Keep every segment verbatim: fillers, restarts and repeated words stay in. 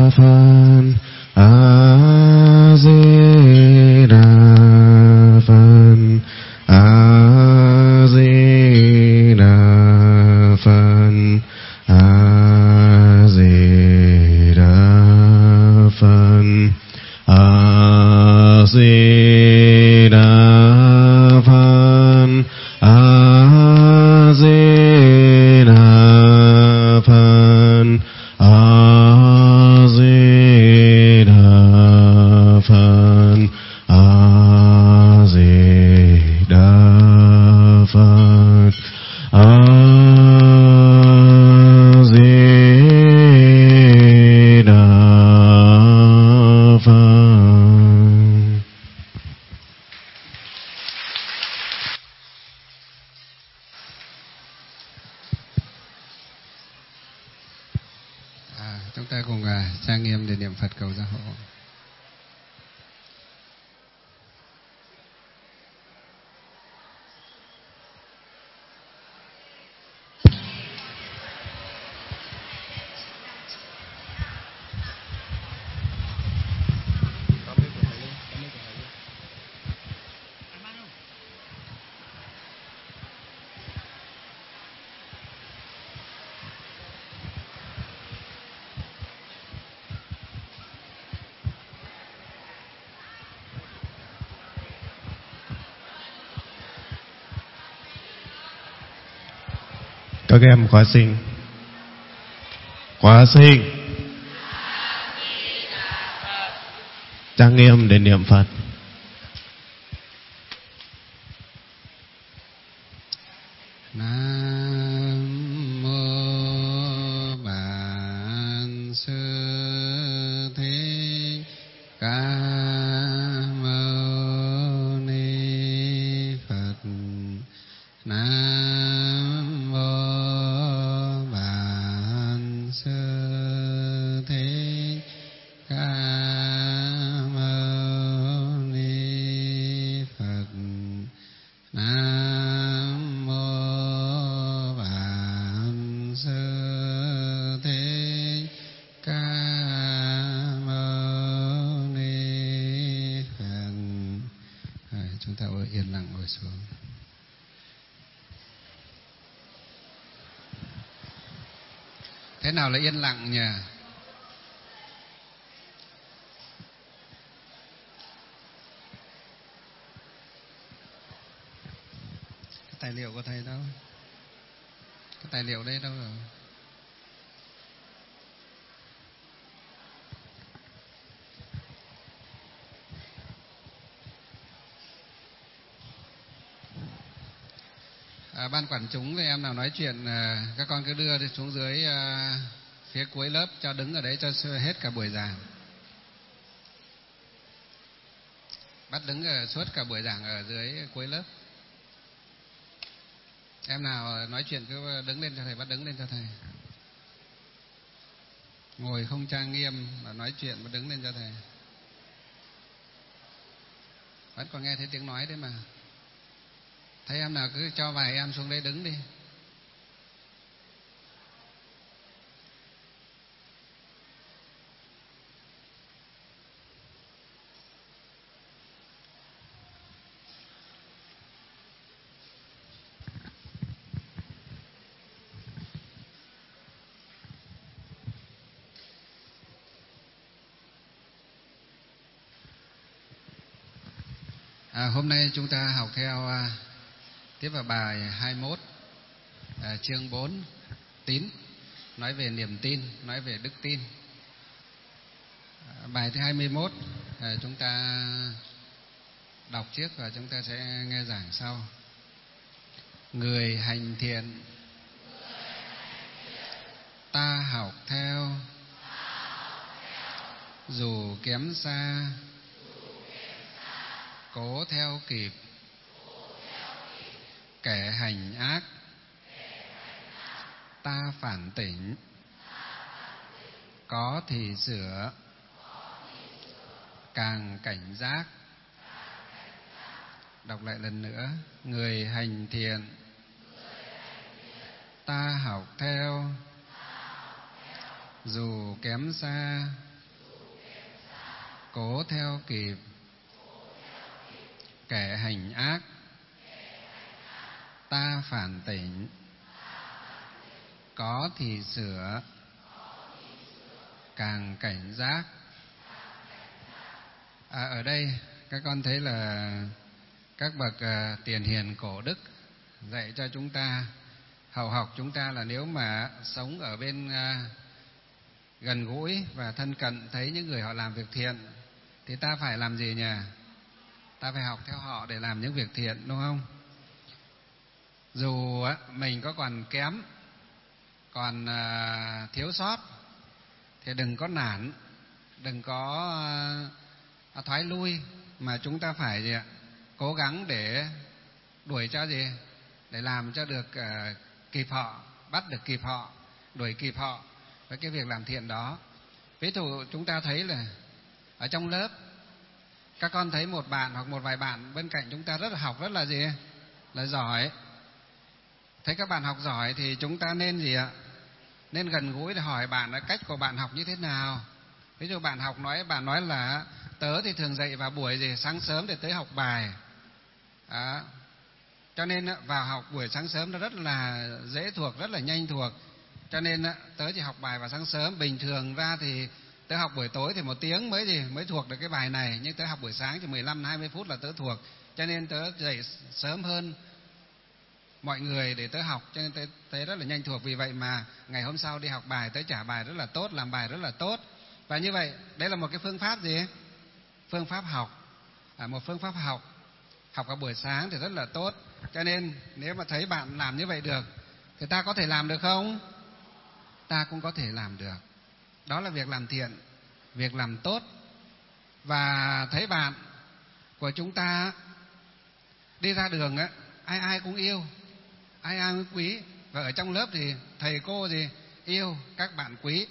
Phật. A Di Đà Phật. A Di Đà Phật. A Di Đà Phật. A Di Đà Phật. A Di Đà Phật. A Di Đà Phật. A Di Đà Phật. A Di Đà Phật. À, chúng ta cùng à, trang nghiêm để niệm Phật cầu gia hộ. Các em khóa sinh. Khóa sinh. Trang nghiêm để niệm Phật. Nam mô Bản Sư Thích Ca Mâu Ni Phật. Nam mô Bản Sư Thích Ca Mâu Ni Phật. Nam mô Bản Sư Thích Ca Mâu Ni Phật. À, chúng ta ơi yên lặng ngồi xuống. Thế nào là yên lặng nhỉ? Cái tài liệu của thầy đâu? Cái tài liệu đây đâu rồi? À, ban quản chúng với em nào nói chuyện, à, các con cứ đưa đi xuống dưới à, phía cuối lớp, cho đứng ở đấy cho hết cả buổi giảng. Bắt đứng ở, suốt cả buổi giảng ở dưới cuối lớp. Em nào nói chuyện cứ đứng lên cho thầy, bắt đứng lên cho thầy. Ngồi không trang nghiêm mà nói chuyện mà đứng lên cho thầy. Vẫn còn nghe thấy tiếng nói đấy mà. Thấy em nào cứ cho vài em xuống đây đứng đi. À, hôm nay chúng ta học theo à, tiếp vào bài hai mươi mốt, à, chương bốn, tín, nói về niềm tin, nói về đức tin. À, bài thứ hai mươi mốt à, chúng ta đọc trước và chúng ta sẽ nghe giảng sau. Người hành thiện, ta học theo, dù kém xa, cố theo kịp. Kẻ hành ác, ta phản tỉnh, có thì sửa, càng cảnh giác. Đọc lại lần nữa. Người hành thiện, ta học theo, dù kém xa, cố theo kịp kẻ hành ác, ta phản tỉnh, có thì sửa, càng cảnh giác. À, ở đây các con thấy là các bậc à, tiền hiền cổ đức dạy cho chúng ta, hầu học chúng ta là nếu mà sống ở bên à, gần gũi và thân cận thấy những người họ làm việc thiện thì ta phải làm gì nhỉ? Ta phải học theo họ để làm những việc thiện, đúng không? Dù á, mình có còn kém, còn à, thiếu sót thì đừng có nản, đừng có à, thoái lui, mà chúng ta phải gì ạ? Cố gắng để đuổi cho gì? Để làm cho được à, kịp họ, bắt được kịp họ, đuổi kịp họ với cái việc làm thiện đó. Ví dụ chúng ta thấy là ở trong lớp các con thấy một bạn hoặc một vài bạn bên cạnh chúng ta rất là học rất là gì? Là giỏi. Thấy các bạn học giỏi thì chúng ta nên gì ạ? Nên gần gũi để hỏi bạn là cách của bạn học như thế nào. Ví dụ bạn học nói bạn nói là tớ thì thường dậy vào buổi gì sáng sớm để tới học bài. Đó. Cho nên vào học buổi sáng sớm nó rất là dễ thuộc, rất là nhanh thuộc. Cho nên tớ chỉ học bài vào sáng sớm. Bình thường ra thì tớ học buổi tối thì một tiếng mới gì mới thuộc được cái bài này, nhưng tớ học buổi sáng chỉ mười lăm hai mươi phút là tớ thuộc. Cho nên tớ dậy sớm hơn mọi người để tớ học, cho nên tớ thấy rất là nhanh thuộc. Vì vậy mà ngày hôm sau đi học bài tớ trả bài rất là tốt, làm bài rất là tốt. Và như vậy đấy là một cái phương pháp gì? Phương pháp học, à, một phương pháp học. Học vào buổi sáng thì rất là tốt. Cho nên nếu mà thấy bạn làm như vậy được thì ta có thể làm được không? Ta cũng có thể làm được. Đó là việc làm thiện, việc làm tốt. Và thấy bạn của chúng ta đi ra đường á, ai ai cũng yêu, ai ai cũng quý. Và ở trong lớp thì thầy cô gì yêu, các bạn quý.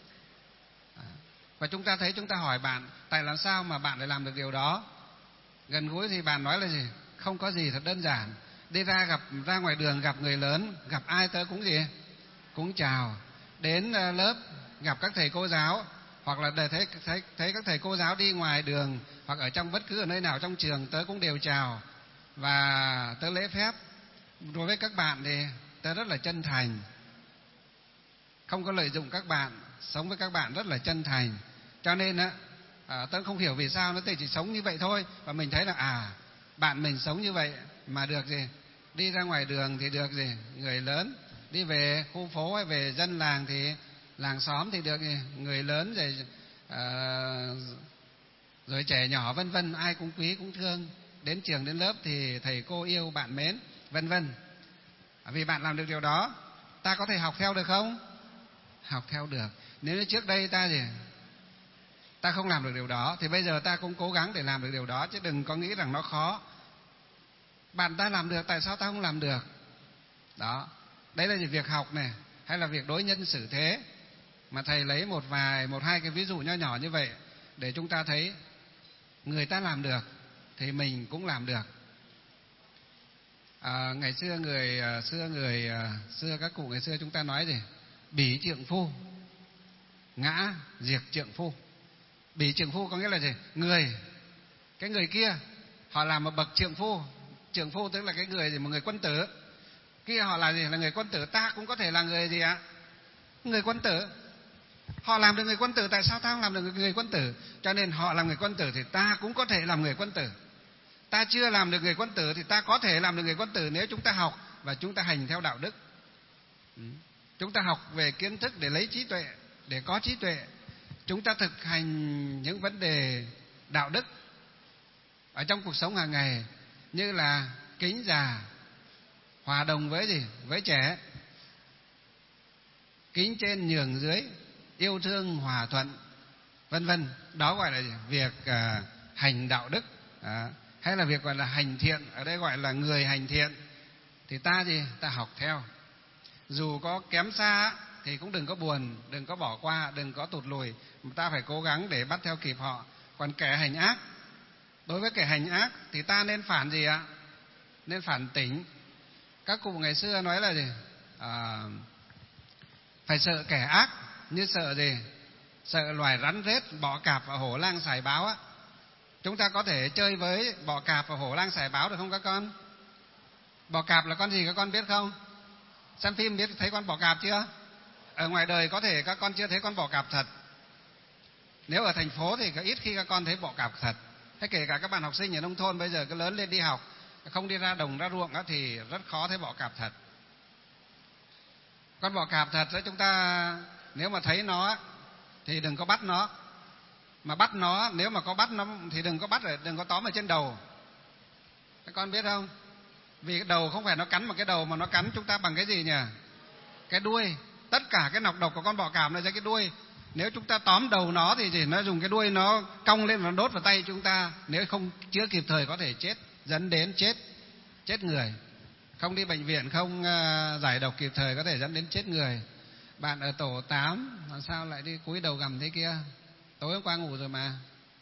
Và chúng ta thấy, chúng ta hỏi bạn tại làm sao mà bạn lại làm được điều đó. Gần gũi thì bạn nói là gì? Không có gì, thật đơn giản. Đi ra gặp ra ngoài đường gặp người lớn, gặp ai tớ cũng gì? Cũng chào. Đến lớp gặp các thầy cô giáo, hoặc là để thấy, thấy, thấy các thầy cô giáo đi ngoài đường hoặc ở trong bất cứ ở nơi nào trong trường, tớ cũng đều chào và tớ lễ phép. Đối với các bạn thì tớ rất là chân thành, không có lợi dụng các bạn, sống với các bạn rất là chân thành. Cho nên á, à, tớ không hiểu vì sao nó chỉ sống như vậy thôi. Và mình thấy là à, bạn mình sống như vậy mà được gì? Đi ra ngoài đường thì được gì? Người lớn. Đi về khu phố hay về dân làng thì làng xóm thì được gì? Người lớn rồi, à, rồi trẻ nhỏ vân vân, ai cũng quý cũng thương. Đến trường đến lớp thì thầy cô yêu bạn mến vân vân. Vì bạn làm được điều đó, ta có thể học theo được không? Học theo được. Nếu như trước đây ta gì? Ta không làm được điều đó thì bây giờ ta cũng cố gắng để làm được điều đó, chứ đừng có nghĩ rằng nó khó. Bạn ta làm được, tại sao ta không làm được? Đó. Đấy là việc học này, hay là việc đối nhân xử thế. Mà thầy lấy một vài, một hai cái ví dụ nho nhỏ như vậy để chúng ta thấy người ta làm được thì mình cũng làm được. À, ngày xưa người xưa người xưa các cụ ngày xưa chúng ta nói gì? Bỉ trượng phu, ngã diệt trượng phu. Bỉ trượng phu có nghĩa là gì? Người, cái người kia họ làm một bậc trượng phu. Trượng phu tức là cái người gì? Một người quân tử. Kia họ là gì? Là người quân tử. Ta cũng có thể là người gì ạ? Người quân tử. Họ làm được người quân tử, tại sao ta không làm được người quân tử? Cho nên họ làm người quân tử thì ta cũng có thể làm người quân tử. Ta chưa làm được người quân tử thì ta có thể làm được người quân tử nếu chúng ta học và chúng ta hành theo đạo đức. Chúng ta học về kiến thức để lấy trí tuệ, để có trí tuệ. Chúng ta thực hành những vấn đề đạo đức ở trong cuộc sống hàng ngày, như là kính già, hòa đồng với gì? Với trẻ, kính trên nhường dưới, yêu thương hòa thuận, vân vân. Đó gọi là gì? Việc à, hành đạo đức, à, hay là việc gọi là hành thiện. Ở đây gọi là người hành thiện. Thì ta gì? Ta học theo. Dù có kém xa thì cũng đừng có buồn, đừng có bỏ qua, đừng có tụt lùi. Ta phải cố gắng để bắt theo kịp họ. Còn kẻ hành ác, đối với kẻ hành ác thì ta nên phản gì ạ? Nên phản tỉnh. Các cụ ngày xưa nói là gì? À, phải sợ kẻ ác như sợ gì? sợ loài rắn rết, bọ cạp và hổ lang sải báo á. Chúng ta có thể chơi với bọ cạp và hổ lang sải báo được không các con? Bọ cạp là con gì các con biết không? Xem phim biết thấy con bọ cạp chưa? Ở ngoài đời có thể các con chưa thấy con bọ cạp thật. Nếu ở thành phố thì ít khi các con thấy bọ cạp thật. Hay kể cả các bạn học sinh ở nông thôn bây giờ cứ lớn lên đi học, không đi ra đồng ra ruộng á, thì rất khó thấy bọ cạp thật. Con bọ cạp thật đấy, chúng ta nếu mà thấy nó thì đừng có bắt nó. Mà bắt nó, nếu mà có bắt nó thì đừng có bắt, đừng có tóm ở trên đầu. Các con biết không? Vì cái đầu không phải nó cắn một cái đầu, mà nó cắn chúng ta bằng cái gì nhỉ? Cái đuôi. Tất cả cái nọc độc của con bọ cạp là ra cái đuôi. Nếu chúng ta tóm đầu nó thì chỉ nó dùng cái đuôi nó cong lên và nó đốt vào tay chúng ta. Nếu không chữa kịp thời có thể chết, dẫn đến chết chết người. Không đi bệnh viện, không giải độc kịp thời có thể dẫn đến chết người. Bạn ở tổ tám làm sao lại đi cúi đầu gầm thế kia? Tối hôm qua ngủ rồi mà.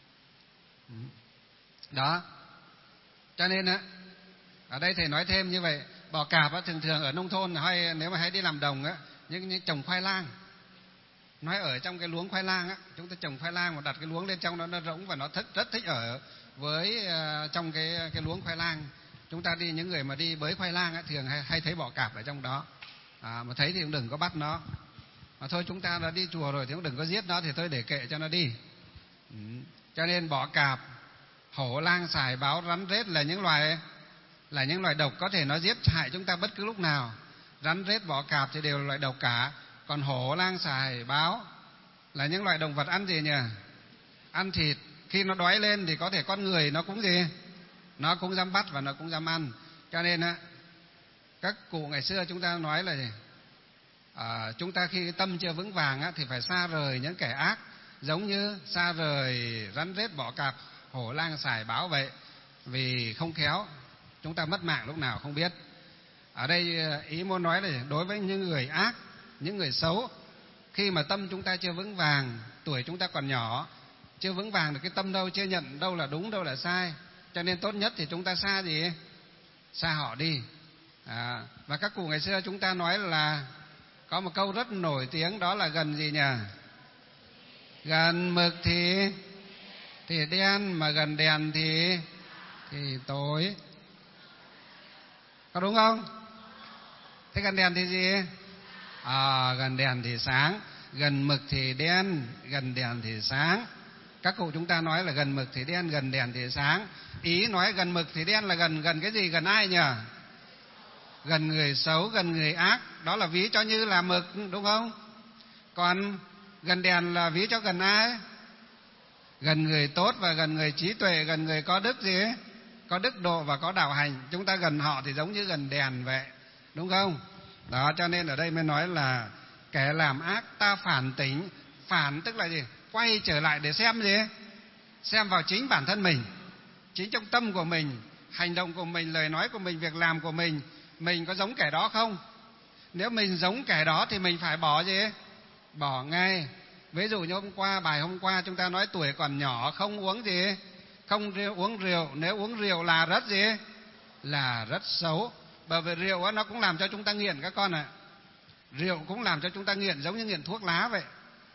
Đó. Cho nên á, ở đây thầy nói thêm như vậy, bọ cạp á, thường thường ở nông thôn hay nếu mà hay đi làm đồng á, những, những trồng khoai lang. Nói ở trong cái luống khoai lang á, chúng ta trồng khoai lang và đặt cái luống lên trong đó nó rỗng và nó thích, rất thích ở với uh, trong cái cái luống khoai lang. Chúng ta đi, những người mà đi bới khoai lang á, thường hay, hay thấy bọ cạp ở trong đó. À, mà thấy thì cũng đừng có bắt nó. Mà thôi chúng ta đã đi chùa rồi thì cũng đừng có giết nó, thì thôi để kệ cho nó đi. Ừ. Cho nên bọ cạp, hổ lang sải báo, rắn rết là những loài là những loài độc có thể nó giết hại chúng ta bất cứ lúc nào. Rắn rết, bọ cạp thì đều là loài độc cả. Còn hổ lang sải báo là những loài động vật ăn gì nhỉ? Ăn thịt. Khi nó đói lên thì có thể con người nó cũng gì? Nó cũng dám bắt và nó cũng dám ăn. Cho nên á, các cụ ngày xưa chúng ta nói là gì? À, chúng ta khi tâm chưa vững vàng á, thì phải xa rời những kẻ ác, giống như xa rời rắn rết, bọ cạp, hổ lang sải báo vậy. Vì không khéo chúng ta mất mạng lúc nào không biết. Ở đây ý muốn nói là đối với những người ác, những người xấu, khi mà tâm chúng ta chưa vững vàng, tuổi chúng ta còn nhỏ, chưa vững vàng được cái tâm đâu, chưa nhận đâu là đúng, đâu là sai, cho nên tốt nhất thì chúng ta xa gì? Xa họ đi. À, và các cụ ngày xưa chúng ta nói là có một câu rất nổi tiếng, đó là gần gì nhỉ? Gần mực thì thì đen, mà gần đèn thì thì tối. Có đúng không? Thế gần đèn thì gì? À, gần đèn thì sáng. Gần mực thì đen, gần đèn thì sáng. Các cụ chúng ta nói là gần mực thì đen, gần đèn thì sáng. Ý nói gần mực thì đen là gần gần cái gì? Gần ai nhỉ? Gần người xấu, gần người ác. Đó là ví cho như là mực, đúng không? Còn gần đèn là ví cho gần ai? Gần người tốt và gần người trí tuệ, gần người có đức gì? Có đức độ và có đạo hành. Chúng ta gần họ thì giống như gần đèn vậy, đúng không? Đó, cho nên ở đây mới nói là kẻ làm ác ta phản tỉnh. Phản tức là gì? Quay trở lại để xem gì? Xem vào chính bản thân mình, chính trong tâm của mình, hành động của mình, lời nói của mình, việc làm của mình, mình có giống kẻ đó không? Nếu mình giống kẻ đó thì mình phải bỏ gì? Bỏ ngay. Ví dụ như hôm qua, bài hôm qua chúng ta nói tuổi còn nhỏ không uống gì? Không rượu, uống rượu. Nếu uống rượu là rất gì? Là rất xấu. Bởi vì rượu đó, nó cũng làm cho chúng ta nghiện các con ạ. À. Rượu cũng làm cho chúng ta nghiện, giống như nghiện thuốc lá vậy.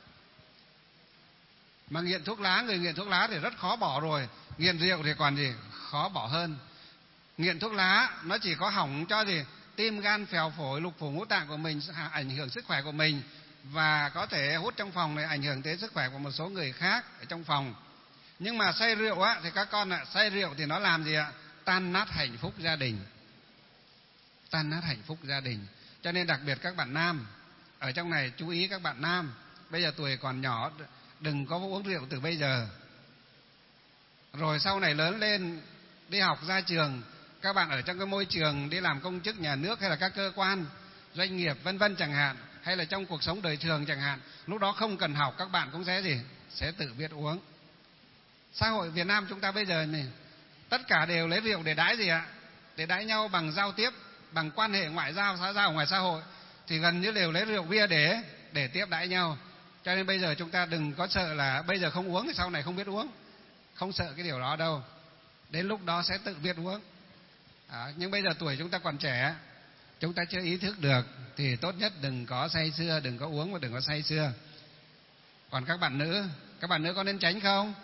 Mà nghiện thuốc lá, người nghiện thuốc lá thì rất khó bỏ rồi. Nghiện rượu thì còn gì? Khó bỏ hơn. Nghiện thuốc lá nó chỉ có hỏng cho gì? Tim, gan, phèo, phổi, lục phủ, ngũ tạng của mình, ảnh hưởng sức khỏe của mình. Và có thể hút trong phòng này ảnh hưởng tới sức khỏe của một số người khác ở trong phòng. Nhưng mà say rượu á, thì các con ạ, say rượu thì nó làm gì ạ? Tan nát hạnh phúc gia đình. Tan nát hạnh phúc gia đình. Cho nên đặc biệt các bạn nam, ở trong này chú ý các bạn nam, bây giờ tuổi còn nhỏ, đừng có uống rượu từ bây giờ. Rồi sau này lớn lên, đi học ra trường, các bạn ở trong cái môi trường đi làm công chức nhà nước hay là các cơ quan, doanh nghiệp vân vân chẳng hạn, hay là trong cuộc sống đời thường chẳng hạn, lúc đó không cần học các bạn cũng sẽ gì? Sẽ tự biết uống. Xã hội Việt Nam chúng ta bây giờ này, tất cả đều lấy rượu để đãi gì ạ? Để đãi nhau bằng giao tiếp, bằng quan hệ ngoại giao, xã giao ngoài xã hội, thì gần như đều lấy rượu bia để để tiếp đãi nhau. Cho nên bây giờ chúng ta đừng có sợ là bây giờ không uống thì sau này không biết uống. Không sợ cái điều đó đâu. Đến lúc đó sẽ tự biết uống. À, nhưng bây giờ tuổi chúng ta còn trẻ, chúng ta chưa ý thức được thì tốt nhất đừng có say sưa, đừng có uống và đừng có say sưa. Còn các bạn nữ, các bạn nữ có nên tránh không?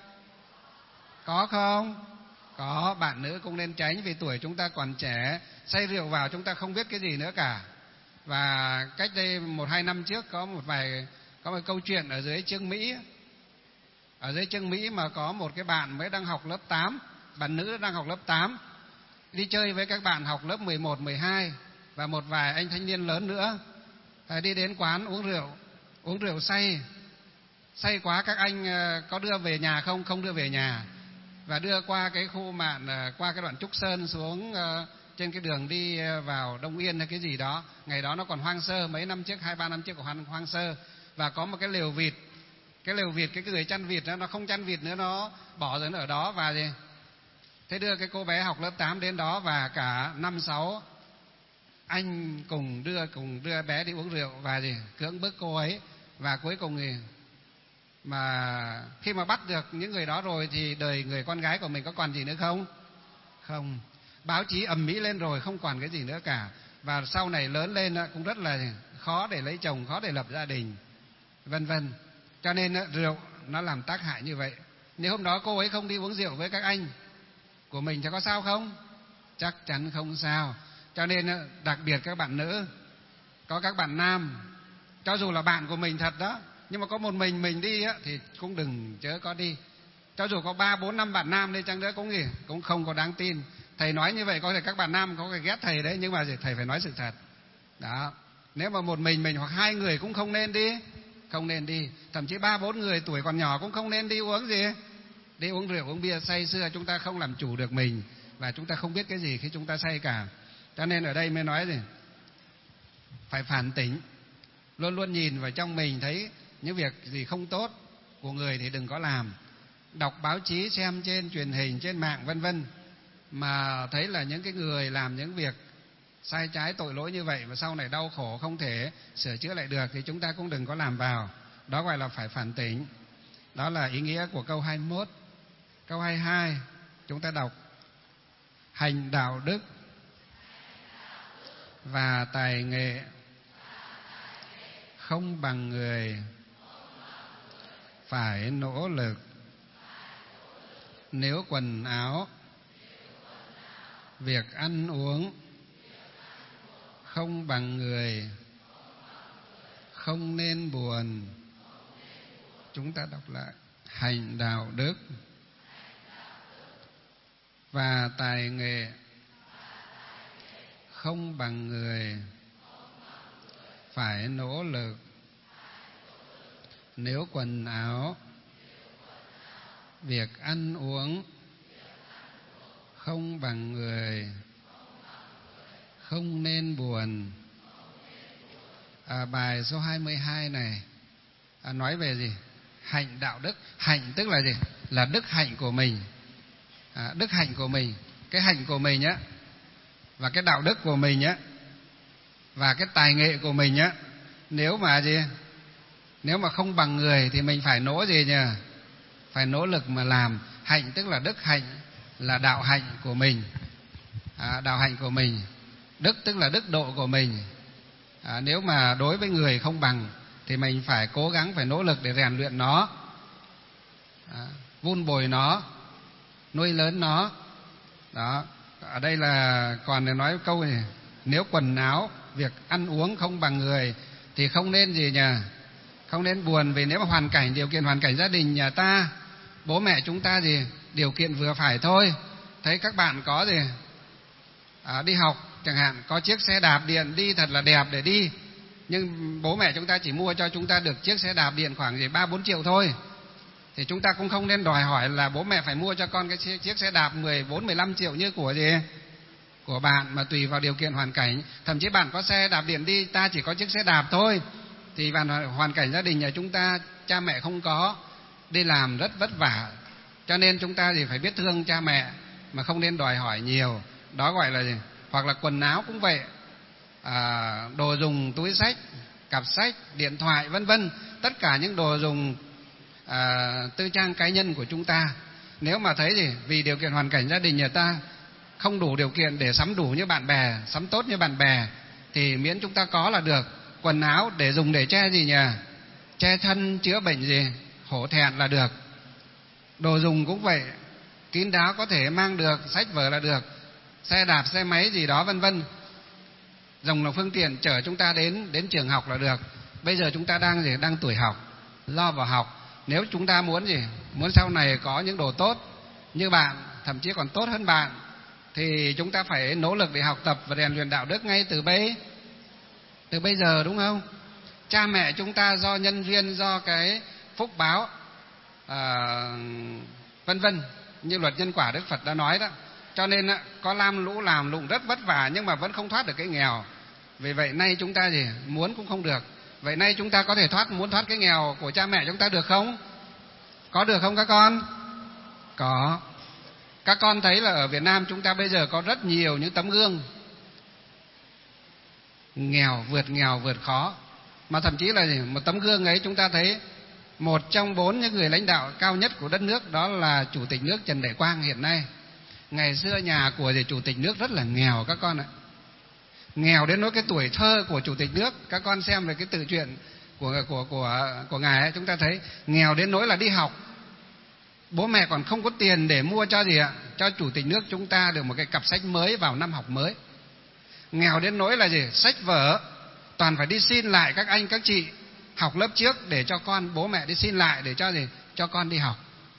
Có không? Có, bạn nữ cũng nên tránh, vì tuổi chúng ta còn trẻ, say rượu vào chúng ta không biết cái gì nữa cả. Và cách đây một hai năm trước có một vài có một câu chuyện ở dưới Chương Mỹ. Ở dưới Chương Mỹ mà có một cái bạn mới đang học lớp tám, bạn nữ đang học lớp tám, đi chơi với các bạn học lớp mười một, mười hai và một vài anh thanh niên lớn nữa. Đi đến quán uống rượu, uống rượu say. Say quá các anh có đưa về nhà không? Không đưa về nhà. Và đưa qua cái khu mạn, qua cái đoạn Trúc Sơn xuống trên cái đường đi vào Đông Yên hay cái gì đó. Ngày đó nó còn hoang sơ, mấy năm trước, hai ba năm trước còn hoang sơ. Và có một cái lều vịt, cái lều vịt, cái người chăn vịt đó, nó không chăn vịt nữa, nó bỏ rồi ở đó. Và gì? Thế đưa cái cô bé học lớp tám đến đó, và cả năm sáu anh cùng đưa cùng đưa bé đi uống rượu và gì cưỡng bức cô ấy. Và cuối cùng thì mà khi mà bắt được những người đó rồi thì đời người con gái của mình có còn gì nữa không? Không. Báo chí ầm ĩ lên rồi, không còn cái gì nữa cả. Và sau này lớn lên cũng rất là khó để lấy chồng, khó để lập gia đình, vân vân. Cho nên rượu nó làm tác hại như vậy. Nếu hôm đó cô ấy không đi uống rượu với các anh của mình thì có sao không? Chắc chắn không sao. Cho nên đặc biệt các bạn nữ, có các bạn nam, cho dù là bạn của mình thật đó, nhưng mà có một mình mình đi á, thì cũng đừng chớ có đi. Cho dù có ba bốn năm bạn nam đi chăng nữa cũng gì cũng không có đáng tin. Thầy nói như vậy có thể các bạn nam có thể ghét thầy đấy, nhưng mà thầy phải nói sự thật. Đó. Nếu mà một mình mình hoặc hai người cũng không nên đi, không nên đi. Thậm chí ba bốn người tuổi còn nhỏ cũng không nên đi uống gì, đi uống rượu uống bia say sưa. Chúng ta không làm chủ được mình và chúng ta không biết cái gì khi chúng ta say cả. Cho nên ở đây mới nói gì, phải phản tỉnh, luôn luôn nhìn vào trong mình, thấy những việc gì không tốt của người thì đừng có làm. Đọc báo chí, xem trên truyền hình, trên mạng vân vân, mà thấy là những cái người làm những việc sai trái tội lỗi như vậy mà sau này đau khổ không thể sửa chữa lại được thì chúng ta cũng đừng có làm vào. Đó gọi là phải phản tỉnh. Đó là ý nghĩa của câu hai mươi mốt. Câu hai mươi hai chúng ta đọc: hành đạo đức và tài nghệ không bằng người, phải nỗ lực. Nếu quần áo, việc ăn uống không bằng người, không nên buồn. Chúng ta đọc lại: hành đạo đức và tài nghệ không bằng người, phải nỗ lực. Nếu quần áo, việc ăn uống không bằng người, không nên buồn. À, bài số hai mươi hai này à, nói về gì? Hạnh đạo đức. Hạnh tức là gì? Là đức hạnh của mình. À, đức hạnh của mình, cái hạnh của mình á, và cái đạo đức của mình á, và cái tài nghệ của mình á, nếu mà gì? Nếu mà không bằng người thì mình phải nỗ gì nhỉ? Phải nỗ lực mà làm. Hạnh tức là đức hạnh, là đạo hạnh của mình. À, đạo hạnh của mình. Đức tức là đức độ của mình. À, nếu mà đối với người không bằng thì mình phải cố gắng, phải nỗ lực để rèn luyện nó, à, vun bồi nó, nuôi lớn nó. Đó. Ở đây là còn để nói câu này: nếu quần áo, việc ăn uống không bằng người thì không nên gì nhỉ? Không nên buồn. Vì nếu mà hoàn cảnh, điều kiện hoàn cảnh gia đình nhà ta, bố mẹ chúng ta gì điều kiện vừa phải thôi. Thấy các bạn có gì à, đi học chẳng hạn, có chiếc xe đạp điện đi thật là đẹp để đi, nhưng bố mẹ chúng ta chỉ mua cho chúng ta được chiếc xe đạp điện khoảng gì ba bốn triệu thôi, thì chúng ta cũng không nên đòi hỏi là bố mẹ phải mua cho con cái chiếc xe đạp mười bốn, mười lăm triệu như của gì của bạn, mà tùy vào điều kiện hoàn cảnh. Thậm chí bạn có xe đạp điện đi, ta chỉ có chiếc xe đạp thôi, thì vào hoàn cảnh gia đình nhà chúng ta, cha mẹ không có, đi làm rất vất vả, cho nên chúng ta thì phải biết thương cha mẹ mà không nên đòi hỏi nhiều. Đó gọi là gì? Hoặc là quần áo cũng vậy, à, đồ dùng, túi xách, cặp sách, điện thoại vân vân, tất cả những đồ dùng à, tư trang cá nhân của chúng ta. Nếu mà thấy gì vì điều kiện hoàn cảnh gia đình nhà ta không đủ điều kiện để sắm đủ như bạn bè, sắm tốt như bạn bè, thì miễn chúng ta có là được. Quần áo để dùng để che gì nhỉ? che thân chữa bệnh gì, hổ thẹn là được. Đồ dùng cũng vậy, kín đáo có thể mang được, sách vở là được, xe đạp, xe máy gì đó vân vân. Dùng là phương tiện chở chúng ta đến đến trường học là được. Bây giờ chúng ta đang gì, đang tuổi học, lo vào học. Nếu chúng ta muốn gì, muốn sau này có những đồ tốt như bạn, thậm chí còn tốt hơn bạn, thì chúng ta phải nỗ lực để học tập và rèn luyện đạo đức ngay từ bây từ bây giờ, đúng không? Cha mẹ chúng ta do nhân duyên, do cái phúc báo à, vân vân, như luật nhân quả Đức Phật đã nói đó, cho nên á, có lam lũ làm lụng rất vất vả nhưng mà vẫn không thoát được cái nghèo. Vì vậy nay chúng ta gì, muốn cũng không được. Vậy nay chúng ta có thể thoát, muốn thoát cái nghèo của cha mẹ chúng ta được không? Có được không các con? Có. Các con thấy là ở Việt Nam chúng ta bây giờ có rất nhiều những tấm gương nghèo, vượt nghèo, vượt khó. Mà thậm chí là gì? Một tấm gương ấy chúng ta thấy một trong bốn những người lãnh đạo cao nhất của đất nước, đó là Chủ tịch nước Trần Đại Quang hiện nay. Ngày xưa nhà của gì, Chủ tịch nước rất là nghèo các con ạ. Nghèo đến nỗi cái tuổi thơ của Chủ tịch nước, các con xem về cái tự truyện của của của của ngài ấy, chúng ta thấy nghèo đến nỗi là đi học, bố mẹ còn không có tiền để mua cho gì ạ, cho Chủ tịch nước chúng ta được một cái cặp sách mới vào năm học mới. Nghèo đến nỗi là gì, sách vở toàn phải đi xin lại các anh các chị học lớp trước để cho con, bố mẹ đi xin lại để cho gì, cho con đi học.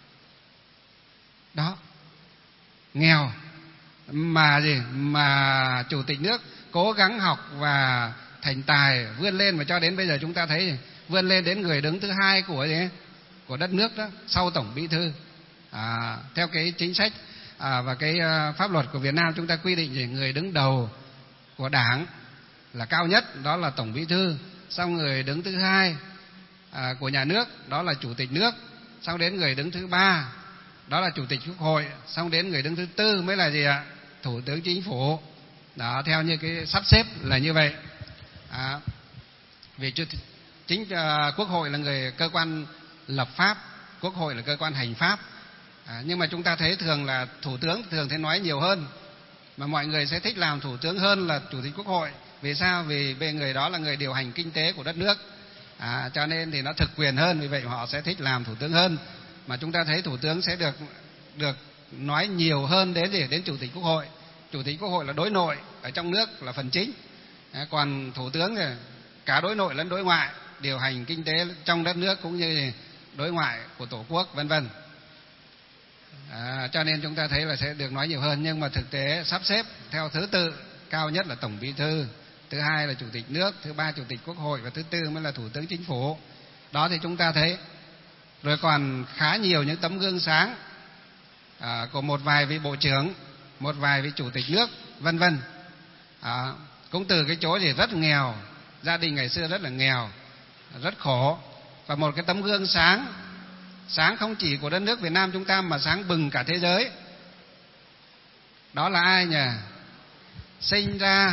Đó, nghèo mà gì, mà Chủ tịch nước cố gắng học và thành tài, vươn lên, và cho đến bây giờ chúng ta thấy gì? Vươn lên đến người đứng thứ hai của gì? Của đất nước đó, sau Tổng Bí thư. À, theo cái chính sách à, và cái uh, pháp luật của Việt Nam chúng ta quy định gì? Người đứng đầu của Đảng là cao nhất, đó là Tổng Bí thư. Xong người đứng thứ hai à, của nhà nước, đó là Chủ tịch nước. Xong đến người đứng thứ ba, đó là Chủ tịch Quốc hội. Xong đến người đứng thứ tư mới là gì ạ? Thủ tướng Chính phủ. Đó, theo như cái sắp xếp là như vậy. À, vì chính uh, Quốc hội là người cơ quan lập pháp, Quốc hội là cơ quan hành pháp. À, nhưng mà chúng ta thấy thường là Thủ tướng thường thấy nói nhiều hơn, mà mọi người sẽ thích làm Thủ tướng hơn là Chủ tịch Quốc hội. Vì sao? Vì về người đó là người điều hành kinh tế của đất nước, à, cho nên thì nó thực quyền hơn, vì vậy họ sẽ thích làm Thủ tướng hơn. Mà chúng ta thấy Thủ tướng sẽ được được nói nhiều hơn đến gì? Đến Chủ tịch Quốc hội. Chủ tịch Quốc hội là đối nội ở trong nước, là phần chính. À, còn Thủ tướng thì cả đối nội lẫn đối ngoại, điều hành kinh tế trong đất nước cũng như đối ngoại của Tổ quốc vân vân. À, cho nên chúng ta thấy là sẽ được nói nhiều hơn. Nhưng mà thực tế sắp xếp theo thứ tự, cao nhất là Tổng Bí thư, thứ hai là Chủ tịch nước, thứ ba Chủ tịch Quốc hội, và thứ tư mới là Thủ tướng Chính phủ. Đó thì chúng ta thấy. Rồi còn khá nhiều những tấm gương sáng à, của một vài vị bộ trưởng, một vài vị Chủ tịch nước vân vân. À, cũng từ cái chỗ gì rất nghèo, gia đình ngày xưa rất là nghèo, rất khổ. Và một cái tấm gương sáng, sáng không chỉ của đất nước Việt Nam chúng ta mà sáng bừng cả thế giới. Đó là ai nhỉ? Sinh ra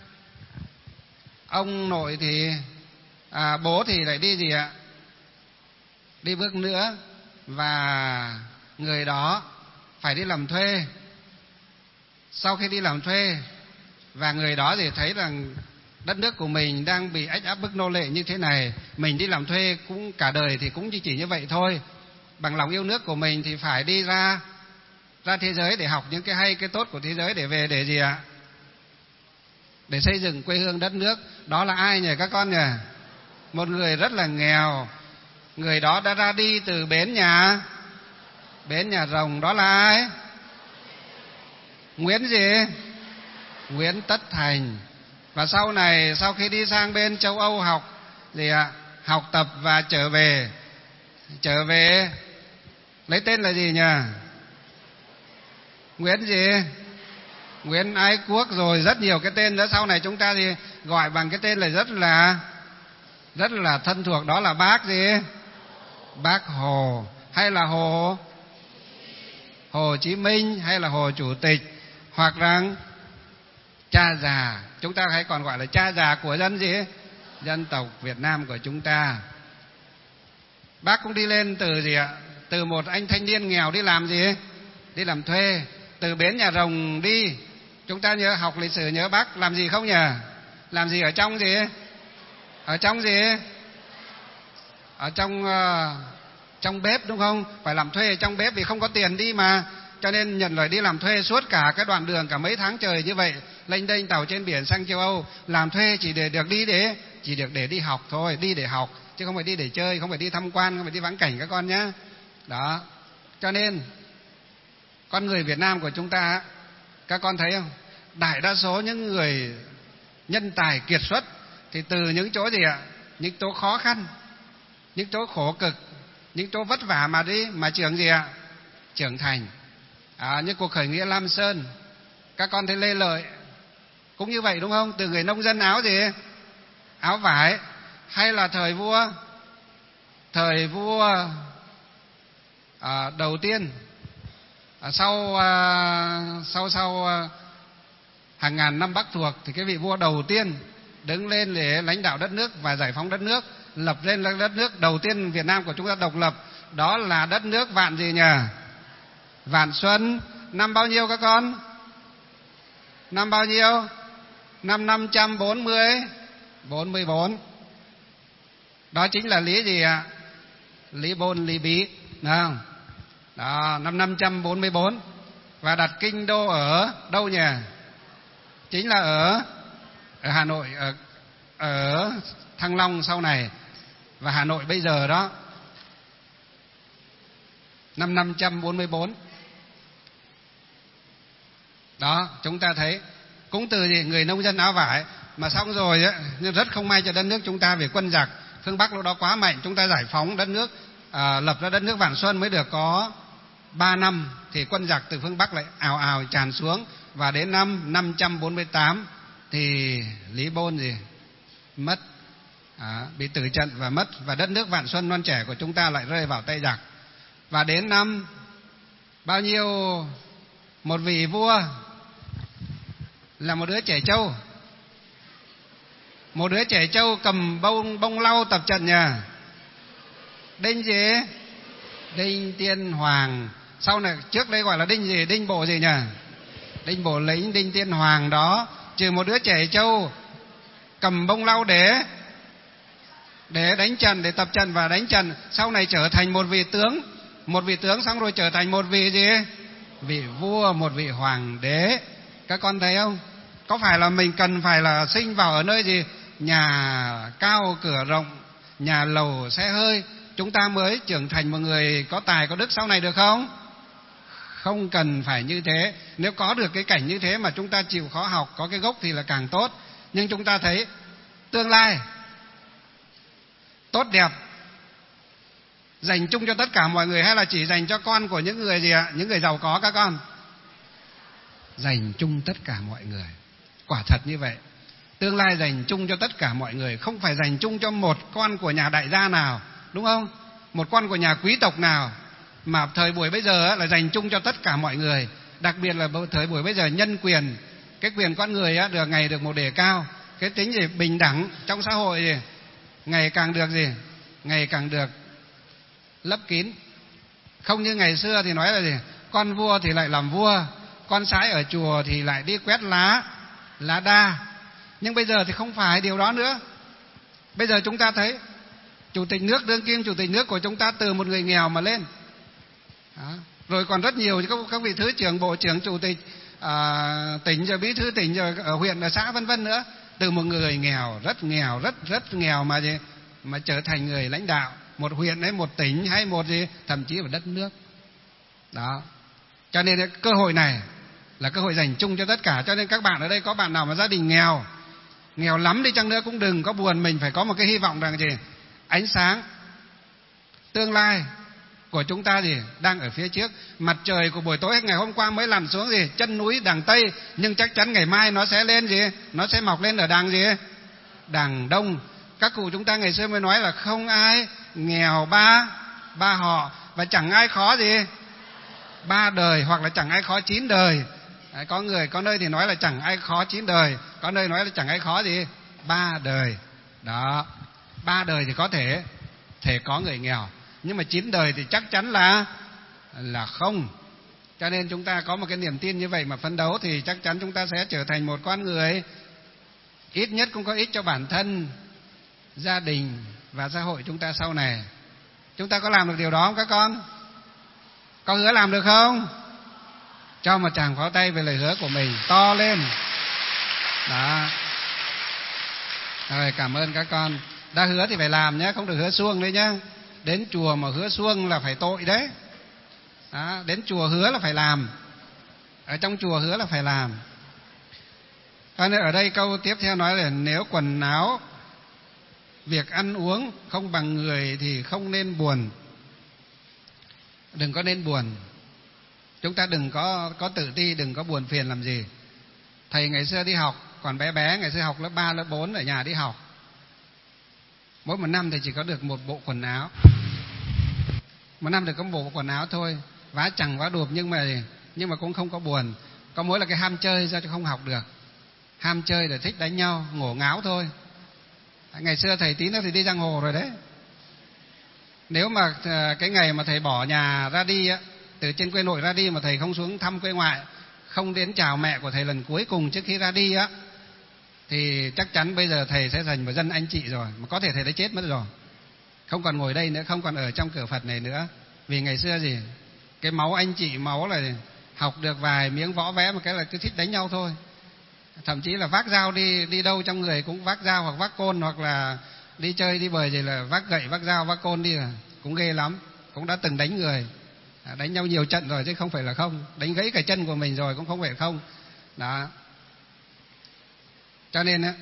ông nội thì à, bố thì lại đi gì ạ? Đi bước nữa, và người đó phải đi làm thuê. Sau khi đi làm thuê, và người đó thì thấy rằng đất nước của mình đang bị ách áp bức nô lệ như thế này, mình đi làm thuê cũng cả đời thì cũng chỉ như vậy thôi. Bằng lòng yêu nước của mình thì phải đi ra ra thế giới để học những cái hay cái tốt của thế giới, để về để gì ạ? Để xây dựng quê hương đất nước. Đó là ai nhỉ các con nhỉ? Một người rất là nghèo. Người đó đã ra đi từ bến nhà bến nhà Rồng. Đó là ai? Nguyễn gì? Nguyễn Tất Thành. Và sau này, sau khi đi sang bên châu Âu học gì ạ? Học tập và trở về trở về lấy tên là gì nhỉ? Nguyễn gì? Nguyễn Ái Quốc, rồi rất nhiều cái tên nữa. Sau này chúng ta thì gọi bằng cái tên là rất là rất là thân thuộc, đó là bác gì? Bác Hồ, hay là Hồ Hồ Chí Minh, hay là Hồ Chủ tịch, hoặc rằng cha già. Chúng ta hay còn gọi là cha già của dân gì? Dân tộc Việt Nam của chúng ta. Bác cũng đi lên từ gì ạ? Từ một anh thanh niên nghèo đi làm gì? Đi làm thuê. Từ bến nhà Rồng đi. Chúng ta nhớ học lịch sử, nhớ bác làm gì không nhỉ? Làm gì ở trong gì? Ở trong gì? ở trong uh, trong bếp, đúng không? Phải làm thuê ở trong bếp vì không có tiền đi mà. Cho nên nhận lời đi làm thuê suốt cả cái đoạn đường cả mấy tháng trời như vậy, lênh đênh tàu trên biển sang châu Âu, làm thuê chỉ để được đi để chỉ được để đi học thôi, đi để học chứ không phải đi để chơi, không phải đi tham quan, không phải đi vãn cảnh các con nhé. Đó. Cho nên con người Việt Nam của chúng ta, các con thấy không? Đại đa số những người nhân tài kiệt xuất thì từ những chỗ gì ạ? Những chỗ khó khăn, những chỗ khổ cực, những chỗ vất vả mà đi mà trưởng gì ạ? Trưởng thành. À, như cuộc khởi nghĩa Lam Sơn, các con thấy Lê Lợi cũng như vậy đúng không? Từ người nông dân áo gì? Áo vải. Hay là thời vua thời vua à, đầu tiên à, sau à, sau sau à, hàng ngàn năm Bắc thuộc thì cái vị vua đầu tiên đứng lên để lãnh đạo đất nước và giải phóng đất nước, lập lên đất nước đầu tiên Việt Nam của chúng ta độc lập, đó là đất nước Vạn gì nhỉ? Vạn Xuân. Năm bao nhiêu các con? Năm bao nhiêu? Năm năm trăm bốn mươi bốn mươi bốn. Đó chính là Lý gì ạ? Lý Bôn Lý Bí, đúng không? Đó, năm năm trăm bốn mươi bốn. Và đặt kinh đô ở đâu nhỉ? Chính là ở ở Hà Nội, ở ở Thăng Long sau này và Hà Nội bây giờ đó. Năm năm trăm bốn mươi bốn. Đó, chúng ta thấy cũng từ gì? Người nông dân áo vải mà xong rồi ấy, nhưng rất không may cho đất nước chúng ta vì quân giặc phương Bắc lúc đó quá mạnh, chúng ta giải phóng đất nước, à, lập ra đất nước Vạn Xuân mới được có ba năm thì quân giặc từ phương Bắc lại ào ào tràn xuống, và đến năm năm trăm bốn mươi tám thì Lý Bôn gì mất, à, bị tử trận và mất, và đất nước Vạn Xuân non trẻ của chúng ta lại rơi vào tay giặc. Và đến năm bao nhiêu, một vị vua là một đứa trẻ trâu, một đứa trẻ trâu cầm bông bông lau tập trận nhà, Đinh gì? Đinh Tiên Hoàng. Sau này trước đây gọi là Đinh gì? Đinh Bộ gì nhỉ? Đinh Bộ Lĩnh, Đinh Tiên Hoàng đó, trừ một đứa trẻ trâu cầm bông lau để để đánh trận, để tập trận và đánh trận, sau này trở thành một vị tướng, một vị tướng xong rồi trở thành một vị gì? Vị vua, một vị hoàng đế. Các con thấy không? Có phải là mình cần phải là sinh vào ở nơi gì? Nhà cao cửa rộng, nhà lầu xe hơi, chúng ta mới trưởng thành một người có tài có đức sau này được không? Không cần phải như thế. Nếu có được cái cảnh như thế mà chúng ta chịu khó học, có cái gốc thì là càng tốt. Nhưng chúng ta thấy tương lai tốt đẹp dành chung cho tất cả mọi người hay là chỉ dành cho con của những người gì ạ? Những người giàu có các con? Dành chung tất cả mọi người. Quả thật như vậy. Tương lai dành chung cho tất cả mọi người, không phải dành chung cho một con của nhà đại gia nào, đúng không? Một con của nhà quý tộc nào, mà thời buổi bây giờ là dành chung cho tất cả mọi người. Đặc biệt là thời buổi bây giờ nhân quyền, cái quyền con người được ngày được một đề cao, cái tính gì bình đẳng trong xã hội gì ngày càng được gì ngày càng được lấp kín. Không như ngày xưa thì nói là gì? Con vua thì lại làm vua, con sái ở chùa thì lại đi quét lá lá đa. Nhưng bây giờ thì không phải điều đó nữa. Bây giờ chúng ta thấy chủ tịch nước, đương kim chủ tịch nước của chúng ta từ một người nghèo mà lên đó. Rồi còn rất nhiều các, các vị thứ trưởng, bộ trưởng, chủ tịch à, tỉnh, rồi bí thư tỉnh, rồi ở huyện, ở xã vân vân nữa, từ một người nghèo, rất nghèo, rất rất nghèo mà gì mà trở thành người lãnh đạo một huyện hay một tỉnh hay một gì thậm chí là đất nước đó. Cho nên cơ hội này là cơ hội dành chung cho tất cả. Cho nên các bạn ở đây có bạn nào mà gia đình nghèo, nghèo lắm đi chăng nữa cũng đừng có buồn, mình phải có một cái hy vọng rằng gì ánh sáng tương lai của chúng ta gì đang ở phía trước. Mặt trời của buổi tối ngày hôm qua mới lặn xuống gì chân núi đằng Tây, nhưng chắc chắn ngày mai nó sẽ lên gì nó sẽ mọc lên ở đằng gì đằng Đông. Các cụ chúng ta ngày xưa mới nói là không ai nghèo ba ba họ, và chẳng ai khó gì ba đời, hoặc là chẳng ai khó chín đời. Đấy, có người có nơi thì nói là chẳng ai khó chín đời, có nơi nói là chẳng ai khó gì ba đời đó. Ba đời thì có thể thể có người nghèo, nhưng mà chín đời thì chắc chắn là là không. Cho nên chúng ta có một cái niềm tin như vậy mà phấn đấu thì chắc chắn chúng ta sẽ trở thành một con người ít nhất cũng có ích cho bản thân, gia đình và xã hội chúng ta sau này. Chúng ta có làm được điều đó không các con? Có hứa làm được không? Cho một tràng pháo tay về lời hứa của mình to lên. Đó. Rồi, cảm ơn các con. Đã hứa thì phải làm nhé, không được hứa suông đấy nhé. Đến chùa mà hứa suông là phải tội đấy. Đó, đến chùa hứa là phải làm. Ở trong chùa hứa là phải làm. Ở đây câu tiếp theo nói là nếu quần áo, việc ăn uống không bằng người thì không nên buồn. Đừng có nên buồn. Chúng ta đừng có có tự ti, đừng có buồn phiền làm gì. Thầy ngày xưa đi học, còn bé bé, ngày xưa học lớp ba, lớp bốn ở nhà đi học. Mỗi một năm thì chỉ có được một bộ quần áo. Một năm được có một bộ quần áo thôi. Vá chẳng vá đụp nhưng mà nhưng mà cũng không có buồn. Có mỗi là cái ham chơi ra cho không học được. Ham chơi để thích đánh nhau, ngổ ngáo thôi. Ngày xưa thầy tí nữa thì đi giang hồ rồi đấy. Nếu mà cái ngày mà thầy bỏ nhà ra đi á, từ trên quê nội ra đi mà thầy không xuống thăm quê ngoại, không đến chào mẹ của thầy lần cuối cùng trước khi ra đi á, thì chắc chắn bây giờ thầy sẽ thành một dân anh chị rồi, mà có thể thầy đã chết mất rồi, không còn ngồi đây nữa, không còn ở trong cửa Phật này nữa. Vì ngày xưa gì, cái máu anh chị, máu là học được vài miếng võ vẽ một cái là cứ thích đánh nhau thôi. Thậm chí là vác dao đi đi đâu trong người cũng vác dao hoặc vác côn, hoặc là đi chơi đi bời gì là vác gậy, vác dao, vác côn đi, là cũng ghê lắm. Cũng đã từng đánh người, đánh nhau nhiều trận rồi chứ không phải là không, đánh gãy cả chân của mình rồi cũng không phải không. Đó. Cho nên á,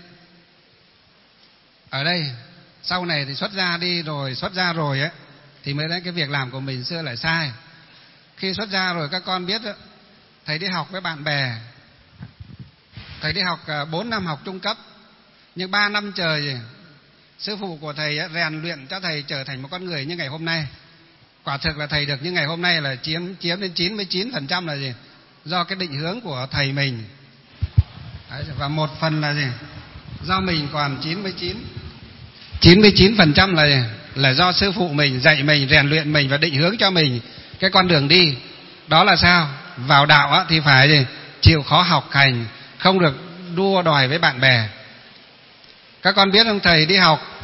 ở đây sau này thì xuất gia đi rồi, xuất gia rồi á thì mới thấy cái việc làm của mình xưa lại sai. Khi xuất gia rồi các con biết á, thầy đi học với bạn bè, thầy đi học bốn năm học trung cấp, nhưng ba năm trời gì, sư phụ của thầy á, rèn luyện cho thầy trở thành một con người như ngày hôm nay. Quả thực là thầy được như ngày hôm nay là chiếm chiếm đến chín mươi chín phần trăm là gì? Do cái định hướng của thầy mình. Đấy, và một phần là gì? Do mình còn chín mươi chín chín mươi chín phần trăm là gì? Là do sư phụ mình dạy mình, rèn luyện mình và định hướng cho mình cái con đường đi. Đó là sao? Vào đạo á, thì phải gì? Chịu khó học hành, không được đua đòi với bạn bè. Các con biết không, thầy đi học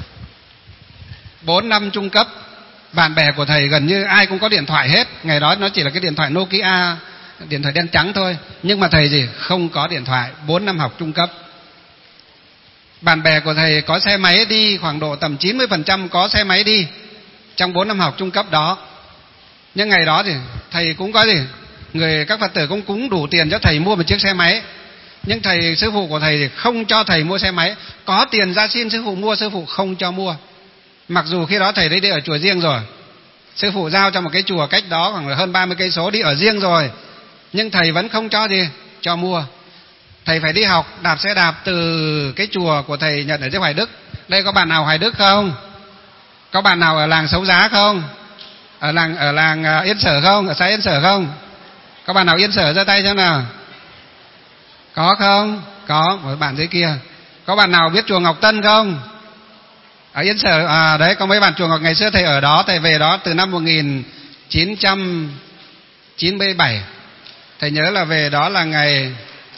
bốn năm trung cấp, bạn bè của thầy gần như ai cũng có điện thoại hết. Ngày đó nó chỉ là cái điện thoại Nokia, điện thoại đen trắng thôi. Nhưng mà thầy gì? Không có điện thoại, bốn năm học trung cấp. Bạn bè của thầy có xe máy đi, khoảng độ tầm chín mươi phần trăm có xe máy đi trong bốn năm học trung cấp đó. Nhưng ngày đó thì thầy cũng có gì? Người các Phật tử cũng cúng đủ tiền cho thầy mua một chiếc xe máy. Nhưng thầy, sư phụ của thầy thì không cho thầy mua xe máy. Có tiền ra xin sư phụ mua, sư phụ không cho mua. Mặc dù khi đó thầy đấy đi ở chùa riêng rồi, sư phụ giao cho một cái chùa cách đó khoảng hơn ba mươi cây số đi ở riêng rồi, nhưng thầy vẫn không cho gì cho mua. Thầy phải đi học đạp xe đạp từ cái chùa của thầy nhận ở dưới Hoài Đức. Đây có bạn nào Hoài Đức không? Có bạn nào ở làng Xấu Giá không? Ở làng ở làng Yên Sở không? Ở xã Yên Sở không? Có bạn nào Yên Sở giơ tay xem nào? Có không? Có, một bạn dưới kia. Có bạn nào biết chùa Ngọc Tân không? Ở Yên Sở, à đấy, có mấy bạn chùa Ngọc, ngày xưa thầy ở đó, thầy về đó từ năm một nghìn chín trăm chín mươi bảy. Thầy nhớ là về đó là ngày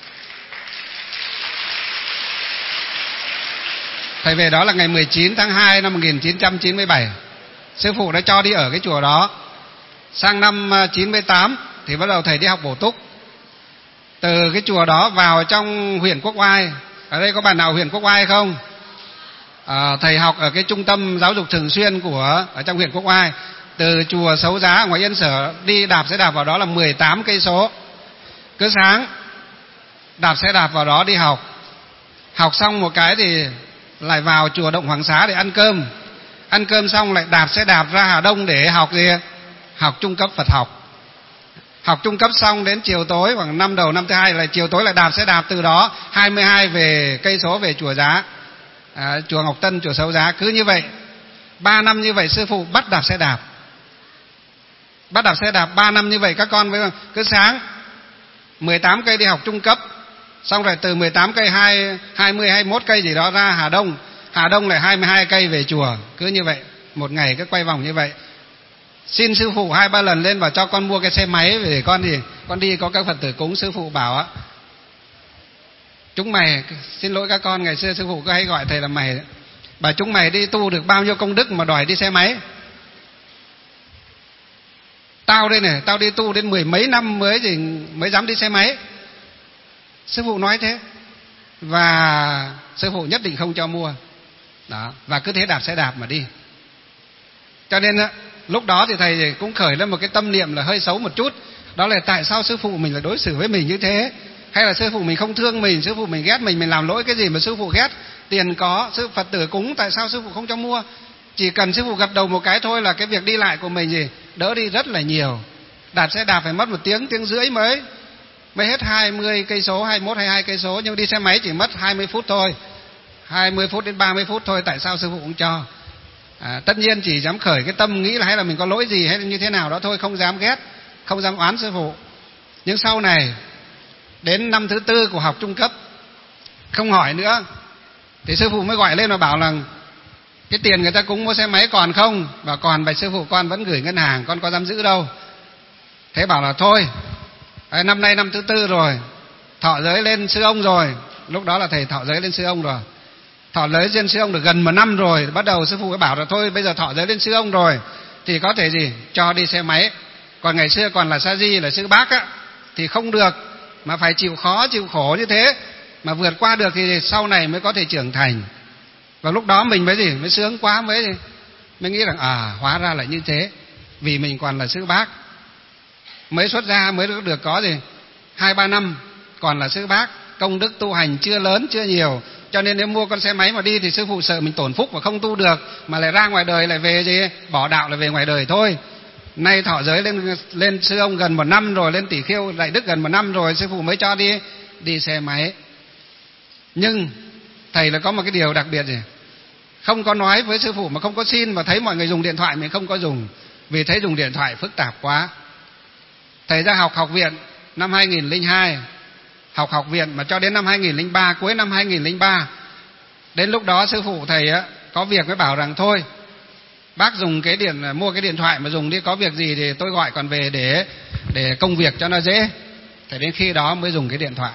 Thầy về đó là ngày mười chín tháng hai năm một nghìn chín trăm chín mươi bảy. Sư phụ đã cho đi ở cái chùa đó. Sang năm chín mươi tám thì bắt đầu thầy đi học bổ túc. Từ cái chùa đó vào trong huyện Quốc Oai. Ở đây có bạn nào huyện Quốc Oai không? À, thầy học ở cái trung tâm giáo dục thường xuyên của ở trong huyện Quốc Oai. Từ chùa Xấu Giá ngoài Yên Sở đi đạp xe đạp vào đó là mười tám cây số. Cứ sáng đạp xe đạp vào đó đi học. Học xong một cái thì lại vào chùa Động Hoàng Xá để ăn cơm. Ăn cơm xong lại đạp xe đạp ra Hà Đông để học gì? Học trung cấp Phật học. Học trung cấp xong đến chiều tối khoảng năm đầu năm thứ hai là chiều tối lại đạp xe đạp từ đó hai mươi hai về cây số về chùa Giá, à, chùa Ngọc Tân, chùa Xấu Giá. Cứ như vậy ba năm như vậy sư phụ bắt đạp xe đạp. Bắt đạp xe đạp ba năm như vậy các con với cứ sáng mười tám cây đi học trung cấp, xong rồi từ mười tám cây hai hai mươi hai mươi mốt cây gì đó ra Hà Đông, Hà Đông lại hai mươi hai cây về chùa. Cứ như vậy một ngày cứ quay vòng như vậy. Xin sư phụ hai ba lần lên và cho con mua cái xe máy để con gì con đi có các Phật tử cúng. Sư phụ bảo á, chúng mày, xin lỗi các con, ngày xưa sư phụ cứ hay gọi thầy là mày, Bà chúng mày đi tu được bao nhiêu công đức mà đòi đi xe máy? Tao đây này, tao đi tu đến mười mấy năm mới gì mới dám đi xe máy. Sư phụ nói thế. Và sư phụ nhất định không cho mua. Đó, và cứ thế đạp xe đạp mà đi. Cho nên lúc đó thì thầy cũng khởi lên một cái tâm niệm là hơi xấu một chút. Đó là tại sao sư phụ mình lại đối xử với mình như thế? Hay là sư phụ mình không thương mình, sư phụ mình ghét mình, mình làm lỗi cái gì mà sư phụ ghét? Tiền có, sư Phật tử cúng, tại sao sư phụ không cho mua? Chỉ cần sư phụ gật đầu một cái thôi là cái việc đi lại của mình gì đỡ đi rất là nhiều. Đạp xe đạp phải mất một tiếng, tiếng rưỡi mới mới hết hai mươi cây số, hai mươi mốt, hai mươi hai cây số, nhưng đi xe máy chỉ mất hai mươi phút thôi. hai mươi phút đến ba mươi phút thôi, tại sao sư phụ cũng cho? À, tất nhiên chỉ dám khởi cái tâm nghĩ là hay là mình có lỗi gì hay là như thế nào đó thôi, không dám ghét, không dám oán sư phụ. Nhưng sau này đến năm thứ tư của học trung cấp, không hỏi nữa, thì sư phụ mới gọi lên và bảo là cái tiền người ta cúng mua xe máy còn không? Và còn, bạch sư phụ, con vẫn gửi ngân hàng, con có dám giữ đâu. Thế bảo là thôi, năm nay năm thứ tư rồi, thọ giới lên sư ông rồi. Lúc đó là thầy thọ giới lên sư ông rồi. Thọ giới lên sư ông được gần một năm rồi, bắt đầu sư phụ mới bảo là thôi bây giờ thọ giới lên sư ông rồi thì có thể gì cho đi xe máy. Còn ngày xưa còn là sa di, là sư bác á, thì không được, mà phải chịu khó chịu khổ như thế mà vượt qua được thì sau này mới có thể trưởng thành. Và lúc đó mình mới gì mới sướng quá, mới gì mới nghĩ rằng à hóa ra là như thế. Vì mình còn là sư bác, mới xuất gia mới được có gì hai ba năm, còn là sư bác, công đức tu hành chưa lớn chưa nhiều, cho nên nếu mua con xe máy mà đi thì sư phụ sợ mình tổn phúc và không tu được, mà lại ra ngoài đời lại về gì bỏ đạo, lại về ngoài đời thôi. Nay thọ giới lên lên sư ông gần một năm rồi, lên tỷ khiêu đại đức gần một năm rồi, sư phụ mới cho đi đi xe máy. Nhưng thầy là có một cái điều đặc biệt gì, không có nói với sư phụ mà không có xin, và thấy mọi người dùng điện thoại mình không có dùng, vì thấy dùng điện thoại phức tạp quá. Thầy ra học học viện năm hai nghìn lẻ hai, học học viện mà cho đến năm hai nghìn lẻ ba, cuối năm hai nghìn lẻ ba, đến lúc đó sư phụ thầy á có việc mới bảo rằng thôi bác dùng cái điện, mua cái điện thoại mà dùng đi, có việc gì thì tôi gọi còn về để để công việc cho nó dễ. Thế đến khi đó mới dùng cái điện thoại.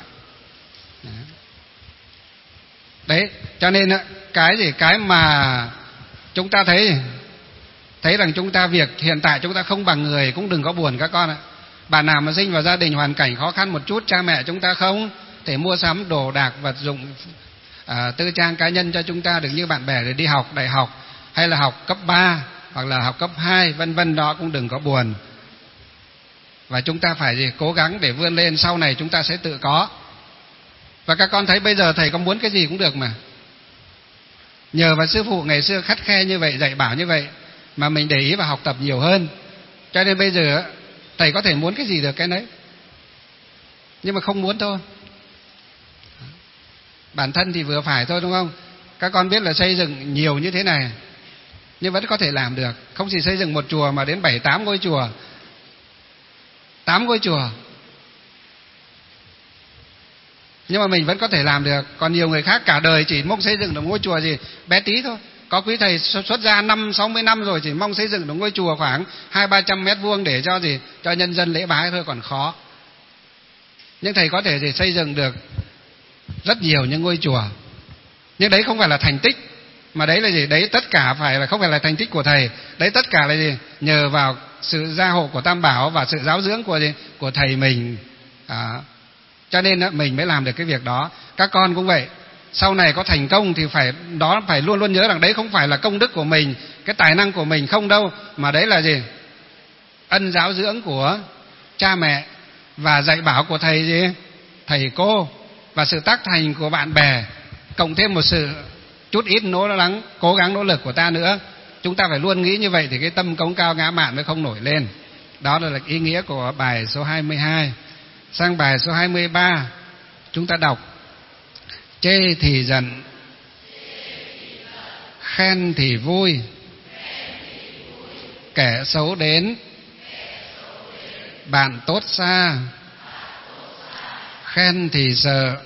Đấy, cho nên cái gì cái mà chúng ta thấy thấy rằng chúng ta việc hiện tại chúng ta không bằng người, cũng đừng có buồn các con ạ. Bạn nào mà sinh vào gia đình hoàn cảnh khó khăn một chút, cha mẹ chúng ta không thể mua sắm đồ đạc vật dụng à, tư trang cá nhân cho chúng ta được như bạn bè để đi học đại học hay là học cấp ba hoặc là học cấp hai vân vân, đó cũng đừng có buồn. Và chúng ta phải gì cố gắng để vươn lên, sau này chúng ta sẽ tự có. Và các con thấy bây giờ thầy có muốn cái gì cũng được mà. Nhờ vào sư phụ ngày xưa khắt khe như vậy, dạy bảo như vậy mà mình để ý và học tập nhiều hơn, cho nên bây giờ thầy có thể muốn cái gì được cái đấy, nhưng mà không muốn thôi. Bản thân thì vừa phải thôi, đúng không? Các con biết là xây dựng nhiều như thế này nhưng vẫn có thể làm được. Không chỉ xây dựng một chùa mà đến bảy tám ngôi chùa, tám ngôi chùa, nhưng mà mình vẫn có thể làm được. Còn nhiều người khác cả đời chỉ mong xây dựng được ngôi chùa gì bé tí thôi. Có quý thầy xuất gia năm sáu mươi năm rồi chỉ mong xây dựng được ngôi chùa khoảng hai ba trăm mét vuông để cho gì cho nhân dân lễ bái thôi, còn khó. Nhưng thầy có thể gì xây dựng được rất nhiều những ngôi chùa. Nhưng đấy không phải là thành tích, mà đấy là gì? Đấy tất cả phải là không phải là thành tích của thầy. Đấy tất cả là gì? Nhờ vào sự gia hộ của Tam Bảo và sự giáo dưỡng của gì? Của thầy mình. À, cho nên mình mới làm được cái việc đó. Các con cũng vậy. Sau này có thành công thì phải đó phải luôn luôn nhớ rằng đấy không phải là công đức của mình, cái tài năng của mình không đâu, mà đấy là gì? Ân giáo dưỡng của cha mẹ và dạy bảo của thầy gì? Thầy cô, và sự tác thành của bạn bè, cộng thêm một sự chút ít nỗ lực, cố gắng nỗ lực của ta nữa. Chúng ta phải luôn nghĩ như vậy thì cái tâm cống cao ngã mạn mới không nổi lên. Đó là ý nghĩa của bài số hai mươi hai. Sang bài số hai mươi ba, chúng ta đọc: chê thì giận, khen thì vui, kẻ xấu đến, bạn tốt xa, khen thì sợ,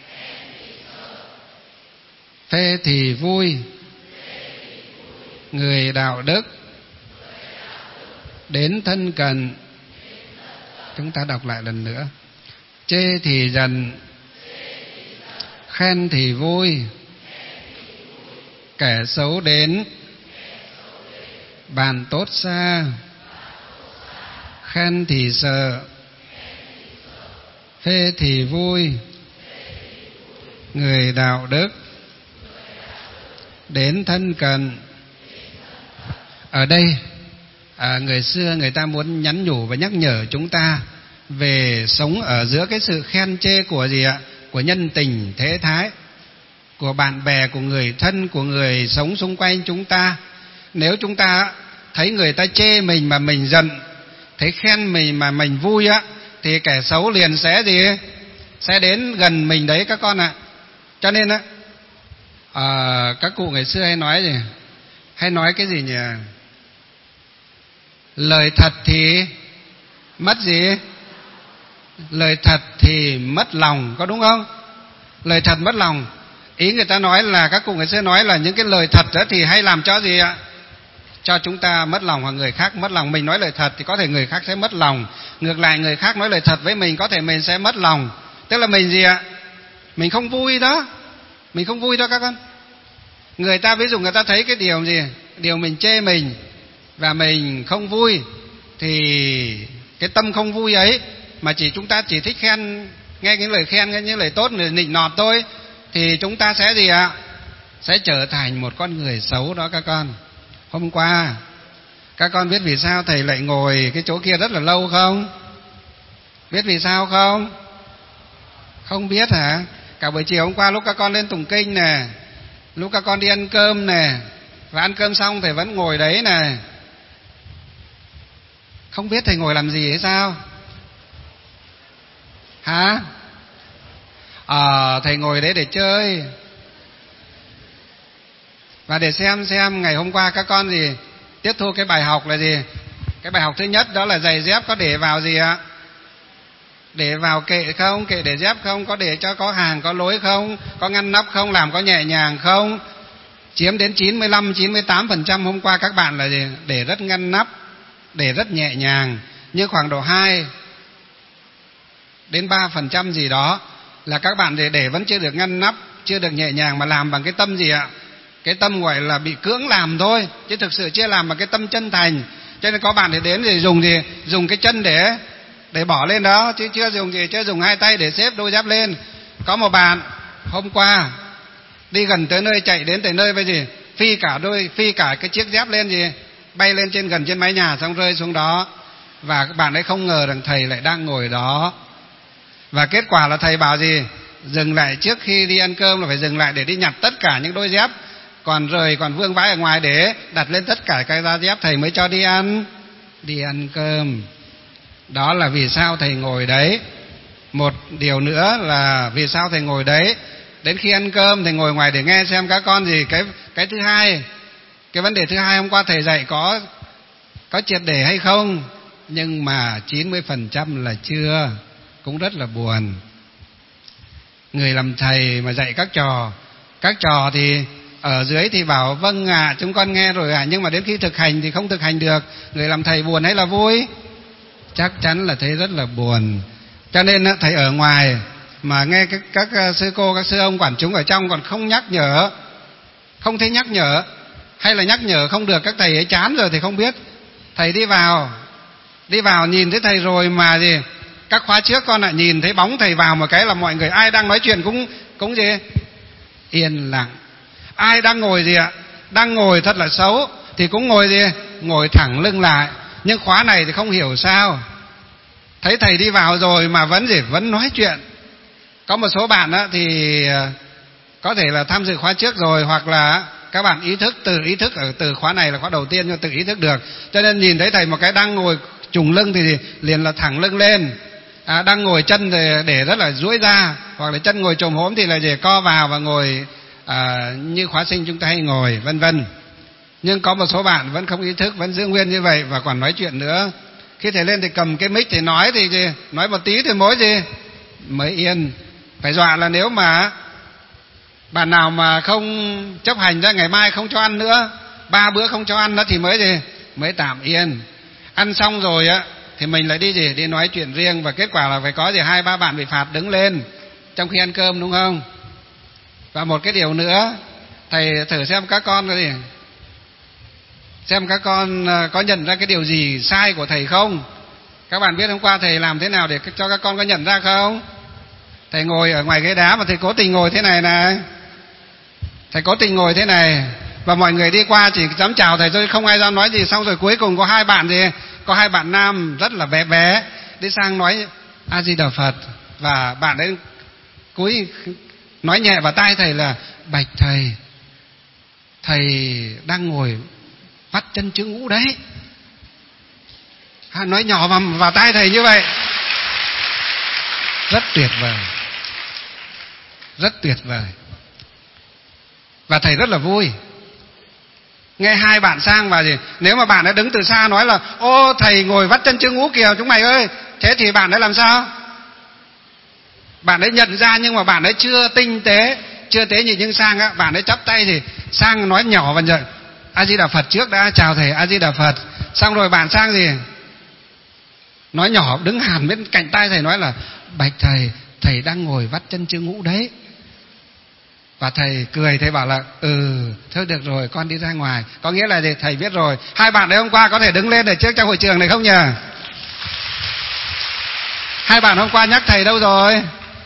phê thì vui, người đạo đức đến thân cận. Chúng ta đọc lại lần nữa: chê thì giận, khen thì vui, kẻ xấu đến, bàn tốt xa, khen thì sợ, phê thì vui, người đạo đức đến thân cận. Ở đây à, người xưa người ta muốn nhắn nhủ và nhắc nhở chúng ta về sống ở giữa cái sự khen chê của gì ạ? Của nhân tình thế thái, của bạn bè, của người thân, của người sống xung quanh chúng ta. Nếu chúng ta thấy người ta chê mình mà mình giận, thấy khen mình mà mình vui á, thì kẻ xấu liền sẽ gì? Sẽ đến gần mình đấy các con ạ. Cho nên á, à, các cụ ngày xưa hay nói gì? Hay nói cái gì nhỉ? Lời thật thì mất gì? Lời thật thì mất lòng, có đúng không? Lời thật mất lòng. Ý người ta nói là, các cụ ngày xưa nói là những cái lời thật đó thì hay làm cho gì ạ? Cho chúng ta mất lòng hoặc người khác mất lòng. Mình nói lời thật thì có thể người khác sẽ mất lòng. Ngược lại người khác nói lời thật với mình, có thể mình sẽ mất lòng. Tức là mình gì ạ? Mình không vui đó. Mình không vui đó các con. Người ta ví dụ người ta thấy cái điều gì? Điều mình chê mình và mình không vui, thì cái tâm không vui ấy mà chỉ chúng ta chỉ thích khen, nghe những lời khen, nghe những lời tốt, nịnh nọt thôi, thì chúng ta sẽ gì ạ? Sẽ trở thành một con người xấu đó các con. Hôm qua các con biết vì sao thầy lại ngồi cái chỗ kia rất là lâu không? Biết vì sao không? Không biết hả? Cả buổi chiều hôm qua lúc các con lên tụng kinh nè, lúc các con đi ăn cơm nè, và ăn cơm xong thầy vẫn ngồi đấy nè. Không biết thầy ngồi làm gì hay sao? Hả? Ờ, à, thầy ngồi đấy để chơi. Và để xem xem ngày hôm qua các con gì tiếp thu cái bài học là gì. Cái bài học thứ nhất đó là giày dép có để vào gì ạ? Để vào kệ không? Kệ để dép không? Có để cho có hàng có lối không? Có ngăn nắp không? Làm có nhẹ nhàng không? Chiếm đến chín mươi lăm, chín mươi tám phần trăm hôm qua các bạn là gì? Để rất ngăn nắp, để rất nhẹ nhàng. Nhưng khoảng độ hai đến ba phần trăm gì đó là các bạn để, để vẫn chưa được ngăn nắp, chưa được nhẹ nhàng, mà làm bằng cái tâm gì ạ? Cái tâm gọi là bị cưỡng làm thôi, chứ thực sự chưa làm bằng cái tâm chân thành. Cho nên có bạn thì đến thì dùng gì? Dùng cái chân để để bỏ lên đó, chứ chưa dùng gì, chưa dùng hai tay để xếp đôi dép lên. Có một bạn hôm qua đi gần tới nơi, chạy đến tới nơi với gì? Phi cả đôi, phi cả cái chiếc dép lên gì? Bay lên trên gần trên mái nhà xong rơi xuống đó. Và các bạn ấy không ngờ rằng thầy lại đang ngồi đó. Và kết quả là thầy bảo gì? Dừng lại trước khi đi ăn cơm là phải dừng lại để đi nhặt tất cả những đôi dép còn rời, còn vương vãi ở ngoài để đặt lên tất cả cái da dép thầy mới cho đi ăn, đi ăn cơm. Đó là vì sao thầy ngồi đấy. Một điều nữa là vì sao thầy ngồi đấy. Đến khi ăn cơm thầy ngồi ngoài để nghe xem các con gì. Cái cái thứ hai, cái vấn đề thứ hai hôm qua thầy dạy có có triệt để hay không? Nhưng mà chín mươi phần trăm là chưa. Cũng rất là buồn. Người làm thầy mà dạy các trò, các trò thì ở dưới thì bảo vâng ạ, à, chúng con nghe rồi ạ, à, nhưng mà đến khi thực hành thì không thực hành được. Người làm thầy buồn hay là vui? Chắc chắn là thấy rất là buồn. Cho nên thầy ở ngoài mà nghe các, các sư cô, các sư ông quản chúng ở trong còn không nhắc nhở, không thấy nhắc nhở, hay là nhắc nhở không được, các thầy ấy chán rồi thì không biết. Thầy đi vào, đi vào nhìn thấy thầy rồi mà gì? Các khóa trước con lại nhìn thấy bóng thầy vào một cái là mọi người ai đang nói chuyện cũng cũng gì? Yên lặng. Ai đang ngồi gì ạ? Đang ngồi thật là xấu thì cũng ngồi gì? Ngồi thẳng lưng lại. Nhưng khóa này thì không hiểu sao, thấy thầy đi vào rồi mà vẫn gì? Vẫn nói chuyện. Có một số bạn á thì có thể là tham dự khóa trước rồi, hoặc là các bạn ý thức, từ ý thức ở từ khóa này là khóa đầu tiên, nhưng tự ý thức được. Cho nên nhìn thấy thầy một cái đang ngồi trùng lưng thì liền là thẳng lưng lên. À, đang ngồi chân thì để rất là duỗi ra, hoặc là chân ngồi chồm hổm thì là để co vào và ngồi à, như khóa sinh chúng ta hay ngồi, vân vân. Nhưng có một số bạn vẫn không ý thức, vẫn giữ nguyên như vậy và còn nói chuyện nữa. Khi thầy lên thì cầm cái mic thì nói thì gì? Nói một tí thì mới gì? Mới yên. Phải dọa là nếu mà bạn nào mà không chấp hành ra ngày mai không cho ăn nữa, ba bữa không cho ăn đó thì mới gì? Mới tạm yên. Ăn xong rồi á thì mình lại đi gì? Đi nói chuyện riêng, và kết quả là phải có gì? Hai ba bạn bị phạt đứng lên trong khi ăn cơm, đúng không? Và một cái điều nữa, Thầy thử xem các con cái gì, xem các con có nhận ra cái điều gì sai của thầy không. Các bạn biết hôm qua thầy làm thế nào để cho các con có nhận ra không? Thầy ngồi ở ngoài ghế đá mà thầy cố tình ngồi thế này này, thầy cố tình ngồi thế này, và mọi người đi qua chỉ dám chào thầy thôi, không ai dám nói gì. Xong rồi cuối cùng có hai bạn gì, có hai bạn nam rất là bé bé đi sang nói A Di Đà Phật, và bạn ấy cúi nói nhẹ vào tai thầy là: bạch thầy, thầy đang ngồi vắt chân chữ ngũ đấy. À, nói nhỏ vào, vào tai thầy như vậy. Rất tuyệt vời, rất tuyệt vời. Và thầy rất là vui. Nghe hai bạn sang và gì, nếu mà bạn đã đứng từ xa nói là: ô thầy ngồi vắt chân chữ ngũ kìa chúng mày ơi, thế thì bạn ấy làm sao? Bạn ấy nhận ra, nhưng mà bạn ấy chưa tinh tế, chưa tế nhị. Nhưng sang á, bạn ấy chắp tay thì sang nói nhỏ và nhận A Di Đà Phật trước đã, chào thầy A Di Đà Phật. Xong rồi bạn sang gì, nói nhỏ đứng hẳn bên cạnh tai thầy nói là: bạch thầy, thầy đang ngồi vắt chân chữ ngũ đấy. Và thầy cười, thầy bảo là: ừ thôi được rồi, con đi ra ngoài. Có nghĩa là gì? Thầy biết rồi. Hai bạn đấy hôm qua có thể đứng lên để trước trong hội trường này không nhờ? Hai bạn hôm qua nhắc thầy đâu rồi?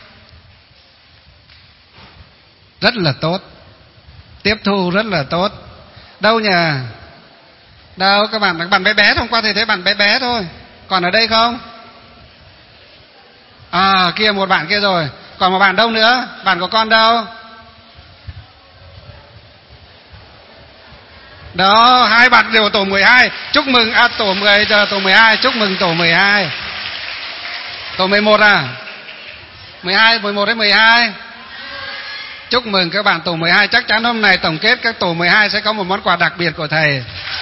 Rất là tốt, tiếp thu rất là tốt. Đâu nhỉ? Đâu? Các bạn các bạn bé bé, hôm qua thầy thấy bạn bé bé thôi. Còn ở đây không? À kia một bạn kia rồi. Còn một bạn đâu nữa? Bạn của con đâu? Đó, hai bạn đều tổ mười hai. Chúc mừng, à tổ mười giờ tổ mười hai, chúc mừng tổ mười hai. Tổ mười một à? mười hai, mười một đến mười hai. Chúc mừng các bạn tổ mười hai. Chắc chắn hôm nay tổng kết các tổ mười hai sẽ có một món quà đặc biệt của thầy.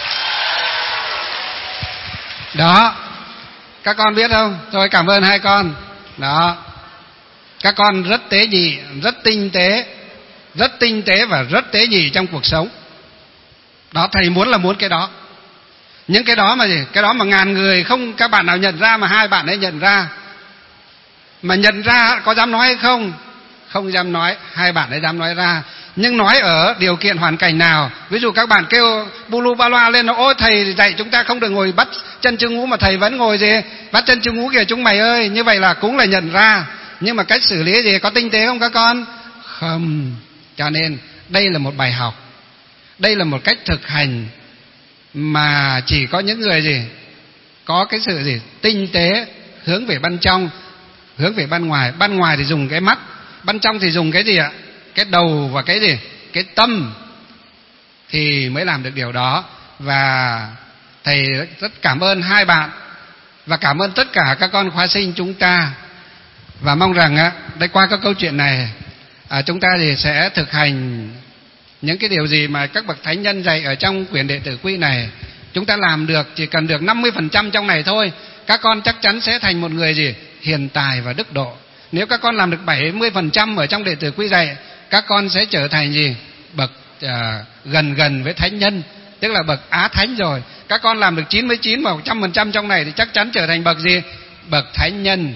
Đó, các con biết không? Thôi cảm ơn hai con. Đó, các con rất tế nhị, rất tinh tế, rất tinh tế và rất tế nhị trong cuộc sống. Đó, thầy muốn là muốn cái đó. Những cái đó mà gì? Cái đó mà ngàn người không các bạn nào nhận ra, mà hai bạn ấy nhận ra. Mà nhận ra có dám nói hay không? Không dám nói. Hai bạn ấy dám nói ra. Nhưng nói ở điều kiện hoàn cảnh nào? Ví dụ các bạn kêu bu lu ba loa lên, ôi thầy dạy chúng ta không được ngồi bắt chân chữ ngũ, mà thầy vẫn ngồi gì bắt chân chữ ngũ kìa chúng mày ơi. Như vậy là cũng là nhận ra. Nhưng mà cách xử lý gì? Có tinh tế không các con? Không. Cho nên đây là một bài học, đây là một cách thực hành mà chỉ có những người gì có cái sự gì tinh tế, hướng về bên trong, hướng về bên ngoài. Bên ngoài thì dùng cái mắt, bên trong thì dùng cái gì ạ? Cái đầu và cái gì? Cái tâm, thì mới làm được điều đó. Và thầy rất cảm ơn hai bạn, và cảm ơn tất cả các con khóa sinh chúng ta. Và mong rằng á, đây qua các câu chuyện này, à, chúng ta thì sẽ thực hành những cái điều gì mà các bậc thánh nhân dạy ở trong quyển Đệ Tử Quy này. Chúng ta làm được, chỉ cần được năm mươi phần trăm trong này thôi, các con chắc chắn sẽ thành một người gì hiền tài và đức độ. Nếu các con làm được bảy mươi phần trăm ở trong Đệ Tử Quy dạy, các con sẽ trở thành gì bậc à, gần gần với thánh nhân, tức là bậc á thánh rồi. Các con làm được chín mươi chín và một trăm phần trăm trong này thì chắc chắn trở thành bậc gì? Bậc thánh nhân.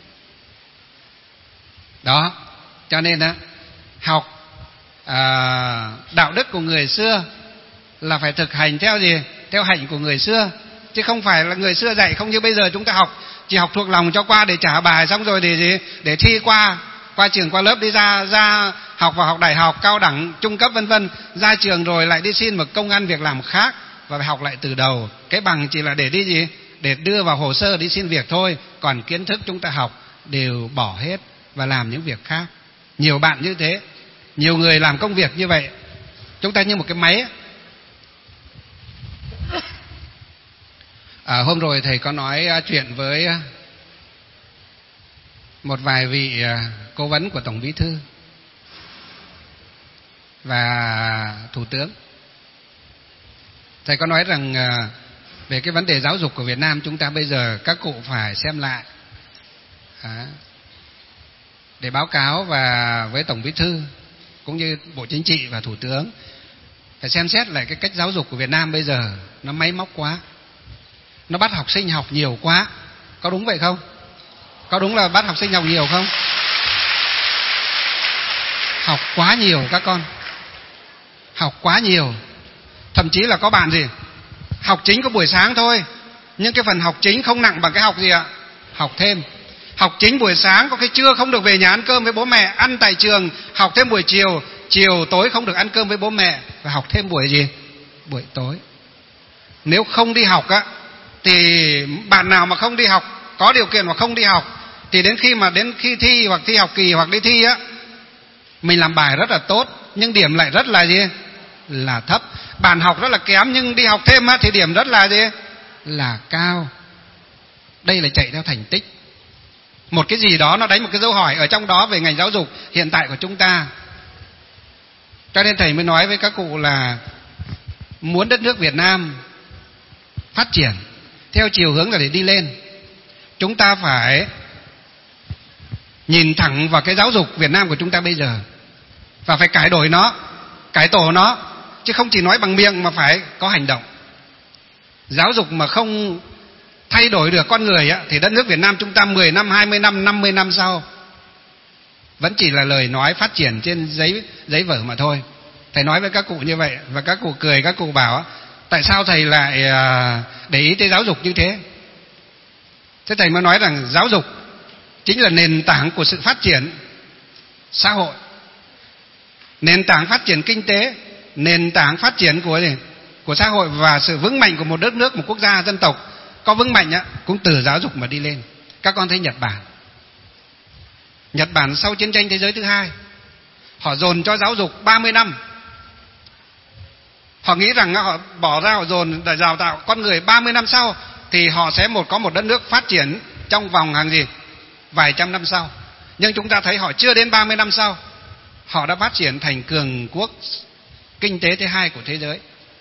Đó, cho nên đó, học à, đạo đức của người xưa là phải thực hành theo gì? Theo hạnh của người xưa, chứ không phải là người xưa dạy không như bây giờ chúng ta học chỉ học thuộc lòng cho qua để trả bài, xong rồi để gì? Để thi qua qua trường qua lớp, đi ra ra học vào học đại học, cao đẳng, trung cấp vân vân, ra trường rồi lại đi xin một công ăn việc làm khác và phải học lại từ đầu. Cái bằng chỉ là để đi gì? Để đưa vào hồ sơ đi xin việc thôi, còn kiến thức chúng ta học đều bỏ hết và làm những việc khác. Nhiều bạn như thế, nhiều người làm công việc như vậy. Chúng ta như một cái máy. À, hôm rồi thầy có nói chuyện với một vài vị cố vấn của Tổng Bí thư và Thủ tướng. Thầy có nói rằng về cái vấn đề giáo dục của Việt Nam chúng ta bây giờ các cụ phải xem lại à, để báo cáo và với Tổng Bí thư cũng như Bộ Chính trị và Thủ tướng phải xem xét lại cái cách giáo dục của Việt Nam bây giờ nó máy móc quá, nó bắt học sinh học nhiều quá. Có đúng vậy không? Có đúng là bắt học sinh học nhiều không? Học quá nhiều các con. học quá nhiều. Thậm chí là có bạn gì học chính có buổi sáng thôi, nhưng cái phần học chính không nặng bằng cái học gì ạ? Học thêm. Học chính buổi sáng có cái trưa không được về nhà ăn cơm với bố mẹ, ăn tại trường, học thêm buổi chiều, chiều tối không được ăn cơm với bố mẹ, và học thêm buổi gì? Buổi tối. Nếu không đi học á, thì bạn nào mà không đi học, có điều kiện mà không đi học, thì đến khi mà đến khi thi hoặc thi học kỳ hoặc đi thi á, mình làm bài rất là tốt nhưng điểm lại rất là gì? Là thấp. Bạn học rất là kém nhưng đi học thêm á, thì điểm rất là gì? Là cao. Đây là chạy theo thành tích. Một cái gì đó nó đánh một cái dấu hỏi ở trong đó về ngành giáo dục hiện tại của chúng ta. Cho nên thầy mới nói với các cụ là muốn đất nước Việt Nam phát triển theo chiều hướng là để đi lên, chúng ta phải nhìn thẳng vào cái giáo dục Việt Nam của chúng ta bây giờ và phải cải đổi nó, cải tổ nó, chứ không chỉ nói bằng miệng mà phải có hành động. Giáo dục mà không thay đổi được con người á, thì đất nước Việt Nam chúng ta mười năm, hai mươi năm, năm mươi năm sau vẫn chỉ là lời nói phát triển trên giấy giấy vở mà thôi. Thầy nói với các cụ như vậy và các cụ cười, các cụ bảo tại sao thầy lại để ý tới giáo dục như thế? Thế thầy mới nói rằng giáo dục chính là nền tảng của sự phát triển xã hội, nền tảng phát triển kinh tế, nền tảng phát triển của gì? Của xã hội và sự vững mạnh của một đất nước, một quốc gia dân tộc có vững mạnh á, cũng từ giáo dục mà đi lên. Các con thấy Nhật Bản. Nhật Bản sau chiến tranh thế giới thứ hai, họ dồn cho giáo dục ba mươi năm. Họ nghĩ rằng họ bỏ ra họ dồn để đào tạo con người ba mươi năm sau thì họ sẽ một có một đất nước phát triển trong vòng hàng gì? Vài trăm năm sau. Nhưng chúng ta thấy họ chưa đến ba mươi năm sau, họ đã phát triển thành cường quốc kinh tế thứ hai của thế giới.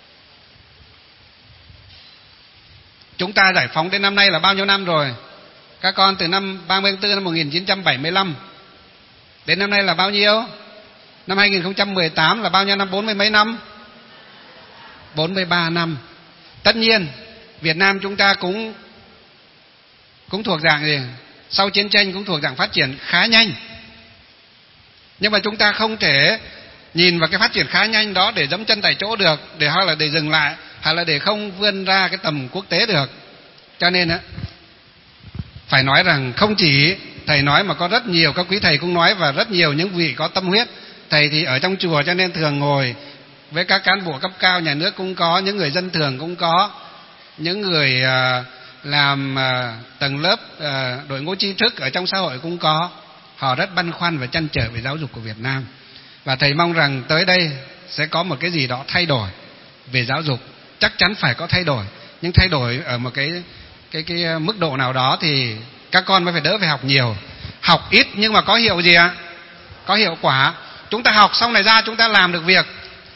Chúng ta giải phóng đến năm nay là bao nhiêu năm rồi? Các con từ năm ba mươi tháng tư năm một nghìn chín trăm bảy mươi lăm đến năm nay là bao nhiêu? Năm hai nghìn không trăm mười tám là bao nhiêu năm? Bốn mươi mấy năm? bốn mươi ba năm. Tất nhiên Việt Nam chúng ta cũng cũng thuộc dạng gì? Sau chiến tranh cũng thuộc dạng phát triển khá nhanh. Nhưng mà chúng ta không thể nhìn vào cái phát triển khá nhanh đó để dẫm chân tại chỗ được, để hoặc là để dừng lại, hay là để không vươn ra cái tầm quốc tế được. Cho nên á, phải nói rằng không chỉ thầy nói mà có rất nhiều các quý thầy cũng nói, và rất nhiều những vị có tâm huyết. Thầy thì ở trong chùa cho nên thường ngồi với các cán bộ cấp cao nhà nước cũng có, những người dân thường cũng có, những người làm tầng lớp đội ngũ trí thức ở trong xã hội cũng có. Họ rất băn khoăn và trăn trở về giáo dục của Việt Nam. Và thầy mong rằng tới đây sẽ có một cái gì đó thay đổi về giáo dục. Chắc chắn phải có thay đổi, nhưng thay đổi ở một cái cái cái mức độ nào đó thì các con mới phải đỡ phải học nhiều. Học ít nhưng mà có hiệu gì ạ? Có hiệu quả. Chúng ta học xong này ra chúng ta làm được việc.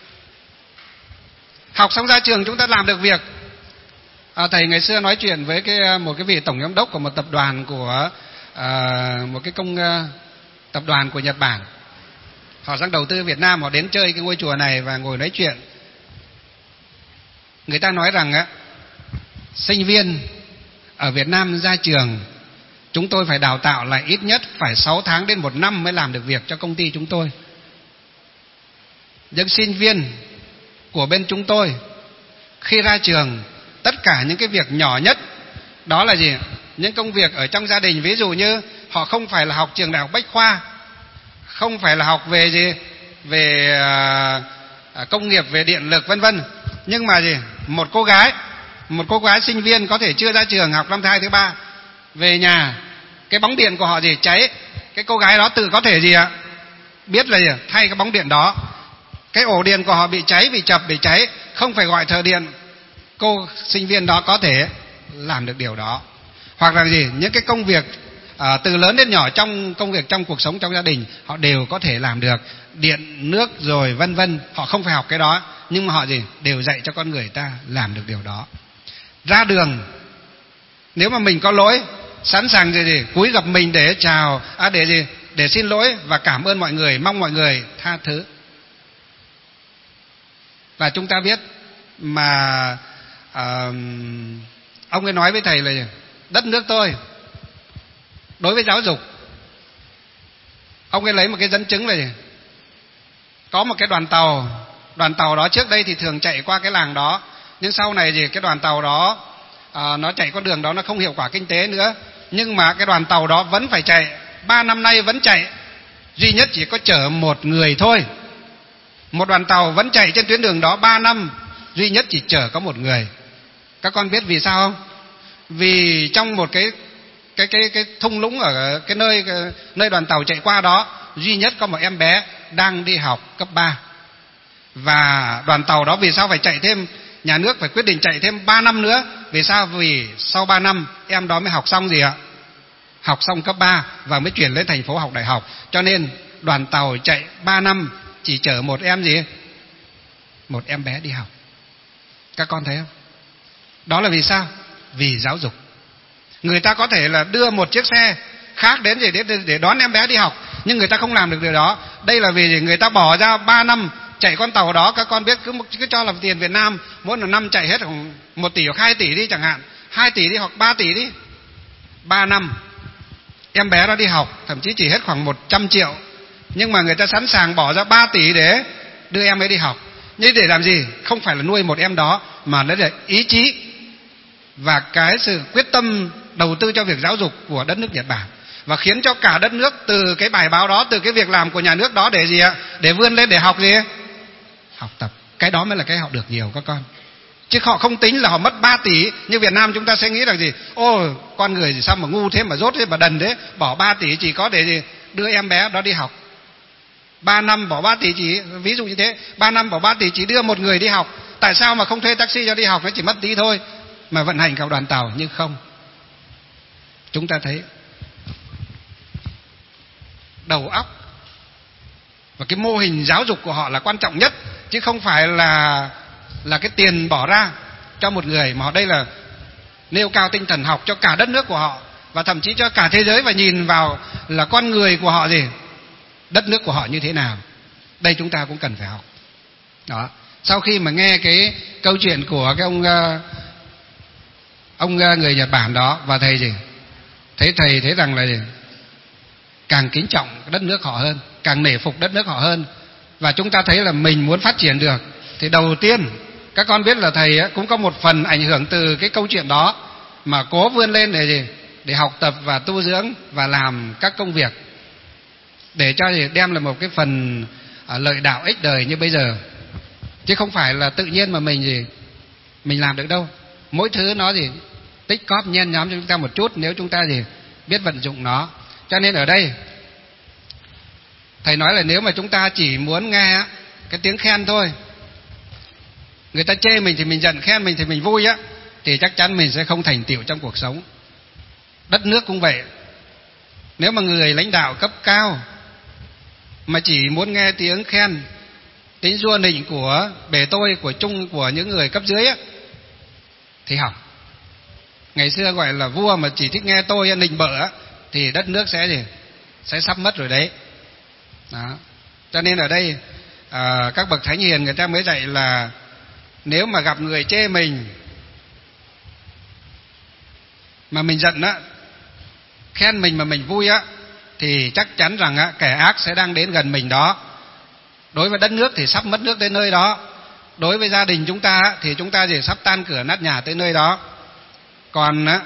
Học xong ra trường chúng ta làm được việc. À, thầy ngày xưa nói chuyện với cái một cái vị tổng giám đốc của một tập đoàn của à, một cái công uh, tập đoàn của Nhật Bản. Họ sang đầu tư Việt Nam, họ đến chơi cái ngôi chùa này và ngồi nói chuyện. Người ta nói rằng á, sinh viên ở Việt Nam ra trường chúng tôi phải đào tạo lại ít nhất phải sáu tháng đến một năm mới làm được việc cho công ty chúng tôi. Những sinh viên của bên chúng tôi khi ra trường, tất cả những cái việc nhỏ nhất đó là gì? Những công việc ở trong gia đình. Ví dụ như họ không phải là học trường đại học Bách Khoa, không phải là học về gì? Về à, công nghiệp, về điện lực vân vân. Nhưng mà gì? Một cô gái, một cô gái sinh viên có thể chưa ra trường, học năm thứ hai thứ ba, về nhà cái bóng điện của họ gì? Cháy. Cái cô gái đó tự có thể gì ạ? Biết là gì? Thay cái bóng điện đó. Cái ổ điện của họ bị cháy, bị chập, bị cháy, không phải gọi thợ điện, cô sinh viên đó có thể làm được điều đó. Hoặc là gì? Những cái công việc à, từ lớn đến nhỏ trong công việc trong cuộc sống trong gia đình họ đều có thể làm được. Điện, nước rồi vân vân, họ không phải học cái đó, nhưng mà họ gì? Đều dạy cho con người ta làm được điều đó. Ra đường, nếu mà mình có lỗi, sẵn sàng gì gì cúi gặp mình để chào, à để gì? Để xin lỗi và cảm ơn mọi người, mong mọi người tha thứ. Và chúng ta biết mà à, ông ấy nói với thầy là đất nước tôi đối với giáo dục, ông ấy lấy một cái dẫn chứng là gì? Có một cái đoàn tàu Đoàn tàu đó trước đây thì thường chạy qua cái làng đó, nhưng sau này thì cái đoàn tàu đó à, nó chạy con đường đó nó không hiệu quả kinh tế nữa, nhưng mà cái đoàn tàu đó vẫn phải chạy, ba năm nay vẫn chạy, duy nhất chỉ có chở một người thôi. Một đoàn tàu vẫn chạy trên tuyến đường đó ba năm, duy nhất chỉ chở có một người. Các con biết vì sao không? Vì trong một cái cái cái cái thung lũng ở cái nơi cái nơi đoàn tàu chạy qua đó, duy nhất có một em bé đang đi học cấp ba. Và đoàn tàu đó vì sao phải chạy thêm, nhà nước phải quyết định chạy thêm ba năm nữa. Vì sao? Vì sau ba năm em đó mới học xong gì ạ? Học xong cấp ba và mới chuyển lên thành phố học đại học. Cho nên đoàn tàu chạy ba năm chỉ chở một em gì? Một em bé đi học. Các con thấy không? Đó là vì sao? Vì giáo dục. Người ta có thể là đưa một chiếc xe khác đến để, để, để đón em bé đi học, nhưng người ta không làm được điều đó. Đây là vì người ta bỏ ra ba năm chạy con tàu đó. Các con biết cứ, cứ cho là tiền Việt Nam mỗi một năm chạy hết khoảng một tỷ hoặc hai tỷ đi chẳng hạn, hai tỷ đi hoặc ba tỷ đi, ba năm em bé đó đi học thậm chí chỉ hết khoảng một trăm triệu, nhưng mà người ta sẵn sàng bỏ ra ba tỷ để đưa em ấy đi học. Nhưng để làm gì? Không phải là nuôi một em đó, mà nó là ý chí và cái sự quyết tâm đầu tư cho việc giáo dục của đất nước Nhật Bản, và khiến cho cả đất nước từ cái bài báo đó, từ cái việc làm của nhà nước đó để gì ạ? Để vươn lên, để học gì? Học tập. Cái đó mới là cái họ được nhiều các con. Chứ họ không tính là họ mất ba tỷ. Như Việt Nam chúng ta sẽ nghĩ là gì? Ô, con người gì sao mà ngu thế, mà dốt thế, mà đần thế, bỏ ba tỷ chỉ có để gì? Đưa em bé đó đi học. ba năm bỏ ba tỷ chỉ, ví dụ như thế, ba năm bỏ ba tỷ chỉ đưa một người đi học. Tại sao mà không thuê taxi cho đi học? Nó chỉ mất tí thôi mà vận hành cả đoàn tàu. Nhưng không, chúng ta thấy đầu óc và cái mô hình giáo dục của họ là quan trọng nhất, chứ không phải là là cái tiền bỏ ra cho một người, mà họ đây là nêu cao tinh thần học cho cả đất nước của họ và thậm chí cho cả thế giới, và nhìn vào là con người của họ gì, đất nước của họ như thế nào. Đây chúng ta cũng cần phải học. Đó. Sau khi mà nghe cái câu chuyện của cái ông ông người Nhật Bản đó, và thầy gì, thấy thầy thấy rằng là gì? Càng kính trọng đất nước họ hơn, càng nể phục đất nước họ hơn, và chúng ta thấy là mình muốn phát triển được thì đầu tiên các con biết là thầy cũng có một phần ảnh hưởng từ cái câu chuyện đó mà cố vươn lên để gì? Để học tập và tu dưỡng và làm các công việc để cho gì? Đem là một cái phần lợi đạo ích đời như bây giờ, chứ không phải là tự nhiên mà mình gì mình làm được đâu. Mỗi thứ nó gì tích cóp nhen nhóm cho chúng ta một chút nếu chúng ta gì biết vận dụng nó. Cho nên ở đây thầy nói là nếu mà chúng ta chỉ muốn nghe cái tiếng khen thôi, người ta chê mình thì mình giận, khen mình thì mình vui á, thì chắc chắn mình sẽ không thành tựu trong cuộc sống. Đất nước cũng vậy. Nếu mà người lãnh đạo cấp cao mà chỉ muốn nghe tiếng khen, tiếng rua nịnh của bề tôi, của chung của những người cấp dưới á, thì hỏng. Ngày xưa gọi là vua mà chỉ thích nghe tôi nịnh bợ á, thì đất nước sẽ gì? Sẽ sắp mất rồi đấy. Đó. Cho nên ở đây à, các bậc thánh hiền người ta mới dạy là nếu mà gặp người chê mình mà mình giận á, khen mình mà mình vui á, thì chắc chắn rằng á, kẻ ác sẽ đang đến gần mình đó. Đối với đất nước thì sắp mất nước đến nơi đó. Đối với gia đình chúng ta á, thì chúng ta thì sắp tan cửa nát nhà tới nơi đó. Còn á,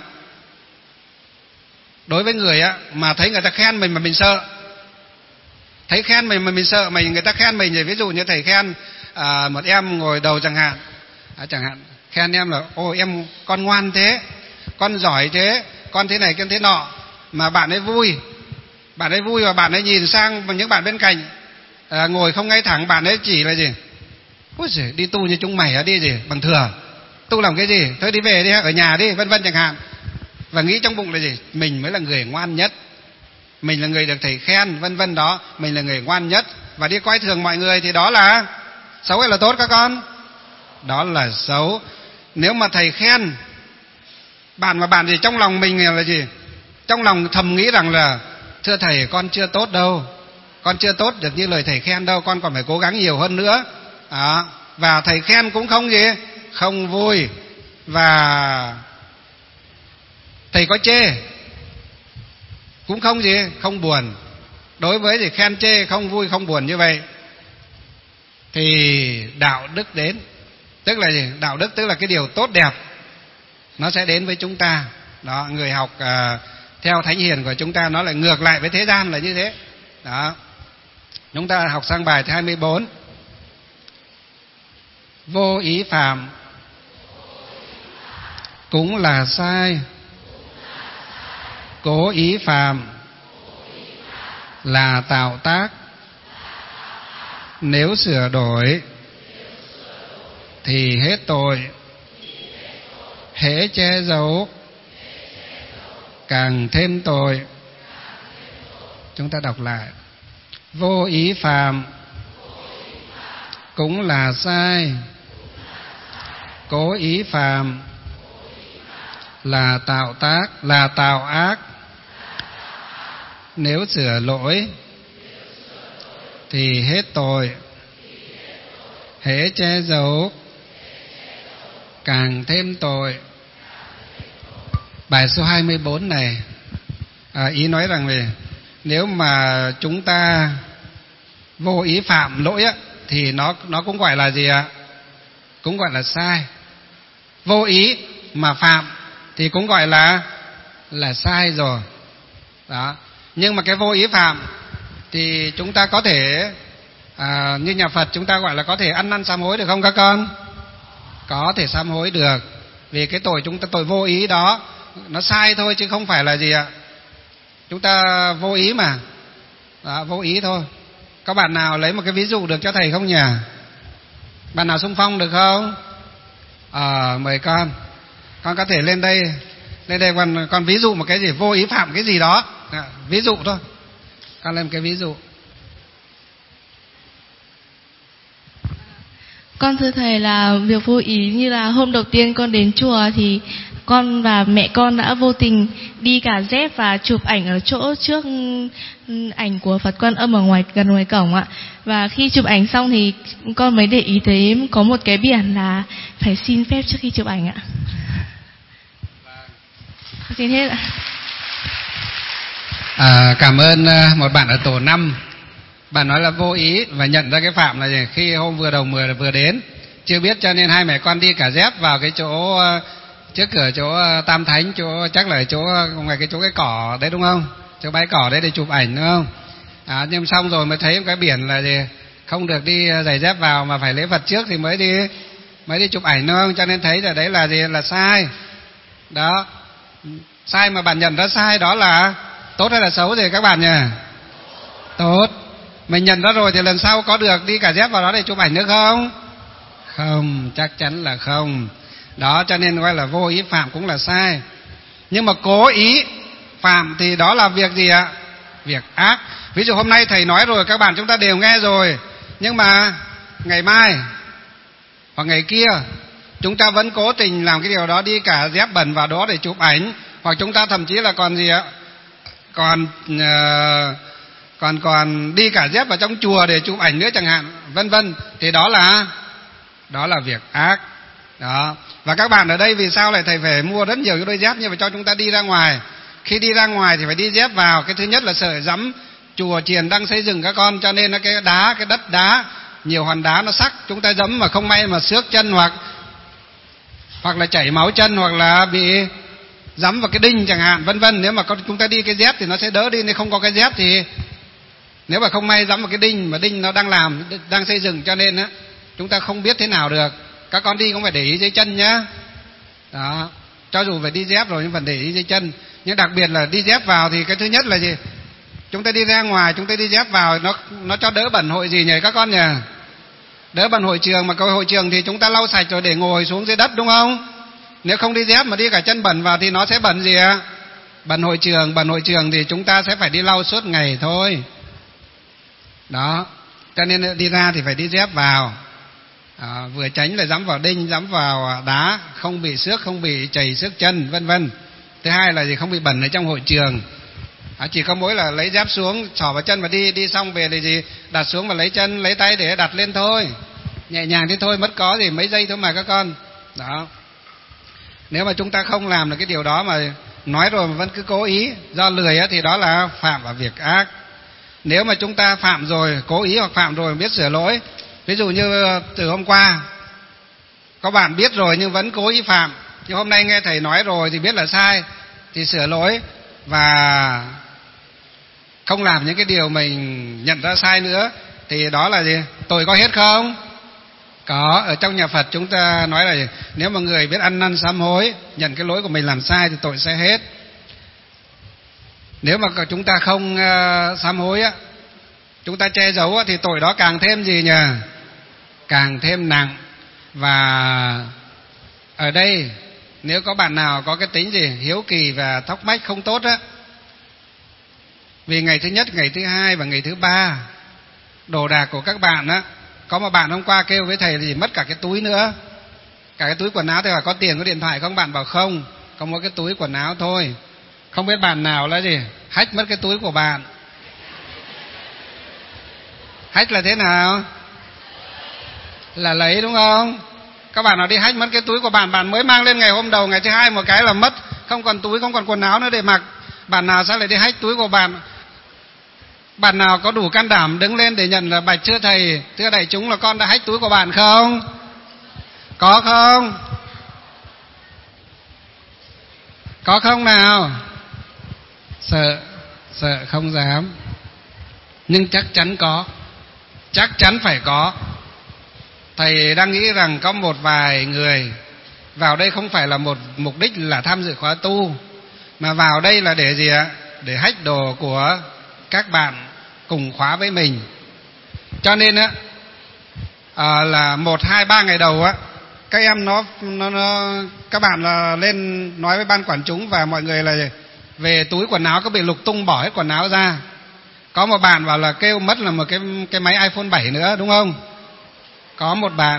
đối với người á, mà thấy người ta khen mình mà mình sợ, thấy khen mình mà mình sợ, mình người ta khen mình thì ví dụ như thầy khen à, một em ngồi đầu chẳng hạn, à, chẳng hạn khen em là ô em con ngoan thế, con giỏi thế, con thế này con thế nọ, mà bạn ấy vui, bạn ấy vui và bạn ấy nhìn sang những bạn bên cạnh à, ngồi không ngay thẳng, bạn ấy chỉ là gì? Ôi giời, đi tu như chúng mày đi gì bằng thừa, tu làm cái gì, thôi đi về đi, ở nhà đi, vân vân chẳng hạn. Và nghĩ trong bụng là gì? Mình mới là người ngoan nhất, mình là người được thầy khen, vân vân đó, mình là người ngoan nhất, và đi coi thường mọi người thì đó là xấu hay là tốt các con? Đó là xấu. Nếu mà thầy khen bạn mà bạn gì trong lòng mình là gì? Trong lòng thầm nghĩ rằng là thưa thầy, con chưa tốt đâu, con chưa tốt được như lời thầy khen đâu, con còn phải cố gắng nhiều hơn nữa. Đó. Và thầy khen cũng không gì, không vui, và thầy có chê cũng không gì, không buồn. Đối với thì khen chê không vui không buồn như vậy thì đạo đức đến. Tức là gì? Đạo đức tức là cái điều tốt đẹp nó sẽ đến với chúng ta. Đó, người học uh, theo thánh hiền của chúng ta nó lại ngược lại với thế gian là như thế. Đó. Chúng ta học sang bài thứ hai mươi bốn. Vô ý phạm cũng là sai, cố ý phạm là tạo tác. Nếu sửa đổi thì hết tội, hễ che giấu càng thêm tội. Chúng ta đọc lại. Vô ý phạm cũng là sai, cố ý phạm là tạo tác, là tạo ác. Nếu sửa lỗi thì hết tội, hễ che giấu càng thêm tội. Bài số hai mươi bốn này à, ý nói rằng về nếu mà chúng ta vô ý phạm lỗi á, thì nó nó cũng gọi là gì ạ? Cũng gọi là sai. Vô ý mà phạm thì cũng gọi là là sai rồi. Đó. Nhưng mà cái vô ý phạm thì chúng ta có thể à, như nhà Phật chúng ta gọi là có thể ăn năn sám hối được không các con? Có thể sám hối được. Vì cái tội chúng ta tội vô ý đó nó sai thôi chứ không phải là gì ạ? Chúng ta vô ý mà. Đó, vô ý thôi. Có bạn nào lấy một cái ví dụ được cho thầy không nhỉ? Bạn nào xung phong được không? À, mời con. Con có thể lên đây. Lên đây con, con ví dụ một cái gì vô ý phạm cái gì đó. À, ví dụ thôi. Con lên một cái ví dụ. Con thưa thầy là việc vô ý như là hôm đầu tiên con đến chùa thì con và mẹ con đã vô tình đi cả dép và chụp ảnh ở chỗ trước ảnh của Phật Quan Âm ở ngoài gần ngoài cổng ạ. Và khi chụp ảnh xong thì con mới để ý thấy có một cái biển là phải xin phép trước khi chụp ảnh ạ. Xin hết ạ. À, cảm ơn một bạn ở tổ năm. Bạn nói là vô ý và nhận ra cái phạm là gì? Khi hôm vừa đầu mười vừa đến chưa biết cho nên hai mẹ con đi cả dép vào cái chỗ trước cửa chỗ Tam Thánh, chỗ chắc là chỗ ngoài cái chỗ cái cỏ đấy đúng không? Chỗ bãi cỏ đấy để chụp ảnh đúng không? À, nhưng xong rồi mới thấy cái biển là gì? Không được đi giày dép vào mà phải lễ Phật trước thì mới đi mới đi chụp ảnh đúng không? Cho nên thấy là đấy là gì? Là sai. Đó. Sai mà bạn nhận ra sai đó là tốt hay là xấu thì các bạn nhỉ? Tốt. Mình nhận ra rồi thì lần sau có được đi cả dép vào đó để chụp ảnh nữa không? Không, chắc chắn là không. Đó, cho nên gọi là vô ý phạm cũng là sai. Nhưng mà cố ý phạm thì đó là việc gì ạ? Việc ác. Ví dụ hôm nay thầy nói rồi các bạn chúng ta đều nghe rồi, nhưng mà ngày mai hoặc ngày kia chúng ta vẫn cố tình làm cái điều đó, đi cả dép bẩn vào đó để chụp ảnh, hoặc chúng ta thậm chí là còn gì ạ? Còn uh, còn còn đi cả dép vào trong chùa để chụp ảnh nữa chẳng hạn, vân vân, thì đó là đó là việc ác. Đó. Và các bạn ở đây vì sao lại thầy phải mua rất nhiều cái đôi dép như vậy cho chúng ta đi ra ngoài? Khi đi ra ngoài thì phải đi dép vào. Cái thứ nhất là sợ dẫm chùa chiền đang xây dựng các con, cho nên là cái đá, cái đất đá, nhiều hòn đá nó sắc, chúng ta dẫm mà không may mà xước chân hoặc hoặc là chảy máu chân, hoặc là bị dẫm vào cái đinh chẳng hạn, vân vân. Nếu mà chúng ta đi cái dép thì nó sẽ đỡ đi, nếu không có cái dép thì nếu mà không may dẫm vào cái đinh mà đinh nó đang làm, đang xây dựng, cho nên á chúng ta không biết thế nào được. Các con đi cũng phải để ý dưới chân nhá. Đó, cho dù phải đi dép rồi nhưng vẫn để ý dưới chân. Nhưng đặc biệt là đi dép vào thì cái thứ nhất là gì? Chúng ta đi ra ngoài, chúng ta đi dép vào nó nó cho đỡ bẩn hội gì nhỉ các con nhỉ? Đỡ bẩn hội trường, mà cái hội trường thì chúng ta lau sạch rồi để ngồi xuống dưới đất đúng không? Nếu không đi dép mà đi cả chân bẩn vào thì nó sẽ bẩn gì ạ? Bẩn hội trường, bẩn hội trường thì chúng ta sẽ phải đi lau suốt ngày thôi. Đó, cho nên đi ra thì phải đi dép vào. À, vừa tránh là dẫm vào đinh, dẫm vào đá, không bị xước, không bị chảy xước chân, vân vân. Thứ hai là gì? Không bị bẩn ở trong hội trường. À, chỉ có mỗi là lấy dép xuống, xỏ vào chân và đi, đi xong về thì gì? Đặt xuống và lấy chân, lấy tay để đặt lên thôi. Nhẹ nhàng thế thôi, mất có gì mấy giây thôi mà các con. Đó. Nếu mà chúng ta không làm được cái điều đó mà nói rồi mà vẫn cứ cố ý do lười á, thì đó là phạm vào việc ác. Nếu mà chúng ta phạm rồi, cố ý hoặc phạm rồi biết sửa lỗi Ví dụ như từ hôm qua có bạn biết rồi nhưng vẫn cố ý phạm, nhưng hôm nay nghe thầy nói rồi thì biết là sai thì sửa lỗi và không làm những cái điều mình nhận ra sai nữa, thì đó là gì? Tội có hết không? Có. Ở trong nhà Phật chúng ta nói là nếu mà người biết ăn năn sám hối, nhận cái lỗi của mình làm sai thì tội sẽ hết. Nếu mà chúng ta không uh, sám hối á, chúng ta che giấu á, thì tội đó càng thêm gì nhỉ? Càng thêm nặng. Và ở đây nếu có bạn nào có cái tính gì hiếu kỳ và thắc mắc không tốt á, vì ngày thứ nhất, ngày thứ hai và ngày thứ ba đồ đạc của các bạn á, có một bạn hôm qua kêu với thầy là gì? Mất cả cái túi nữa, cả cái túi quần áo. Thầy hỏi có tiền có điện thoại không? Bạn bảo không, có một cái túi quần áo thôi. Không biết bạn nào là gì hack mất cái túi của bạn. Hack là thế nào? Là lấy, đúng không? Các bạn nào đi hack mất cái túi của bạn, bạn mới mang lên ngày hôm đầu, ngày thứ hai một cái là mất, không còn túi, không còn quần áo nữa để mặc. Bạn nào sao lại đi hack túi của bạn? Bạn nào có đủ can đảm đứng lên để nhận là bạch thưa thầy, thưa đại chúng là con đã hack túi của bạn không? Có không? Có không nào? Sợ, sợ không dám. Nhưng chắc chắn có, chắc chắn phải có. Thầy đang nghĩ rằng có một vài người vào đây không phải là một mục đích là tham dự khóa tu, mà vào đây là để gì ạ? Để hack đồ của các bạn cùng khóa với mình. Cho nên á, à, là một hai ba ngày đầu á, các em nó, nó, nó các bạn là lên nói với ban quản chúng và mọi người là về túi quần áo có bị lục tung, bỏ hết quần áo ra. Có một bạn bảo là kêu mất là một cái cái máy iPhone bảy nữa, đúng không? Có một bạn.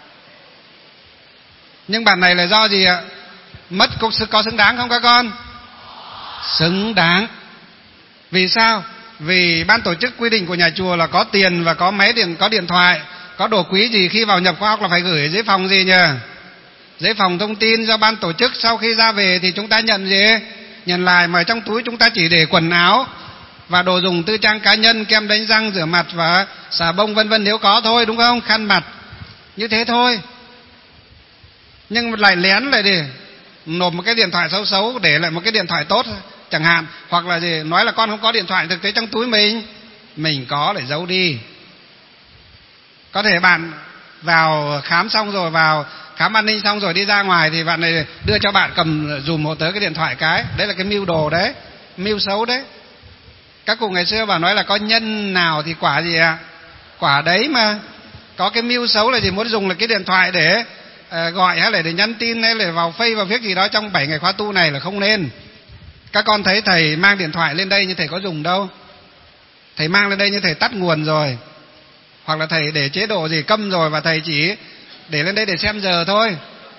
Nhưng bạn này là do gì ạ? Mất có, có xứng đáng không các con? Xứng đáng. Vì sao? Vì ban tổ chức quy định của nhà chùa là có tiền và có máy điện, có điện thoại, có đồ quý gì khi vào nhập khóa học là phải gửi giấy phòng gì nhỉ? Giấy phòng thông tin do ban tổ chức. Sau khi ra về thì chúng ta nhận gì? Nhận lại, mà trong túi chúng ta chỉ để quần áo và đồ dùng tư trang cá nhân, kem đánh răng, rửa mặt và xà bông vân vân nếu có thôi, đúng không? Khăn mặt, như thế thôi. Nhưng lại lén lại để nộp một cái điện thoại xấu xấu, để lại một cái điện thoại tốt chẳng hạn, hoặc là gì nói là con không có điện thoại, thực tế trong túi mình mình có, để giấu đi. Có thể bạn vào khám xong rồi, vào khám an ninh xong rồi đi ra ngoài thì bạn này đưa cho bạn cầm dùm hộ tớ cái điện thoại cái, đấy là cái mưu đồ đấy, mưu xấu đấy. Các cụ ngày xưa bảo nói là có nhân nào thì quả gì ạ? À? Quả đấy mà. Có cái mưu xấu là gì? Muốn dùng là cái điện thoại để uh, gọi hay là để nhắn tin hay là vào Facebook vào viết gì đó trong bảy ngày khóa tu này là không nên. Các con thấy thầy mang điện thoại lên đây nhưng thầy có dùng đâu. Thầy mang lên đây nhưng thầy tắt nguồn rồi, hoặc là thầy để chế độ gì câm rồi và thầy chỉ để lên đây để xem giờ thôi.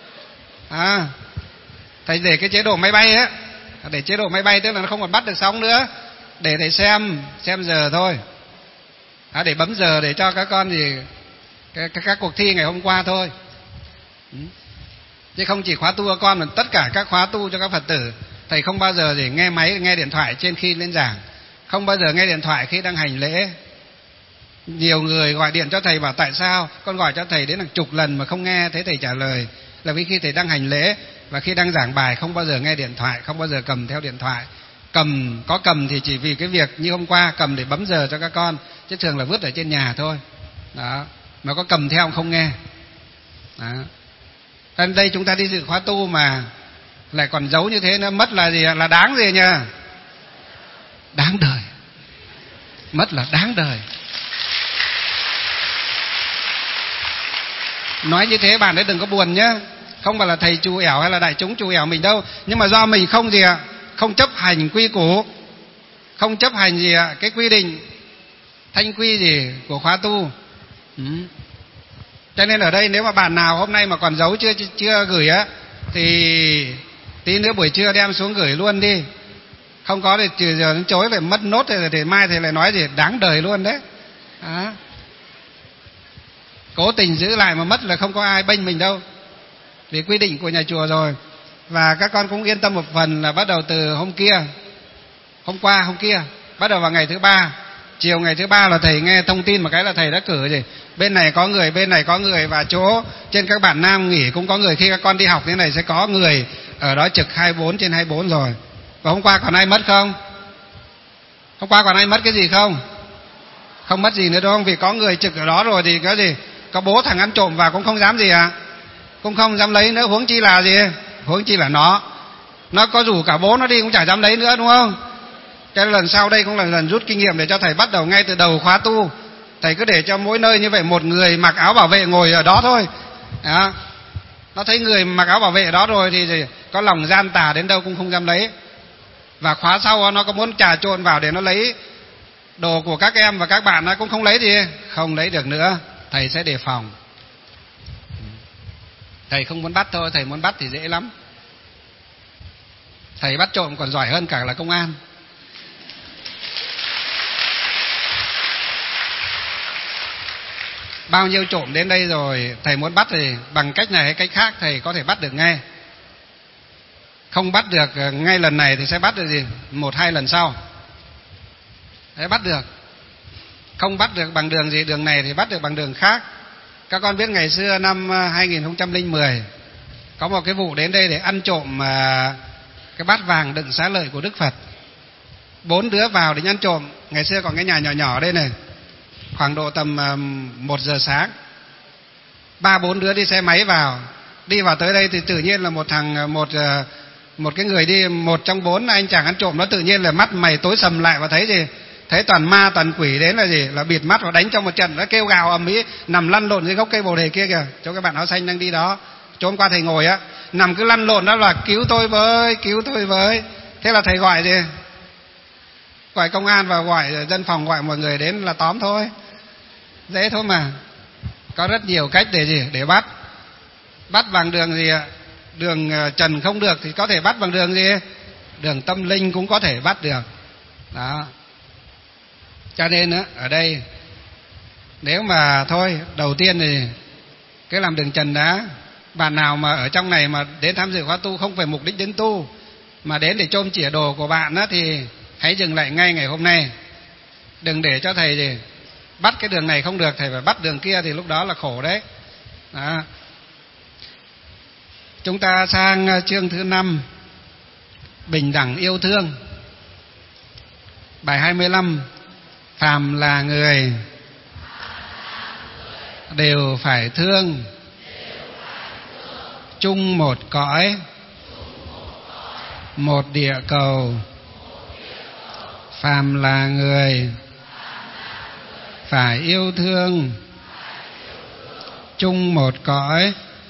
À, thầy để cái chế độ máy bay á, để chế độ máy bay tức là nó không còn bắt được sóng nữa, để thầy xem xem giờ thôi. À, để bấm giờ để cho các con gì các, các, các cuộc thi ngày hôm qua thôi. Ừ. Chứ không chỉ khóa tu cho con mà tất cả các khóa tu cho các Phật tử. Thầy không bao giờ để nghe máy, nghe điện thoại trên khi lên giảng, không bao giờ nghe điện thoại khi đang hành lễ. Nhiều người gọi điện cho thầy bảo tại sao con gọi cho thầy đến hàng chục lần mà không nghe thấy thầy trả lời, là vì khi thầy đang hành lễ và khi đang giảng bài không bao giờ nghe điện thoại, không bao giờ cầm theo điện thoại. Cầm có cầm thì chỉ vì cái việc như hôm qua cầm để bấm giờ cho các con, chứ thường là vứt ở trên nhà thôi. Đó, mà có cầm theo không nghe. Đó. Nên đây chúng ta đi dự khóa tu mà lại còn giấu như thế nữa, mất là gì? Là đáng gì nhỉ? Đáng đời. Mất là đáng đời. Nói như thế bạn ấy đừng có buồn nhá. Không phải là thầy chù ẻo hay là đại chúng chù ẻo mình đâu, nhưng mà do mình không gì ạ? Không chấp hành quy củ, không chấp hành gì ạ? Cái quy định thanh quy gì của khóa tu. Ừ. Cho nên ở đây nếu mà bạn nào hôm nay mà còn giấu chưa chưa gửi á thì tí nữa buổi trưa đem xuống gửi luôn đi. Không có thì trừ giờ đến chối phải mất nốt thì, thì mai thì lại nói gì đáng đời luôn đấy. À. Cố tình giữ lại mà mất là không có ai bênh mình đâu, vì quy định của nhà chùa rồi. Và các con cũng yên tâm một phần là bắt đầu từ hôm kia, hôm qua hôm kia, bắt đầu vào ngày thứ ba Chiều ngày thứ ba là thầy nghe thông tin một cái là thầy đã cử gì bên này có người, bên này có người, và chỗ trên các bạn nam nghỉ cũng có người. Khi các con đi học thế này sẽ có người ở đó trực hai mươi bốn trên hai mươi bốn rồi. Và hôm qua còn ai mất không? Hôm qua còn ai mất cái gì không? Không mất gì nữa đúng không? Vì có người trực ở đó rồi thì cái gì? Có bố thằng ăn trộm vào cũng không dám gì à? Cũng không dám lấy nữa, huống chi là gì? Huống chi là nó. Nó có rủ cả bố nó đi cũng chả dám lấy nữa đúng không? Cho nên lần sau đây cũng là lần rút kinh nghiệm để cho thầy bắt đầu ngay từ đầu khóa tu. Thầy cứ để cho mỗi nơi như vậy một người mặc áo bảo vệ ngồi ở đó thôi. Đó. Nó thấy người mặc áo bảo vệ ở đó rồi thì gì? Có lòng gian tà đến đâu cũng không dám lấy. Và khóa sau nó có muốn trà trộn vào để nó lấy đồ của các em và các bạn, nó cũng không lấy gì, không lấy được nữa. Thầy sẽ đề phòng. Thầy không muốn bắt thôi, thầy muốn bắt thì dễ lắm. Thầy bắt trộm còn giỏi hơn cả là công an. Bao nhiêu trộm đến đây rồi, thầy muốn bắt thì bằng cách này hay cách khác thầy có thể bắt được ngay. Không bắt được ngay lần này thì sẽ bắt được gì? Một hai lần sau sẽ bắt được. Không bắt được bằng đường gì, đường này thì bắt được bằng đường khác. Các con biết ngày xưa năm hai nghìn không trăm lẻ mười có một cái vụ đến đây để ăn trộm cái bát vàng đựng xá lợi của Đức Phật. Bốn đứa vào để ăn trộm. Ngày xưa còn cái nhà nhỏ nhỏ đây này, khoảng độ tầm một giờ sáng. Ba bốn đứa đi xe máy vào. Đi vào tới đây thì tự nhiên là một thằng một một cái người đi, một trong bốn anh chàng ăn trộm, nó tự nhiên là mắt mày tối sầm lại và thấy gì? Thấy toàn ma toàn quỷ đến là gì? Là bịt mắt và đánh cho một trận. Nó kêu gào ầm ĩ, nằm lăn lộn dưới gốc cây bồ đề kia kìa. Chỗ các bạn áo xanh đang đi đó, chỗ hôm qua thầy ngồi á, nằm cứ lăn lộn đó là cứu tôi với, cứu tôi với. Thế là thầy gọi gì? Gọi công an và gọi dân phòng, gọi mọi người đến là tóm thôi. Dễ thôi mà. Có rất nhiều cách để gì? Để bắt. Bắt bằng đường gì ạ? Đường trần không được thì có thể bắt bằng đường gì? Đường tâm linh cũng có thể bắt được. Đó. Cho nên á, ở đây nếu mà thôi, đầu tiên thì cái làm đường trần đã. Bạn nào mà ở trong này mà đến tham dự khóa tu không phải mục đích đến tu, mà đến để chôm chĩa đồ của bạn á, thì hãy dừng lại ngay ngày hôm nay. Đừng để cho thầy gì bắt cái đường này không được, thầy phải bắt đường kia thì lúc đó là khổ đấy. Đó. Chúng ta sang chương thứ năm, bình đẳng yêu thương. Bài hai mươi lăm. Phàm là người đều phải thương, chung một cõi, một địa cầu. Phàm là người phải yêu thương, chung một cõi,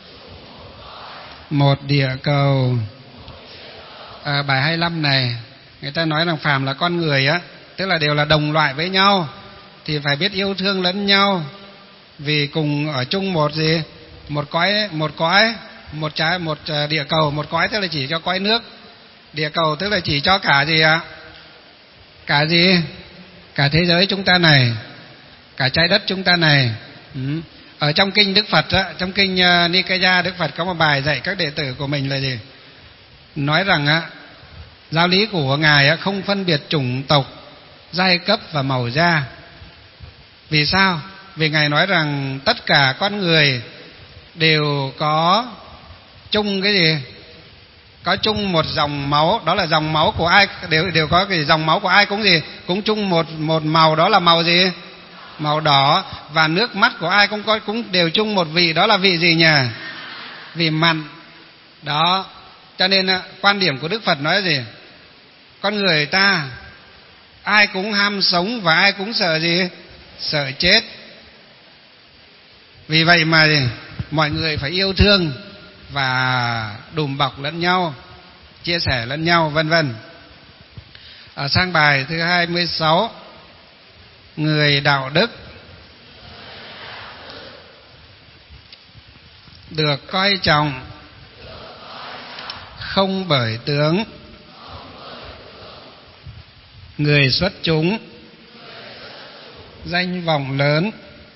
một địa cầu. À, bài hai mươi lăm này người ta nói rằng phàm là con người á, tức là đều là đồng loại với nhau, thì phải biết yêu thương lẫn nhau, vì cùng ở chung một gì, một cõi, một cõi, một trái, một địa cầu. Một cõi tức là chỉ cho cõi nước, địa cầu tức là chỉ cho cả gì ạ? Cả gì? Cả thế giới chúng ta này, cả trái đất chúng ta này. Ừ. Ở trong kinh Đức Phật á, trong kinh uh, Nikaya, Đức Phật có một bài dạy các đệ tử của mình là gì? Nói rằng á, giáo lý của ngài á, không phân biệt chủng tộc, giai cấp và màu da. Vì sao? Vì ngài nói rằng tất cả con người đều có chung cái gì? Có chung một dòng máu, đó là dòng máu của ai đều đều có cái dòng máu của ai cũng gì? Cũng chung một một màu, đó là màu gì? Màu đỏ. Và nước mắt của ai cũng có cũng đều chung một vị, đó là vị gì nhỉ? Vị mặn. Đó. Cho nên quan điểm của Đức Phật nói gì? Con người ta ai cũng ham sống và ai cũng sợ gì? Sợ chết. Vì vậy mà gì? Mọi người phải yêu thương và đùm bọc lẫn nhau, chia sẻ lẫn nhau, vân vân. Ở sang bài thứ hai mươi sáu, người đạo đức được coi trọng không bởi tướng, người xuất chúng danh vọng lớn,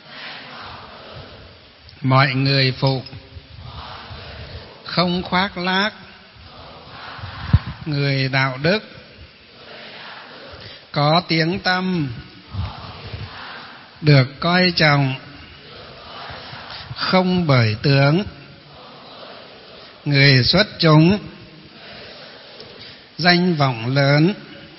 mọi người phục không khoác lác, người đạo đức có tiếng tăm được coi trọng không bởi tướng, người xuất chúng danh vọng lớn,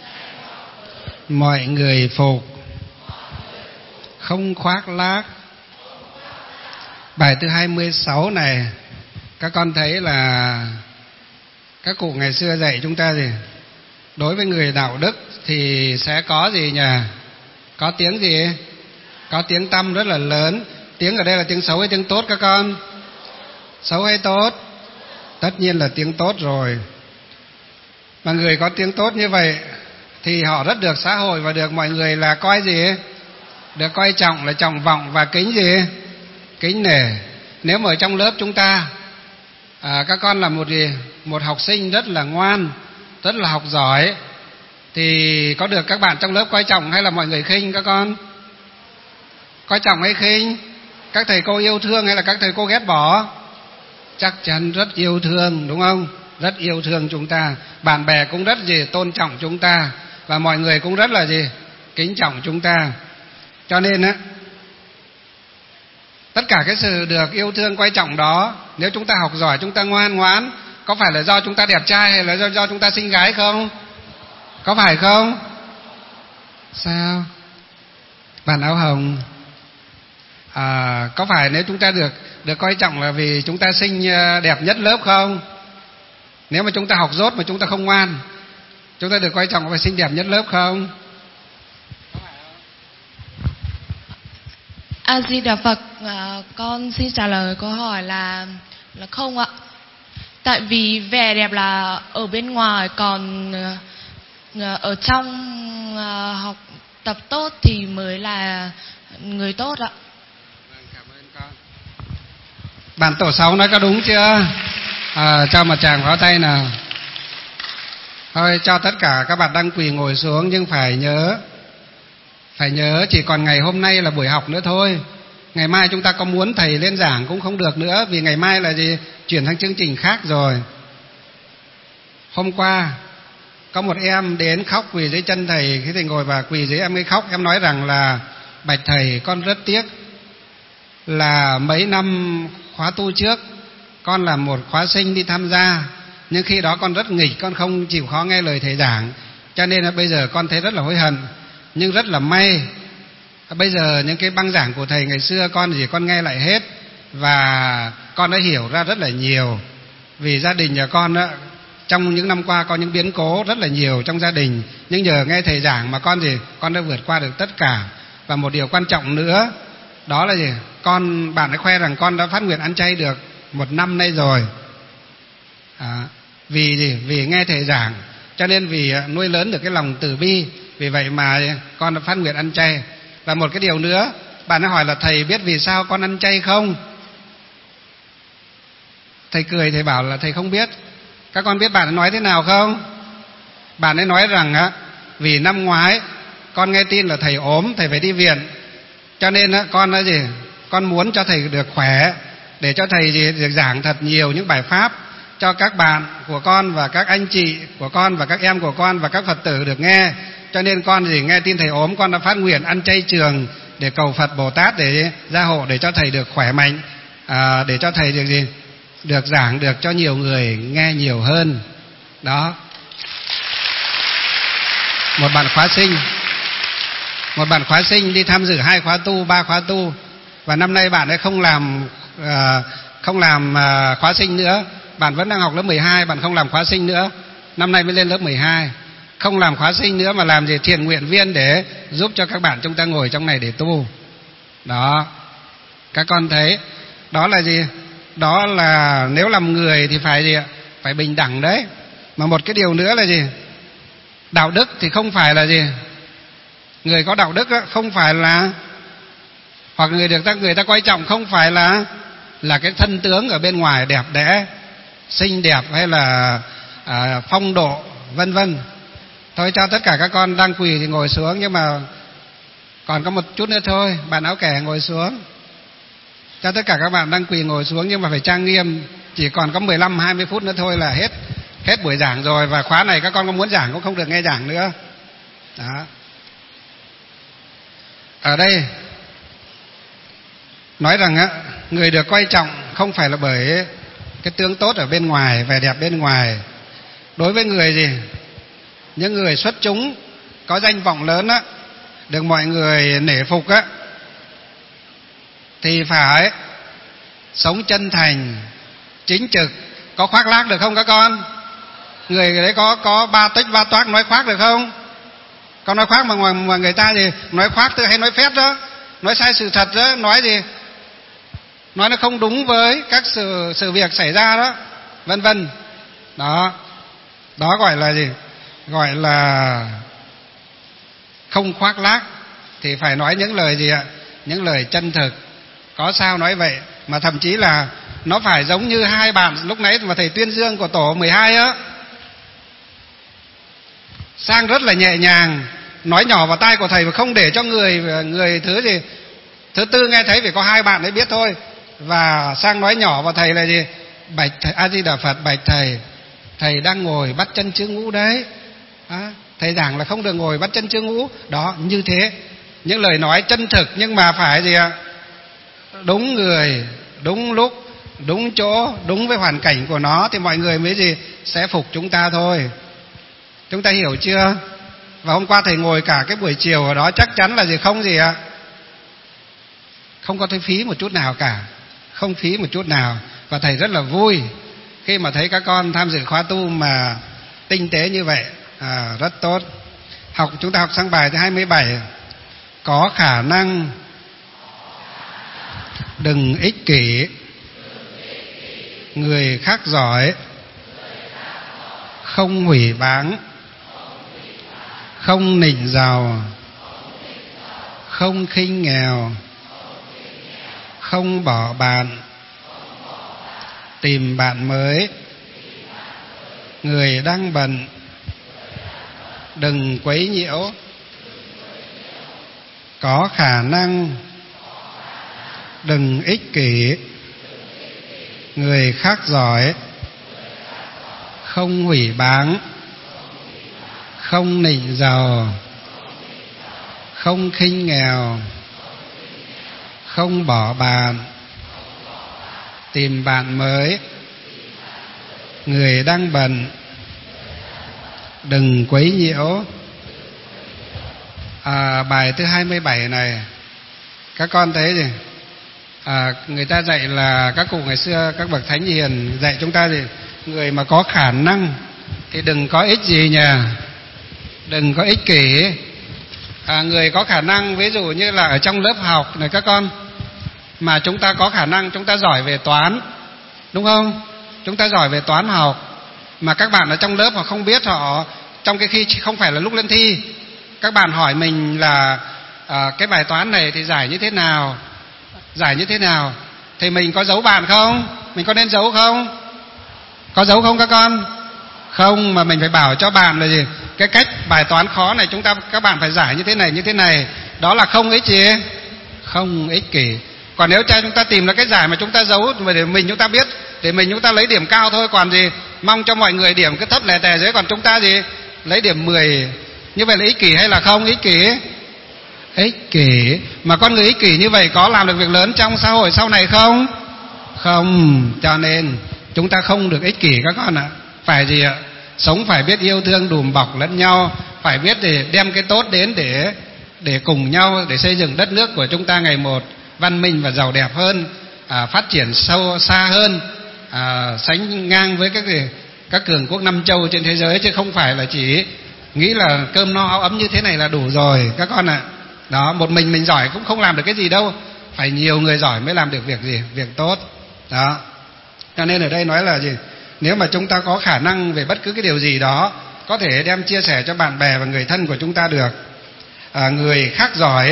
mọi người phục không khoác lác. Bài thứ hai mươi sáu này các con thấy là các cụ ngày xưa dạy chúng ta gì? Đối với người đạo đức thì sẽ có gì nhỉ? Có tiếng gì? Có tiếng tăm rất là lớn. Tiếng ở đây là tiếng xấu hay tiếng tốt các con? Xấu hay tốt? Tất nhiên là tiếng tốt rồi. Mà người có tiếng tốt như vậy thì họ rất được xã hội và được mọi người là coi gì? Được coi trọng, là trọng vọng và kính gì? Kính nể. Nếu mà ở trong lớp chúng ta à, các con là một gì? Một học sinh rất là ngoan, rất là học giỏi, thì có được các bạn trong lớp coi trọng hay là mọi người khinh các con? Coi trọng hay khinh? Các thầy cô yêu thương hay là các thầy cô ghét bỏ? Chắc chắn rất yêu thương, đúng không? Rất yêu thương chúng ta. Bạn bè cũng rất gì? Tôn trọng chúng ta. Và mọi người cũng rất là gì? Kính trọng chúng ta. Cho nên á, tất cả cái sự được yêu thương coi trọng đó, nếu chúng ta học giỏi, chúng ta ngoan ngoãn, có phải là do chúng ta đẹp trai hay là do, do chúng ta xinh gái không? Có phải không? Sao? Bạn áo hồng, à, có phải nếu chúng ta được được coi trọng là vì chúng ta xinh đẹp nhất lớp không? Nếu mà chúng ta học dốt mà chúng ta không ngoan, chúng ta được coi trọng phải xinh đẹp nhất lớp không? A Di Đà Phật, à, con xin trả lời câu hỏi là là không ạ. Tại vì vẻ đẹp là ở bên ngoài, còn à, ở trong à, học tập tốt thì mới là người tốt ạ. Cảm ơn con. Bạn tổ sáu nói có đúng chưa? À, cho một tràng pháo tay nào. Thôi cho tất cả các bạn đang quỳ ngồi xuống, nhưng phải nhớ, phải nhớ chỉ còn ngày hôm nay là buổi học nữa thôi. Ngày mai chúng ta có muốn thầy lên giảng cũng không được nữa, vì ngày mai là gì? Chuyển sang chương trình khác rồi. Hôm qua có một em đến khóc quỳ dưới chân thầy, khi thầy ngồi và quỳ dưới em ấy khóc. Em nói rằng là bạch thầy, con rất tiếc là mấy năm khóa tu trước con là một khóa sinh đi tham gia, nhưng khi đó con rất nghịch, con không chịu khó nghe lời thầy giảng, cho nên là bây giờ con thấy rất là hối hận. Nhưng rất là may, bây giờ những cái băng giảng của thầy ngày xưa con chỉ con nghe lại hết, và con đã hiểu ra rất là nhiều. Vì gia đình nhà con đó, trong những năm qua có những biến cố rất là nhiều trong gia đình, nhưng nhờ nghe thầy giảng mà con gì con đã vượt qua được tất cả. Và một điều quan trọng nữa đó là gì? Con bạn đã khoe rằng con đã phát nguyện ăn chay được một năm nay rồi. À, vì gì? Vì nghe thầy giảng, cho nên vì nuôi lớn được cái lòng từ bi, vì vậy mà con đã phát nguyện ăn chay. Và một cái điều nữa, bạn đã hỏi là thầy biết vì sao con ăn chay không? Thầy cười, thầy bảo là thầy không biết. Các con biết bạn ấy nói thế nào không? Bạn ấy nói rằng á, vì năm ngoái con nghe tin là thầy ốm, thầy phải đi viện, cho nên á, con là gì? Con muốn cho thầy được khỏe, để cho thầy gì được giảng thật nhiều những bài pháp cho các bạn của con và các anh chị của con và các em của con và các Phật tử được nghe. Cho nên con gì nghe tin thầy ốm, con đã phát nguyện ăn chay trường để cầu Phật Bồ Tát để gia hộ, để cho thầy được khỏe mạnh, à, để cho thầy được gì? Được giảng được cho nhiều người nghe nhiều hơn. Đó. Một bạn khóa sinh, một bạn khóa sinh đi tham dự hai khóa tu, ba khóa tu, và năm nay bạn ấy không làm à, không làm à, khóa sinh nữa. Bạn vẫn đang học lớp mười hai, bạn không làm khóa sinh nữa. Năm nay mới lên lớp mười hai. Không làm khóa sinh nữa mà làm gì? Thiện nguyện viên để giúp cho các bạn chúng ta ngồi trong này để tu. Đó. Các con thấy đó là gì? Đó là nếu làm người thì phải gì ạ? Phải bình đẳng đấy. Mà một cái điều nữa là gì? Đạo đức thì không phải là gì? Người có đạo đức đó, không phải là, hoặc người được ta người ta coi trọng không phải là là cái thân tướng ở bên ngoài đẹp đẽ, xinh đẹp hay là à, phong độ vân vân. Thôi cho tất cả các con đang quỳ thì ngồi xuống, nhưng mà còn có một chút nữa thôi. Bạn áo kẻ ngồi xuống. Cho tất cả các bạn đang quỳ ngồi xuống, nhưng mà phải trang nghiêm. Chỉ còn có mười lăm hai mươi phút nữa thôi là hết hết buổi giảng rồi, và khóa này các con có muốn giảng cũng không được nghe giảng nữa. Đó. Ở đây nói rằng á, người được coi trọng không phải là bởi cái tướng tốt ở bên ngoài, vẻ đẹp bên ngoài. Đối với người gì, những người xuất chúng, có danh vọng lớn á, được mọi người nể phục á, thì phải sống chân thành, chính trực. Có khoác lác được không các con? Người đấy có có ba tích ba toác nói khoác được không? Con nói khoác mà, mà, mà người ta gì nói khoác tức hay nói phét đó, nói sai sự thật đó, nói gì, nói nó không đúng với các sự sự việc xảy ra đó, vân vân. Đó, đó gọi là gì? Gọi là không khoác lác. Thì phải nói những lời gì ạ? Những lời chân thực. Có sao nói vậy, mà thậm chí là nó phải giống như hai bạn lúc nãy mà thầy tuyên dương của tổ mười hai á. Sang rất là nhẹ nhàng, nói nhỏ vào tai của thầy và không để cho người người thứ gì thứ tư nghe thấy, vì có hai bạn ấy biết thôi. Và Sang nói nhỏ vào thầy là gì? Bạch thầy, A Di Đà Phật, bạch thầy, thầy đang ngồi bắt chân chư ngũ đấy. À, thầy giảng là không được ngồi bắt chân chư ngũ. Đó, như thế. Những lời nói chân thực nhưng mà phải gì ạ? Đúng người, đúng lúc, đúng chỗ, đúng với hoàn cảnh của nó, thì mọi người mới gì? Sẽ phục chúng ta thôi. Chúng ta hiểu chưa? Và hôm qua thầy ngồi cả cái buổi chiều ở đó, chắc chắn là gì? Không gì ạ? Không có thấy phí một chút nào cả. Không phí một chút nào. Và thầy rất là vui khi mà thấy các con tham dự khóa tu mà tinh tế như vậy. À, rất tốt. Học chúng ta học sang bài thứ hai mươi bảy. Có khả năng đừng ích kỷ, người khác giỏi không hủy báng, không nịnh giàu, không khinh nghèo, không bỏ bạn, tìm bạn mới, người đang bận đừng quấy nhiễu, có khả năng đừng ích kỷ, người khác giỏi không hủy báng, không nịnh giàu, không khinh nghèo, không bỏ bạn, tìm bạn mới, người đang bận đừng quấy nhiễu. À, bài thứ hai mươi bảy này các con thấy gì? À, người ta dạy là các cụ ngày xưa, các bậc thánh hiền dạy chúng ta gì? Người mà có khả năng thì đừng có ích gì nhỉ? Đừng có ích kỷ. À, người có khả năng, ví dụ như là ở trong lớp học này các con, mà chúng ta có khả năng, chúng ta giỏi về toán, đúng không? Chúng ta giỏi về toán học, mà các bạn ở trong lớp họ không biết, họ trong cái khi không phải là lúc lên thi, các bạn hỏi mình là à, cái bài toán này thì giải như thế nào, giải như thế nào, thì mình có giấu bạn không? Mình có nên giấu không? Có giấu không các con? Không, mà mình phải bảo cho bạn là gì? Cái cách bài toán khó này chúng ta các bạn phải giải như thế này, như thế này. Đó là không ích gì? Không ích kỷ. Còn nếu cha chúng ta tìm ra cái giải mà chúng ta giấu mà để mình chúng ta biết, để mình chúng ta lấy điểm cao thôi, còn gì mong cho mọi người điểm cứ thấp lè tè dưới, còn chúng ta gì lấy điểm mười. Như vậy là ích kỷ hay là không ích kỷ? Ích kỷ. Mà con người ích kỷ như vậy có làm được việc lớn trong xã hội sau này không? Không. Cho nên chúng ta không được ích kỷ các con ạ. Phải gì ạ? Sống phải biết yêu thương đùm bọc lẫn nhau, phải biết để đem cái tốt đến để để cùng nhau để xây dựng đất nước của chúng ta ngày một văn minh và giàu đẹp hơn, à, phát triển sâu xa hơn, à, sánh ngang với các các cường quốc năm châu trên thế giới, chứ không phải là chỉ nghĩ là cơm no áo ấm như thế này là đủ rồi các con ạ. Đó, một mình mình giỏi cũng không làm được cái gì đâu, phải nhiều người giỏi mới làm được việc gì, việc tốt. Đó. Cho nên ở đây nói là gì? Nếu mà chúng ta có khả năng về bất cứ cái điều gì đó, có thể đem chia sẻ cho bạn bè và người thân của chúng ta được. À, người khác giỏi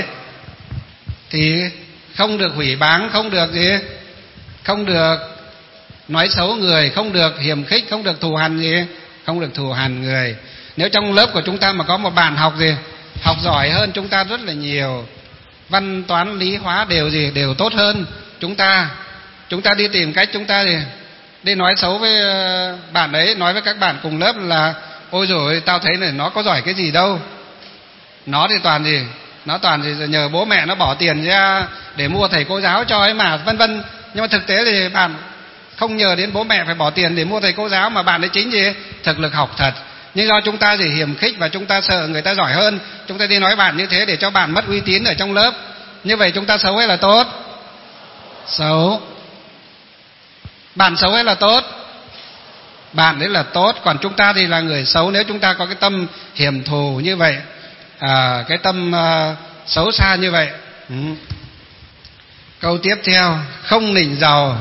thì không được hủy báng, không được gì, không được nói xấu người, không được hiềm khích, không được thù hằn gì, không được thù hằn người. Nếu trong lớp của chúng ta mà có một bạn học gì, học giỏi hơn chúng ta rất là nhiều, văn toán lý hóa đều gì đều tốt hơn chúng ta, chúng ta đi tìm cách chúng ta gì đi nói xấu với bạn đấy, nói với các bạn cùng lớp là ôi dồi ôi, tao thấy này nó có giỏi cái gì đâu, nó thì toàn gì nó toàn thì nhờ bố mẹ nó bỏ tiền ra để mua thầy cô giáo cho ấy mà, vân vân. Nhưng mà thực tế thì bạn không nhờ đến bố mẹ phải bỏ tiền để mua thầy cô giáo, mà bạn ấy chính gì thực lực học thật. Nhưng do chúng ta gì hiềm khích và chúng ta sợ người ta giỏi hơn, chúng ta đi nói bạn như thế để cho bạn mất uy tín ở trong lớp. Như vậy chúng ta xấu hay là tốt? Xấu. Bạn xấu hay là tốt? Bạn đấy là tốt. Còn chúng ta thì là người xấu nếu chúng ta có cái tâm hiểm thù như vậy, à, cái tâm uh, xấu xa như vậy. Ừ. Câu tiếp theo: không nịnh giàu,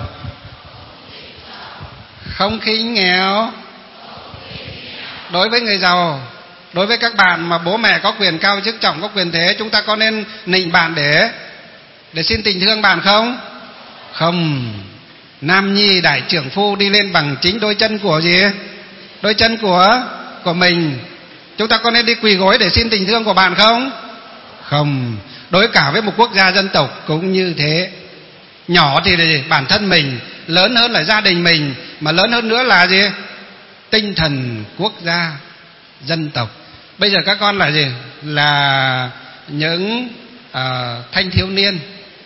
không khinh nghèo. Đối với người giàu, đối với các bạn mà bố mẹ có quyền cao chức trọng, có quyền thế, chúng ta có nên nịnh bạn để để xin tình thương bạn không? Không. Nam nhi đại trưởng phu đi lên bằng chính đôi chân của gì? Đôi chân của của mình. Chúng ta có nên đi quỳ gối để xin tình thương của bạn không? Không. Đối cả với một quốc gia dân tộc cũng như thế. Nhỏ thì là gì? Bản thân mình, lớn hơn là gia đình mình, mà lớn hơn nữa là gì? Tinh thần quốc gia dân tộc. Bây giờ các con là gì? Là những uh, thanh thiếu niên.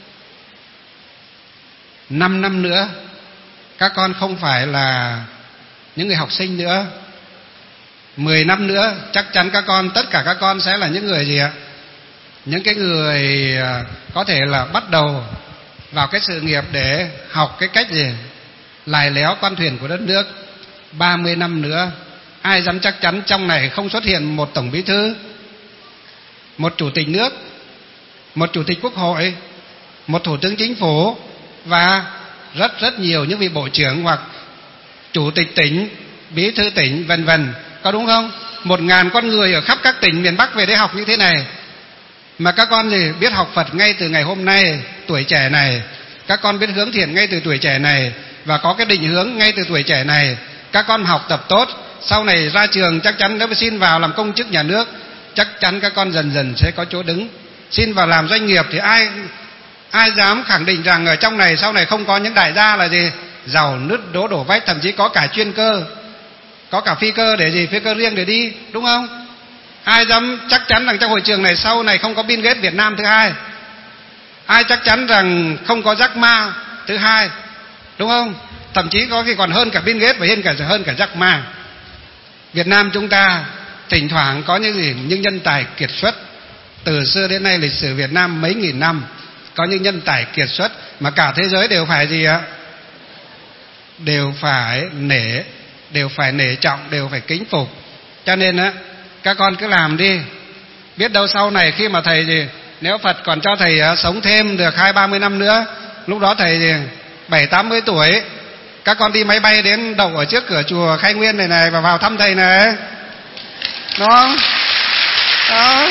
Năm năm nữa các con không phải là những người học sinh nữa. Mười năm nữa chắc chắn các con, tất cả các con sẽ là những người gì ạ? Những cái người có thể là bắt đầu vào cái sự nghiệp để học cái cách gì lài léo con thuyền của đất nước. Ba mươi năm nữa ai dám chắc chắn trong này không xuất hiện một tổng bí thư, một chủ tịch nước, một chủ tịch quốc hội, một thủ tướng chính phủ và rất rất nhiều những vị bộ trưởng hoặc chủ tịch tỉnh, bí thư tỉnh, vân vân, có đúng không? Một ngàn con người ở khắp các tỉnh miền Bắc về đây học như thế này. Mà các con gì biết học Phật ngay từ ngày hôm nay, tuổi trẻ này. Các con biết hướng thiện ngay từ tuổi trẻ này và có cái định hướng ngay từ tuổi trẻ này. Các con học tập tốt, sau này ra trường chắc chắn nếu mà xin vào làm công chức nhà nước, chắc chắn các con dần dần sẽ có chỗ đứng. Xin vào làm doanh nghiệp thì ai ai dám khẳng định rằng ở trong này sau này không có những đại gia là gì giàu nứt đố đổ vách, thậm chí có cả chuyên cơ, có cả phi cơ để gì phi cơ riêng để đi, đúng không? Ai dám chắc chắn rằng trong hội trường này sau này không có Bill Gates Việt Nam thứ hai? Ai chắc chắn rằng không có Jack Ma thứ hai, đúng không? Thậm chí có khi còn hơn cả Bill Gates và hơn cả hơn cả Jack Ma. Việt Nam chúng ta thỉnh thoảng có những gì những nhân tài kiệt xuất. Từ xưa đến nay lịch sử Việt Nam mấy nghìn năm có những nhân tài kiệt xuất mà cả thế giới đều phải gì ạ? Đều phải nể, đều phải nể trọng, đều phải kính phục. Cho nên á, các con cứ làm đi. Biết đâu sau này khi mà thầy gì, nếu Phật còn cho thầy uh, sống thêm được hai ba mươi năm nữa, lúc đó thầy gì bảy tám mươi tuổi, các con đi máy bay đến đậu ở trước cửa chùa Khai Nguyên này này và vào thăm thầy này, đúng không? Đó.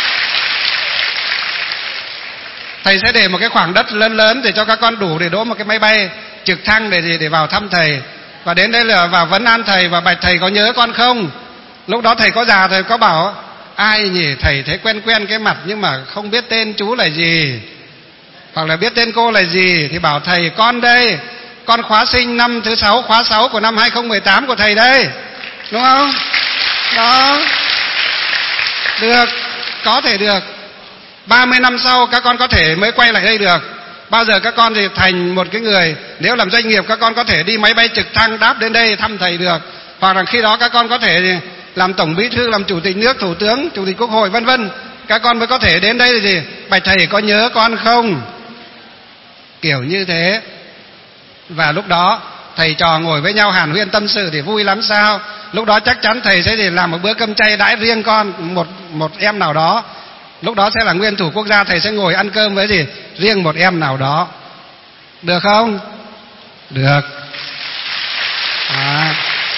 Thầy sẽ để một cái khoảng đất lớn lớn để cho các con đủ để đỗ một cái máy bay trực thăng để gì để vào thăm thầy. Và đến đây là vào vấn an thầy và bạch thầy có nhớ con không? Lúc đó thầy có già, thầy có bảo ai nhỉ, thầy thấy quen quen cái mặt nhưng mà không biết tên chú là gì, hoặc là biết tên cô là gì, thì bảo thầy con đây, con khóa sinh năm thứ sáu, khóa sáu của năm hai không một tám của thầy đây, đúng không? Đó. Được, có thể được. Ba mươi năm sau các con có thể mới quay lại đây được. Bao giờ các con thì thành một cái người, nếu làm doanh nghiệp các con có thể đi máy bay trực thăng đáp đến đây thăm thầy được. Hoặc là khi đó các con có thể làm tổng bí thư, làm chủ tịch nước, thủ tướng, chủ tịch quốc hội, vân vân. Các con mới có thể đến đây là gì? Bạch thầy có nhớ con không? Kiểu như thế. Và lúc đó thầy trò ngồi với nhau hàn huyên tâm sự thì vui lắm sao? Lúc đó chắc chắn thầy sẽ làm một bữa cơm chay đãi riêng con, một một em nào đó. Lúc đó sẽ là nguyên thủ quốc gia, thầy sẽ ngồi ăn cơm với gì? Riêng một em nào đó. Được không? Được. À.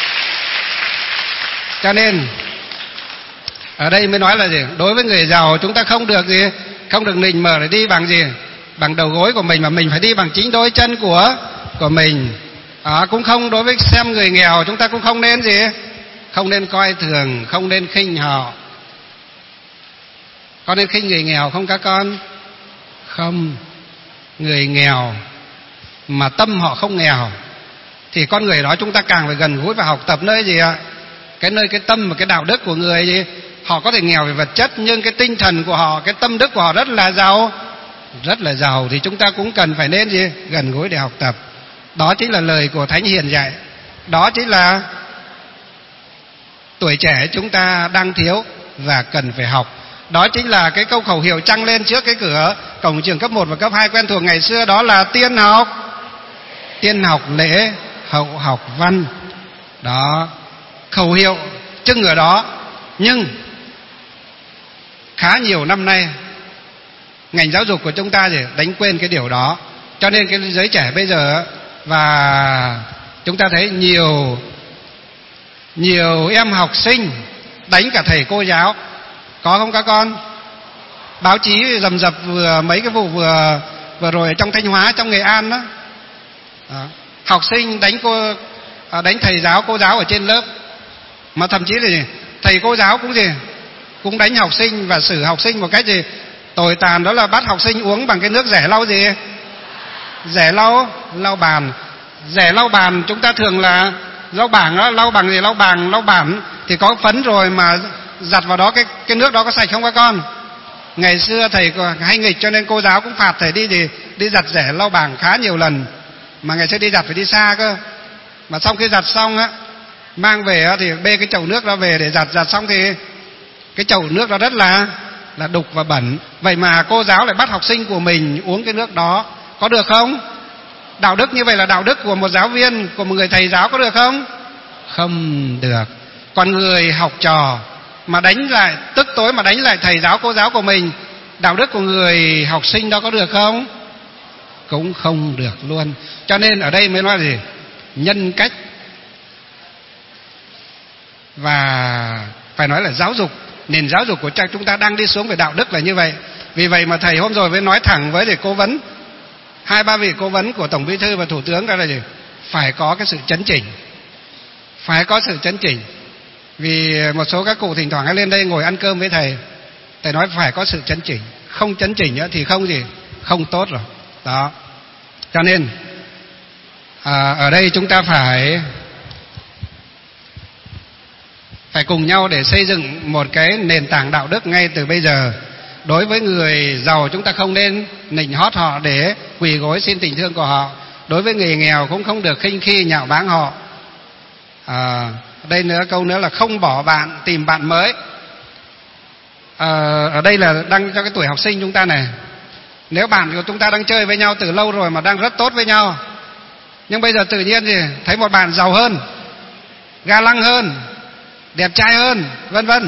Cho nên ở đây mới nói là gì? Đối với người giàu chúng ta không được gì, không được nịnh mở để đi bằng gì? Bằng đầu gối của mình, mà mình phải đi bằng chính đôi chân của của mình. À, cũng không đối với xem người nghèo chúng ta cũng không nên gì? Không nên coi thường, không nên khinh họ. Có nên khinh người nghèo không các con? Không. Người nghèo mà tâm họ không nghèo thì con người đó chúng ta càng phải gần gũi và học tập nơi gì ạ? Cái nơi cái tâm và cái đạo đức của người gì? họ có thể nghèo về vật chất, nhưng cái tinh thần của họ, cái tâm đức của họ rất là giàu, rất là giàu, thì chúng ta cũng cần phải nên gì? Gần gũi để học tập. Đó chính là lời của Thánh Hiền dạy. Đó chính là tuổi trẻ chúng ta đang thiếu và cần phải học. Đó chính là cái câu khẩu hiệu trăng lên trước cái cửa cổng trường cấp một và cấp hai quen thuộc ngày xưa, đó là tiên học, tiên học lễ, hậu học văn. Đó, khẩu hiệu trưng ở đó. Nhưng khá nhiều năm nay ngành giáo dục của chúng ta thì đánh quên cái điều đó. Cho nên cái giới trẻ bây giờ, và chúng ta thấy nhiều nhiều em học sinh đánh cả thầy cô giáo, có không các con? Báo chí rầm rập vừa mấy cái vụ vừa vừa rồi ở trong Thanh Hóa, trong Nghệ An đó, đó. Học sinh đánh cô đánh thầy giáo, cô giáo ở trên lớp, mà thậm chí là gì? Thầy cô giáo cũng gì cũng đánh học sinh và xử học sinh một cách gì tồi tàn, đó là bắt học sinh uống bằng cái nước rẻ lau gì rẻ lau lau bàn. Rẻ lau bàn chúng ta thường là lau bảng đó, lau bằng gì? Lau bảng, lau bản thì có phấn rồi, mà giặt vào đó cái cái nước đó có sạch không các con? Ngày xưa thầy hay nghịch cho nên cô giáo cũng phạt thầy đi gì đi giặt rẻ lau bảng khá nhiều lần, mà ngày xưa đi giặt phải đi xa cơ. Mà xong khi giặt xong á, mang về á, thì bê cái chậu nước ra về để giặt. Giặt xong thì cái chậu nước đó rất là là đục và bẩn. Vậy mà cô giáo lại bắt học sinh của mình uống cái nước đó, có được không? Đạo đức như vậy là đạo đức của một giáo viên, của một người thầy giáo, có được không? Không được. Còn người học trò mà đánh lại, tức tối mà đánh lại thầy giáo cô giáo của mình, đạo đức của người học sinh đó có được không? Cũng không được luôn. Cho nên ở đây mới nói gì? Nhân cách. Và phải nói là giáo dục, nền giáo dục của chúng ta đang đi xuống về đạo đức là như vậy. Vì vậy mà thầy hôm rồi mới nói thẳng với thầy cố vấn, hai ba vị cố vấn của Tổng Bí thư và Thủ tướng, đó là gì? Phải có cái sự chấn chỉnh, phải có sự chấn chỉnh. Vì một số các cụ thỉnh thoảng hay lên đây ngồi ăn cơm với thầy, thầy nói phải có sự chấn chỉnh, không chấn chỉnh thì không gì không tốt rồi đó. Cho nên à, ở đây chúng ta phải phải cùng nhau để xây dựng một cái nền tảng đạo đức ngay từ bây giờ. Đối với người giàu chúng ta không nên nịnh hót họ để quỳ gối xin tình thương của họ. Đối với người nghèo cũng không được khinh khi nhạo báng họ. À, đây nữa câu nữa là không bỏ bạn tìm bạn mới. À, ở đây là đang cho cái tuổi học sinh chúng ta này. Nếu bạn của chúng ta đang chơi với nhau từ lâu rồi mà đang rất tốt với nhau, nhưng bây giờ tự nhiên thì thấy một bạn giàu hơn, ga lăng hơn, đẹp trai hơn, vân vân,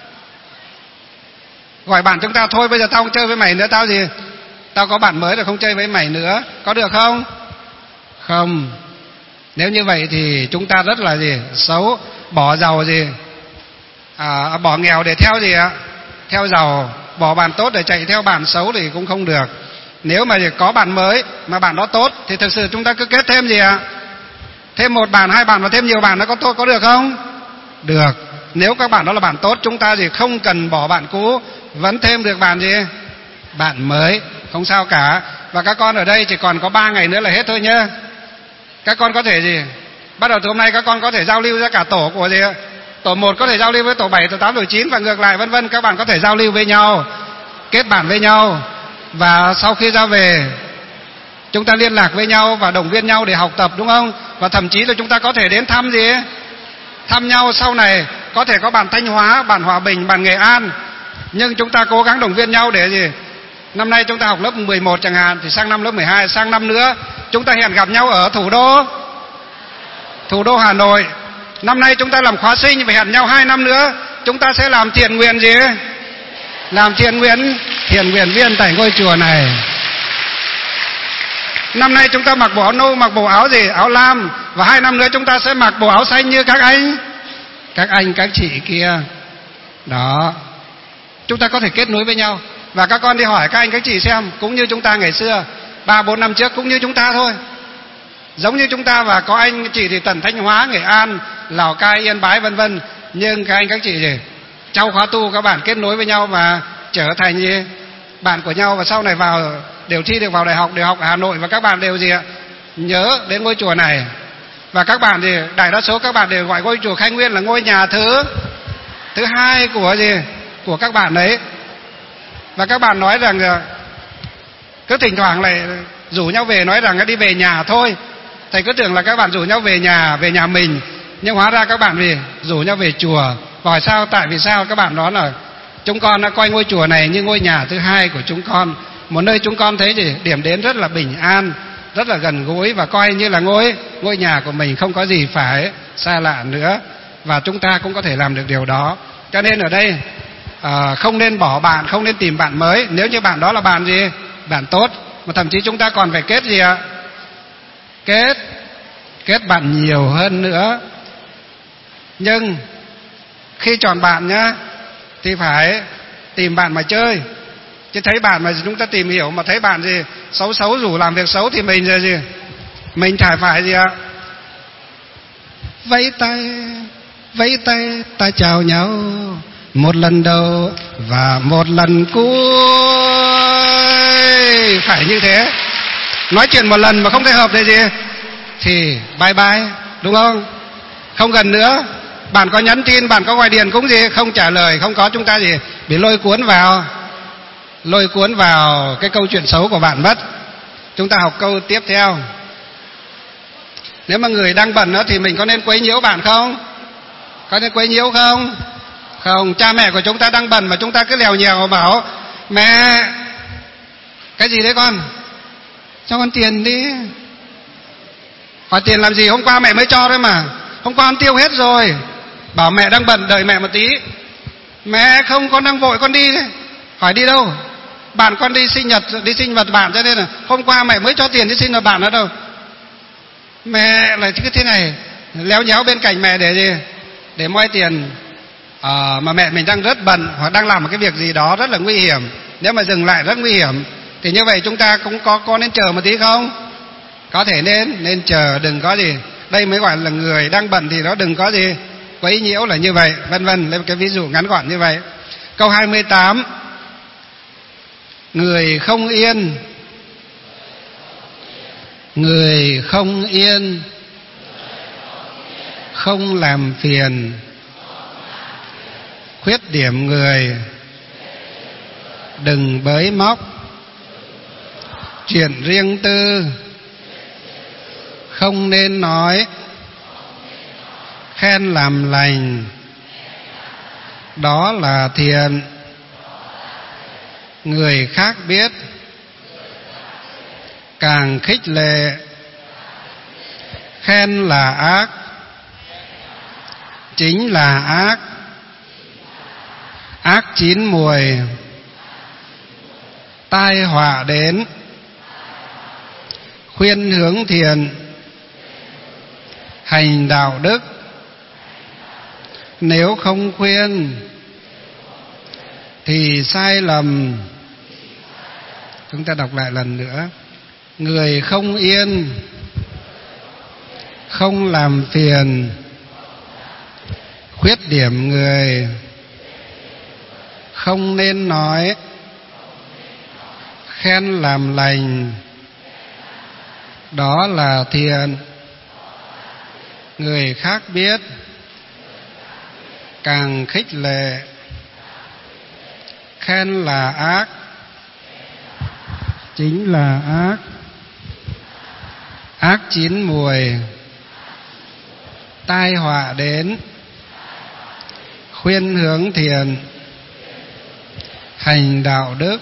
gọi bạn chúng ta thôi bây giờ tao không chơi với mày nữa, tao gì tao có bạn mới rồi, không chơi với mày nữa, có được không? Không. Nếu như vậy thì chúng ta rất là gì xấu. Bỏ giàu gì à, bỏ nghèo để theo gì ạ? Theo giàu. Bỏ bạn tốt để chạy theo bạn xấu thì cũng không được. Nếu mà có bạn mới mà bạn đó tốt thì thực sự chúng ta cứ kết thêm gì ạ? Thêm một bạn, hai bạn và thêm nhiều bạn, nó có tốt, có được không? Được. Nếu các bạn đó là bạn tốt, chúng ta thì không cần bỏ bạn cũ, vẫn thêm được bạn gì? Bạn mới, không sao cả. Và các con ở đây chỉ còn có ba ngày nữa là hết thôi nhé. Các con có thể gì bắt đầu từ hôm nay các con có thể giao lưu ra cả tổ của gì ạ? Tổ một có thể giao lưu với tổ bảy, tổ tám, tổ chín và ngược lại vân vân. Các bạn có thể giao lưu với nhau, kết bạn với nhau, và sau khi ra về chúng ta liên lạc với nhau và động viên nhau để học tập, đúng không? Và thậm chí là chúng ta có thể đến thăm gì ấy? Thăm nhau sau này, có thể có bạn Thanh Hóa, bạn Hòa Bình, bạn Nghệ An, nhưng chúng ta cố gắng động viên nhau để gì? Năm nay chúng ta học lớp mười một chẳng hạn, thì sang năm lớp mười hai, sang năm nữa chúng ta hẹn gặp nhau ở thủ đô thủ đô Hà Nội. Năm nay chúng ta làm khóa sinh, phải hẹn nhau hai năm nữa chúng ta sẽ làm thiện nguyện gì? Làm thiện nguyện thiện nguyện viên tại ngôi chùa này. Năm nay chúng ta mặc bộ áo nâu, mặc bộ áo gì? Áo lam. Và hai năm nữa chúng ta sẽ mặc bộ áo xanh như các anh Các anh, các chị kia. Đó. Chúng ta có thể kết nối với nhau. Và các con đi hỏi các anh, các chị xem, cũng như chúng ta ngày xưa, ba bốn năm trước cũng như chúng ta thôi. Giống như chúng ta, và có anh chị thì tận Thanh Hóa, Nghệ An, Lào Cai, Yên Bái vân vân. Nhưng các anh, các chị gì? Trong khóa tu các bạn kết nối với nhau và trở thành gì? Bạn của nhau, và sau này vào đều thi được vào đại học, đều học ở Hà Nội, và các bạn đều gì ạ? Nhớ đến ngôi chùa này. Và các bạn thì đại đa số các bạn đều gọi ngôi chùa Khai Nguyên là ngôi nhà thứ thứ hai của gì của các bạn đấy. Và các bạn nói rằng là cứ thỉnh thoảng lại rủ nhau về, nói rằng đi về nhà thôi. Thầy cứ tưởng là các bạn rủ nhau về nhà, về nhà mình, nhưng hóa ra các bạn vì rủ nhau về chùa. Hỏi sao, tại vì sao? Các bạn nói là chúng con đã coi ngôi chùa này như ngôi nhà thứ hai của chúng con, một nơi chúng con thấy gì điểm đến rất là bình an, rất là gần gũi, và coi như là ngôi ngôi nhà của mình, không có gì phải xa lạ nữa. Và chúng ta cũng có thể làm được điều đó. Cho nên ở đây à, không nên bỏ bạn, không nên tìm bạn mới. Nếu như bạn đó là bạn gì bạn tốt, mà thậm chí chúng ta còn phải kết gì ạ? Kết kết bạn nhiều hơn nữa. Nhưng khi chọn bạn nhá thì phải tìm bạn mà chơi, chứ thấy bạn mà chúng ta tìm hiểu mà thấy bạn gì xấu xấu rủ làm việc xấu thì mình rồi gì mình thải phải gì ạ? Vẫy tay vẫy tay ta chào nhau một lần đầu và một lần cuối, phải như thế. Nói chuyện một lần mà không thể hợp thì gì thì bye bye, đúng không? Không gần nữa. Bạn có nhắn tin, bạn có gọi điện cũng gì không trả lời, không có, chúng ta gì bị lôi cuốn vào lôi cuốn vào cái câu chuyện xấu của bạn mất. Chúng ta học câu tiếp theo. Nếu mà người đang bận đó thì mình có nên quấy nhiễu bạn không? Có nên quấy nhiễu không? Không. Cha mẹ của chúng ta đang bận mà chúng ta cứ lèo nhèo bảo mẹ cái gì đấy con, cho con tiền đi. Hỏi tiền làm gì? Hôm qua mẹ mới cho đấy mà, hôm qua con tiêu hết rồi. Bảo mẹ đang bận, đợi mẹ một tí. Mẹ không, con đang vội, con đi. Hỏi đi đâu? Bạn con đi sinh nhật, đi sinh nhật bạn, cho nên là hôm qua mẹ mới cho tiền đi sinh nhật bạn ở đâu. Mẹ lại cứ thế này, léo nhéo bên cạnh mẹ để gì? Để moi tiền. À, mà mẹ mình đang rất bận hoặc đang làm một cái việc gì đó rất là nguy hiểm. Nếu mà dừng lại rất nguy hiểm thì như vậy chúng ta cũng có có nên chờ một tí không? Có thể nên nên chờ, đừng có gì. Đây mới gọi là người đang bận thì nó đừng có gì quấy nhiễu là như vậy, vân vân. Lấy một cái ví dụ ngắn gọn như vậy. Câu hai mươi tám. Người không yên, người không yên, không làm phiền. Khuyết điểm người, đừng bới móc. Chuyện riêng tư, không nên nói. Khen làm lành, đó là thiện. Người khác biết, càng khích lệ. Khen là ác, chính là ác. Ác chín mùi, tai họa đến. Khuyên hướng thiện, hành đạo đức. Nếu không khuyên thì sai lầm. Chúng ta đọc lại lần nữa. Người không yên, không làm phiền. Khuyết điểm người, không nên nói. Khen làm lành, đó là thiện. Người khác biết, càng khích lệ. Khen là ác, chính là ác. Ác chín mùi, tai họa đến. Khuyên hướng thiện, hành đạo đức.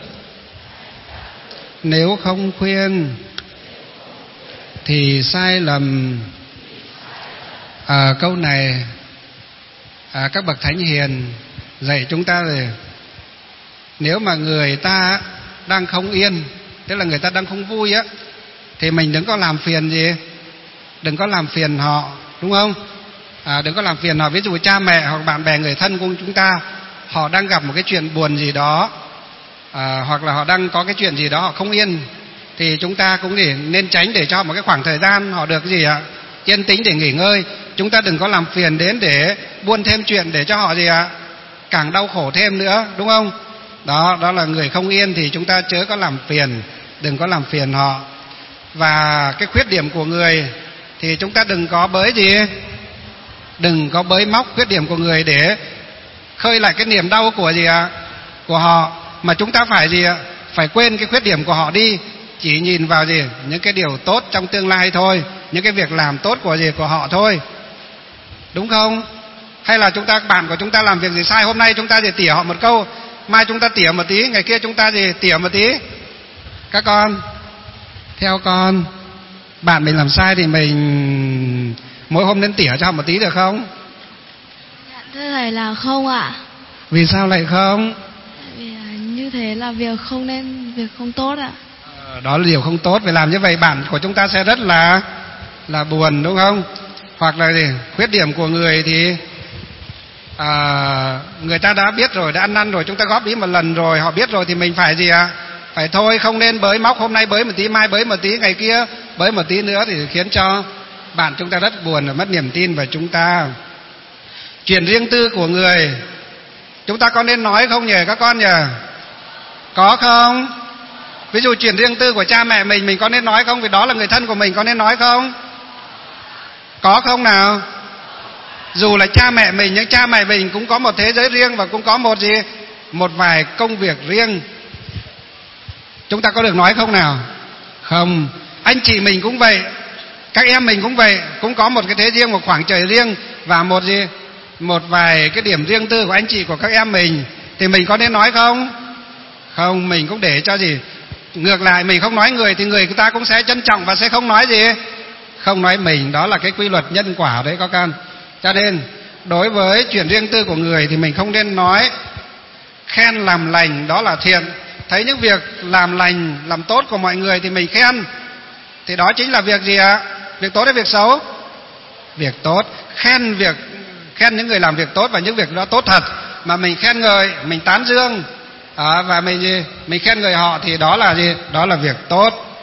Nếu không khuyên thì sai lầm. À, câu này à, các bậc thánh hiền dạy chúng ta rồi. Nếu mà người ta đang không yên, tức là người ta đang không vui á, thì mình đừng có làm phiền gì, đừng có làm phiền họ, đúng không? À, đừng có làm phiền họ. Ví dụ cha mẹ hoặc bạn bè người thân của chúng ta, họ đang gặp một cái chuyện buồn gì đó, à, hoặc là họ đang có cái chuyện gì đó họ không yên, thì chúng ta cũng để nên tránh để cho một cái khoảng thời gian họ được gì ạ, yên tĩnh để nghỉ ngơi. Chúng ta đừng có làm phiền đến để buôn thêm chuyện để cho họ gì ạ, càng đau khổ thêm nữa, đúng không? Đó, đó là người không yên thì chúng ta chớ có làm phiền, đừng có làm phiền họ. Và cái khuyết điểm của người thì chúng ta đừng có bới gì, đừng có bới móc khuyết điểm của người để khơi lại cái niềm đau của gì ạ? Của họ, mà chúng ta phải gì ạ? Phải quên cái khuyết điểm của họ đi, chỉ nhìn vào gì? Những cái điều tốt trong tương lai thôi, những cái việc làm tốt của gì của họ thôi, đúng không? Hay là chúng ta, bạn của chúng ta làm việc gì sai, hôm nay chúng ta gì tỉa họ một câu, mai chúng ta tỉa một tí, ngày kia chúng ta gì tỉa một tí. Các con, theo con, bạn mình làm sai thì mình mỗi hôm nên tỉa cho họ một tí được không? Dạ, thưa thầy là không ạ. Vì sao lại không? Vì là như thế là việc không nên, việc không tốt ạ. Ờ, đó là điều không tốt. Phải làm như vậy bạn của chúng ta sẽ rất là là buồn, đúng không? Hoặc là gì? Khuyết điểm của người thì à, người ta đã biết rồi, đã ăn năn rồi, chúng ta góp ý một lần rồi, họ biết rồi thì mình phải gì ạ? À? Phải thôi, không nên bới móc, hôm nay bới một tí, mai bới một tí, ngày kia bới một tí nữa, thì khiến cho bạn chúng ta rất buồn và mất niềm tin vào chúng ta. Chuyện riêng tư của người chúng ta có nên nói không nhỉ các con nhỉ? Có không? Ví dụ chuyện riêng tư của cha mẹ mình, mình có nên nói không? Vì đó là người thân của mình, có nên nói không? Có không nào? Dù là cha mẹ mình, nhưng cha mẹ mình cũng có một thế giới riêng và cũng có một gì? Một vài công việc riêng. Chúng ta có được nói không nào? Không. Anh chị mình cũng vậy, các em mình cũng vậy, cũng có một cái thế riêng, một khoảng trời riêng và một gì? Một vài cái điểm riêng tư của anh chị, của các em mình, thì mình có nên nói không? Không, mình cũng để cho gì? Ngược lại, mình không nói người thì người ta cũng sẽ trân trọng và sẽ không nói gì? Không nói mình. Đó là cái quy luật nhân quả đấy các con. Cho nên đối với chuyện riêng tư của người thì mình không nên nói. Khen làm lành đó là thiện. Thấy những việc làm lành, làm tốt của mọi người thì mình khen, thì đó chính là việc gì ạ? Việc tốt hay việc xấu? Việc tốt. Khen việc khen những người làm việc tốt và những việc đó tốt thật, mà mình khen ngợi, mình tán dương à, và mình gì? Mình khen ngợi họ thì đó là gì? Đó là việc tốt.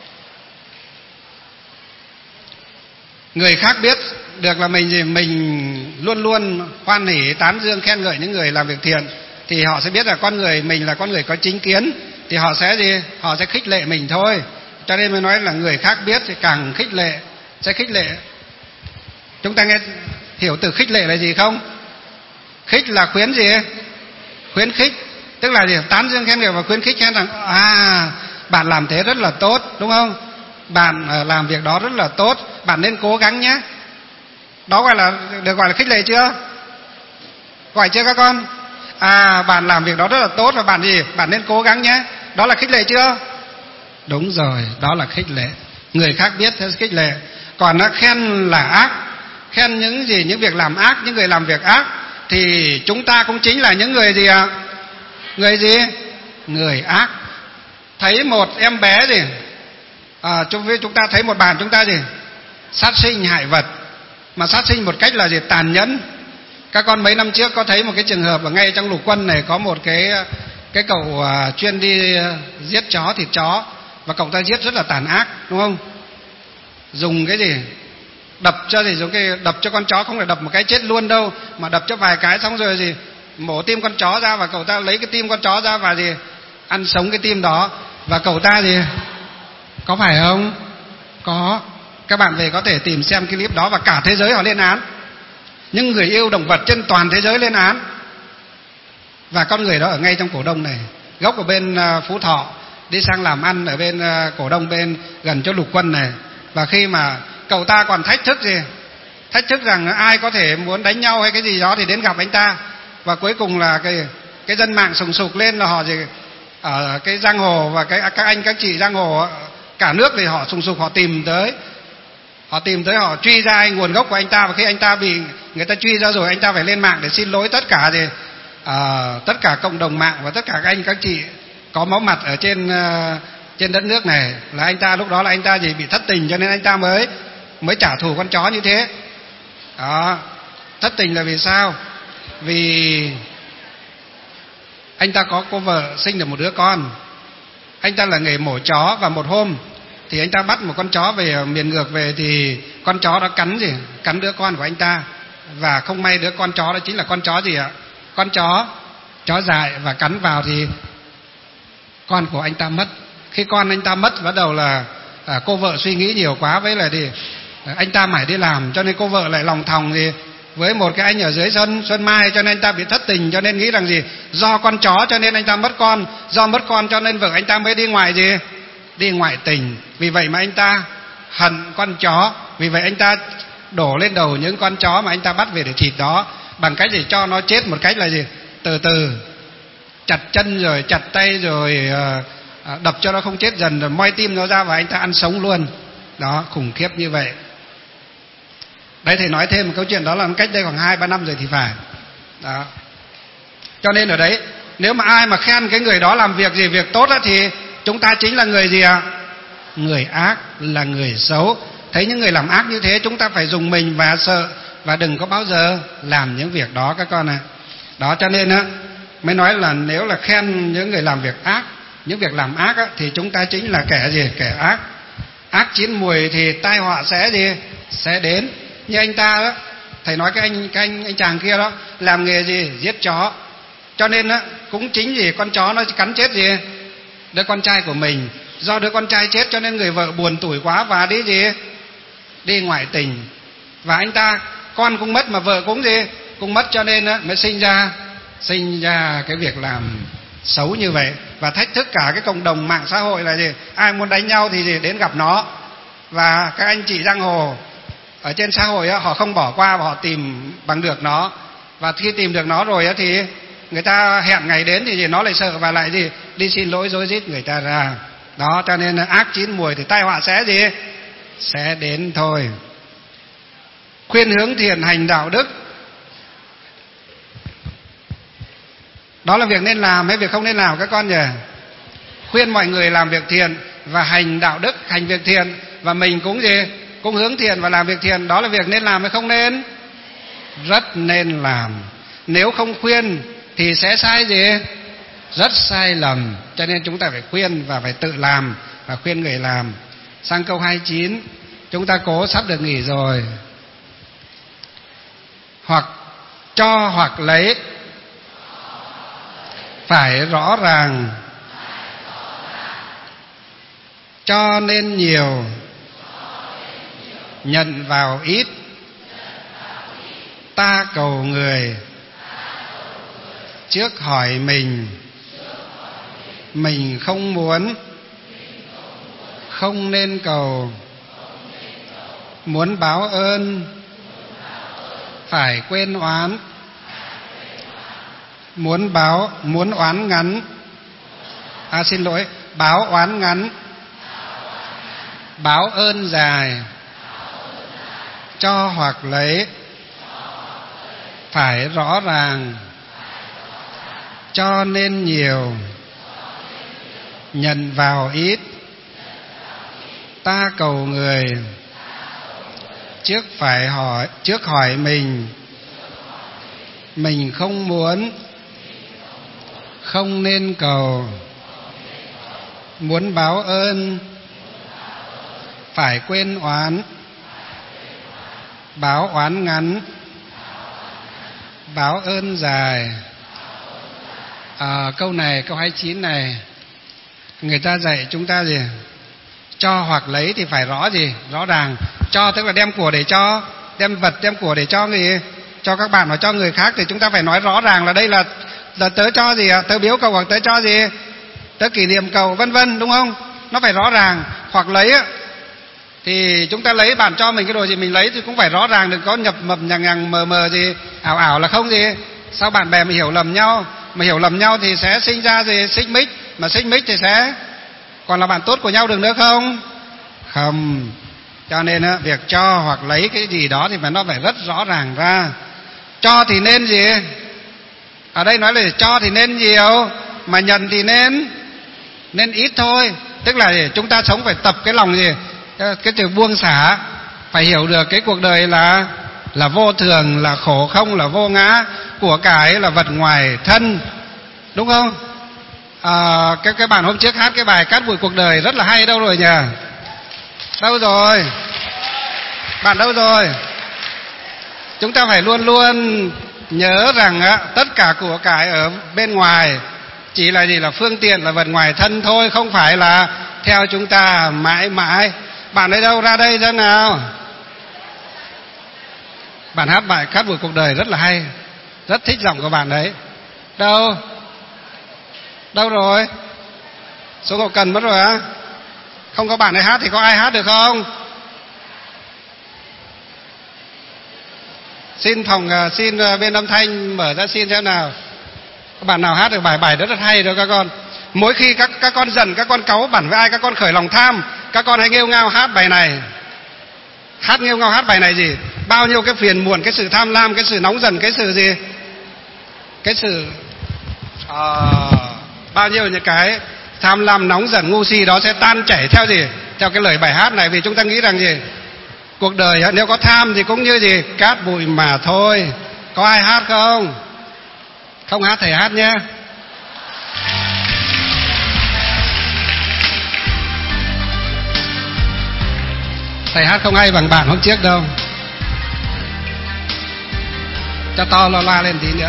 Người khác biết được là mình gì? Mình luôn luôn hoan hỉ, tán dương, khen ngợi những người làm việc thiện, thì họ sẽ biết là con người mình là con người có chính kiến, thì họ sẽ gì? Họ sẽ khích lệ mình thôi. Cho nên mới nói là người khác biết thì càng khích lệ, sẽ khích lệ. Chúng ta nghe hiểu từ khích lệ là gì không? Khích là khuyến gì? Khuyến khích. Tức là gì? Tán dương, khen ngợi và khuyến khích, khen rằng à, bạn làm thế rất là tốt, đúng không? Bạn làm việc đó rất là tốt, bạn nên cố gắng nhé. Đó gọi là, được gọi là khích lệ chưa? Gọi chưa các con? À, bạn làm việc đó rất là tốt và bạn gì? Bạn nên cố gắng nhé. Đó là khích lệ chưa? Đúng rồi, đó là khích lệ. Người khác biết thế khích lệ. Còn nó khen là ác. Khen những gì? Những việc làm ác, những người làm việc ác, thì chúng ta cũng chính là những người gì ạ? Người gì? Người ác. Thấy một em bé gì? À, chúng ta thấy một bạn chúng ta gì? Sát sinh hại vật. Mà sát sinh một cách là gì? Tàn nhẫn. Các con mấy năm trước có thấy một cái trường hợp ở ngay trong lục quân này, có một cái cái cậu uh, chuyên đi giết chó, thịt chó, và cậu ta giết rất là tàn ác, đúng không? Dùng cái gì? Đập cho gì? Dùng cái đập cho con chó, không phải đập một cái chết luôn đâu, mà đập cho vài cái xong rồi gì? Mổ tim con chó ra, và cậu ta lấy cái tim con chó ra và gì? Ăn sống cái tim đó. Và cậu ta gì? Có phải không? Có. Các bạn về có thể tìm xem cái clip đó, và cả thế giới họ lên án. Những người yêu động vật trên toàn thế giới lên án. Và con người đó ở ngay trong Cổ Đông này, gốc ở bên Phú Thọ, đi sang làm ăn ở bên Cổ Đông, bên gần chỗ lục quân này. Và khi mà cậu ta còn thách thức gì? Thách thức rằng ai có thể muốn đánh nhau hay cái gì đó thì đến gặp anh ta. Và cuối cùng là cái cái dân mạng sùng sục lên là họ gì? Ở cái giang hồ và cái các anh các chị giang hồ cả nước thì họ sùng sục, họ tìm tới. Họ tìm tới, họ truy ra nguồn gốc của anh ta. Và khi anh ta bị người ta truy ra rồi, anh ta phải lên mạng để xin lỗi tất cả gì? À, tất cả cộng đồng mạng và tất cả các anh các chị có máu mặt ở trên uh, trên đất nước này. Là anh ta lúc đó là anh ta gì? Bị thất tình, cho nên anh ta mới mới trả thù con chó như thế. Đó. Thất tình là vì sao? Vì anh ta có cô vợ, sinh được một đứa con. Anh ta là nghề mổ chó, và một hôm thì anh ta bắt một con chó về miền ngược về, thì con chó đó cắn gì? Cắn đứa con của anh ta. Và không may đứa con chó đó chính là con chó gì ạ? Con chó chó dại, và cắn vào thì con của anh ta mất. Khi con anh ta mất, bắt đầu là à, cô vợ suy nghĩ nhiều quá, với lại thì à, anh ta mải đi làm, cho nên cô vợ lại lòng thòng thì với một cái anh ở dưới Xuân Xuân Mai, cho nên anh ta bị thất tình, cho nên nghĩ rằng gì, do con chó cho nên anh ta mất con, do mất con cho nên vợ anh ta mới đi ngoài gì, đi ngoại tình. Vì vậy mà anh ta hận con chó, vì vậy anh ta đổ lên đầu những con chó mà anh ta bắt về để thịt đó, bằng cách để cho nó chết một cách là gì, từ từ, chặt chân rồi chặt tay rồi uh, đập cho nó không chết dần, rồi moi tim nó ra và anh ta ăn sống luôn. Đó, khủng khiếp như vậy. Đấy, thầy nói thêm một câu chuyện đó là cách đây khoảng hai ba năm rồi thì phải. Đó. Cho nên ở đấy, nếu mà ai mà khen cái người đó làm việc gì, việc tốt á, thì chúng ta chính là người gì ạ? Người ác, là người xấu. Thấy những người làm ác như thế, chúng ta phải dùng mình và sợ, và đừng có bao giờ làm những việc đó các con ạ. Đó, cho nên á mới nói là nếu là khen những người làm việc ác, những việc làm ác á, thì chúng ta chính là kẻ gì? Kẻ ác. Ác chín mùi thì tai họa sẽ gì? Sẽ đến. Như anh ta đó, thầy nói cái anh cái anh anh chàng kia đó, làm nghề gì? Giết chó. Cho nên á cũng chính vì con chó nó cắn chết gì? Đứa con trai của mình. Do đứa con trai chết cho nên người vợ buồn tủi quá và đi gì? Đi ngoại tình. Và anh ta con cũng mất mà vợ cũng gì? Cũng mất, cho nên á mới sinh ra sinh ra cái việc làm xấu như vậy, và thách thức cả cái cộng đồng mạng xã hội là gì? Ai muốn đánh nhau thì gì? Đến gặp nó. Và các anh chị giang hồ ở trên xã hội á, họ không bỏ qua và họ tìm bằng được nó. Và khi tìm được nó rồi á, thì người ta hẹn ngày đến thì gì? Nó lại sợ và lại gì? Đi xin lỗi rối rít người ta ra. Đó, cho nên ác chín mùi thì tai họa sẽ gì? Sẽ đến thôi. Khuyên hướng thiện hành đạo đức, đó là việc nên làm hay việc không nên làm các con nhỉ? Khuyên mọi người làm việc thiện và hành đạo đức, hành việc thiện, và mình cũng gì? Cũng hướng thiện và làm việc thiện, đó là việc nên làm hay không nên? Rất nên làm. Nếu không khuyên thì sẽ sai gì? Rất sai lầm. Cho nên chúng ta phải khuyên và phải tự làm và khuyên người làm. Sang câu hai mươi chín, chúng ta cố sắp được nghỉ rồi. Hoặc cho hoặc lấy phải rõ ràng, cho nên nhiều, nhận vào ít, ta cầu người, trước hỏi mình, mình không muốn, không nên cầu, muốn báo ơn, phải quên oán, muốn báo muốn oán ngắn, à xin lỗi, báo oán ngắn, báo ơn dài, cho hoặc lấy, phải rõ ràng, cho nên nhiều, nhận vào ít, ta cầu người, trước phải hỏi trước hỏi mình, mình không muốn, không nên cầu, muốn báo ơn, phải quên oán, báo oán ngắn, báo ơn dài. À, câu này, câu hai mươi chín này, người ta dạy chúng ta gì? Cho hoặc lấy thì phải rõ gì? Rõ ràng. Cho tức là đem của để cho, đem vật, đem của để cho người, cho các bạn và cho người khác, thì chúng ta phải nói rõ ràng là đây là, là tớ cho gì ạ? Tớ biếu cầu hoặc tớ cho gì? Tớ kỷ niệm cầu, vân vân, đúng không? Nó phải rõ ràng. Hoặc lấy á, thì chúng ta lấy, bạn cho mình cái đồ gì mình lấy thì cũng phải rõ ràng, đừng có nhập mập nhằng nhằng mờ mờ gì, ảo ảo là không gì. Sao bạn bè mình hiểu lầm nhau, mà hiểu lầm nhau thì sẽ sinh ra gì? Xích mích, mà xích mích thì sẽ còn là bạn tốt của nhau được nữa không? Không. Cho nên á, việc cho hoặc lấy cái gì đó thì phải nó phải rất rõ ràng ra. Cho thì nên gì? Ở đây nói là cho thì nên nhiều, mà nhận thì nên nên ít thôi. Tức là gì? Chúng ta sống phải tập cái lòng gì? Cái từ buông xả, phải hiểu được cái cuộc đời là là vô thường, là khổ không, là vô ngã, của cải là vật ngoài thân, đúng không? À, cái cái bản hôm trước hát cái bài Cát Bụi Cuộc Đời rất là hay, đâu rồi nhỉ? Đâu rồi? Bạn đâu rồi? Chúng ta phải luôn luôn nhớ rằng á, tất cả của cải ở bên ngoài chỉ là gì? Là phương tiện, là vật ngoài thân thôi, không phải là theo chúng ta mãi mãi. Bạn ấy đâu, ra đây xem nào. Bạn hát bài Cát Bụi Cuộc Đời rất là hay, rất thích giọng của bạn đấy. Đâu? Đâu rồi? Xuống hậu cần mất rồi á? Không có bạn ấy hát thì có ai hát được không? Xin phòng, xin bên âm thanh mở ra xin xem nào. Các bạn nào hát được bài bài rất là hay đâu các con. Mỗi khi các các con giận, các con cáu bẳn với ai, các con khởi lòng tham, các con hãy nghêu ngao hát bài này. Hát nghêu ngao hát bài này gì? Bao nhiêu cái phiền muộn, cái sự tham lam, cái sự nóng giận, cái sự gì? Cái sự à, bao nhiêu những cái tham lam, nóng giận, ngu si đó sẽ tan chảy theo gì? Theo cái lời bài hát này. Vì chúng ta nghĩ rằng gì? Cuộc đời nếu có tham thì cũng như gì? Cát bụi mà thôi. Có ai hát không? Không hát thầy hát nhé. Thầy hát không hay bằng bạn hôm trước đâu. Cho to lo la lên tí nữa.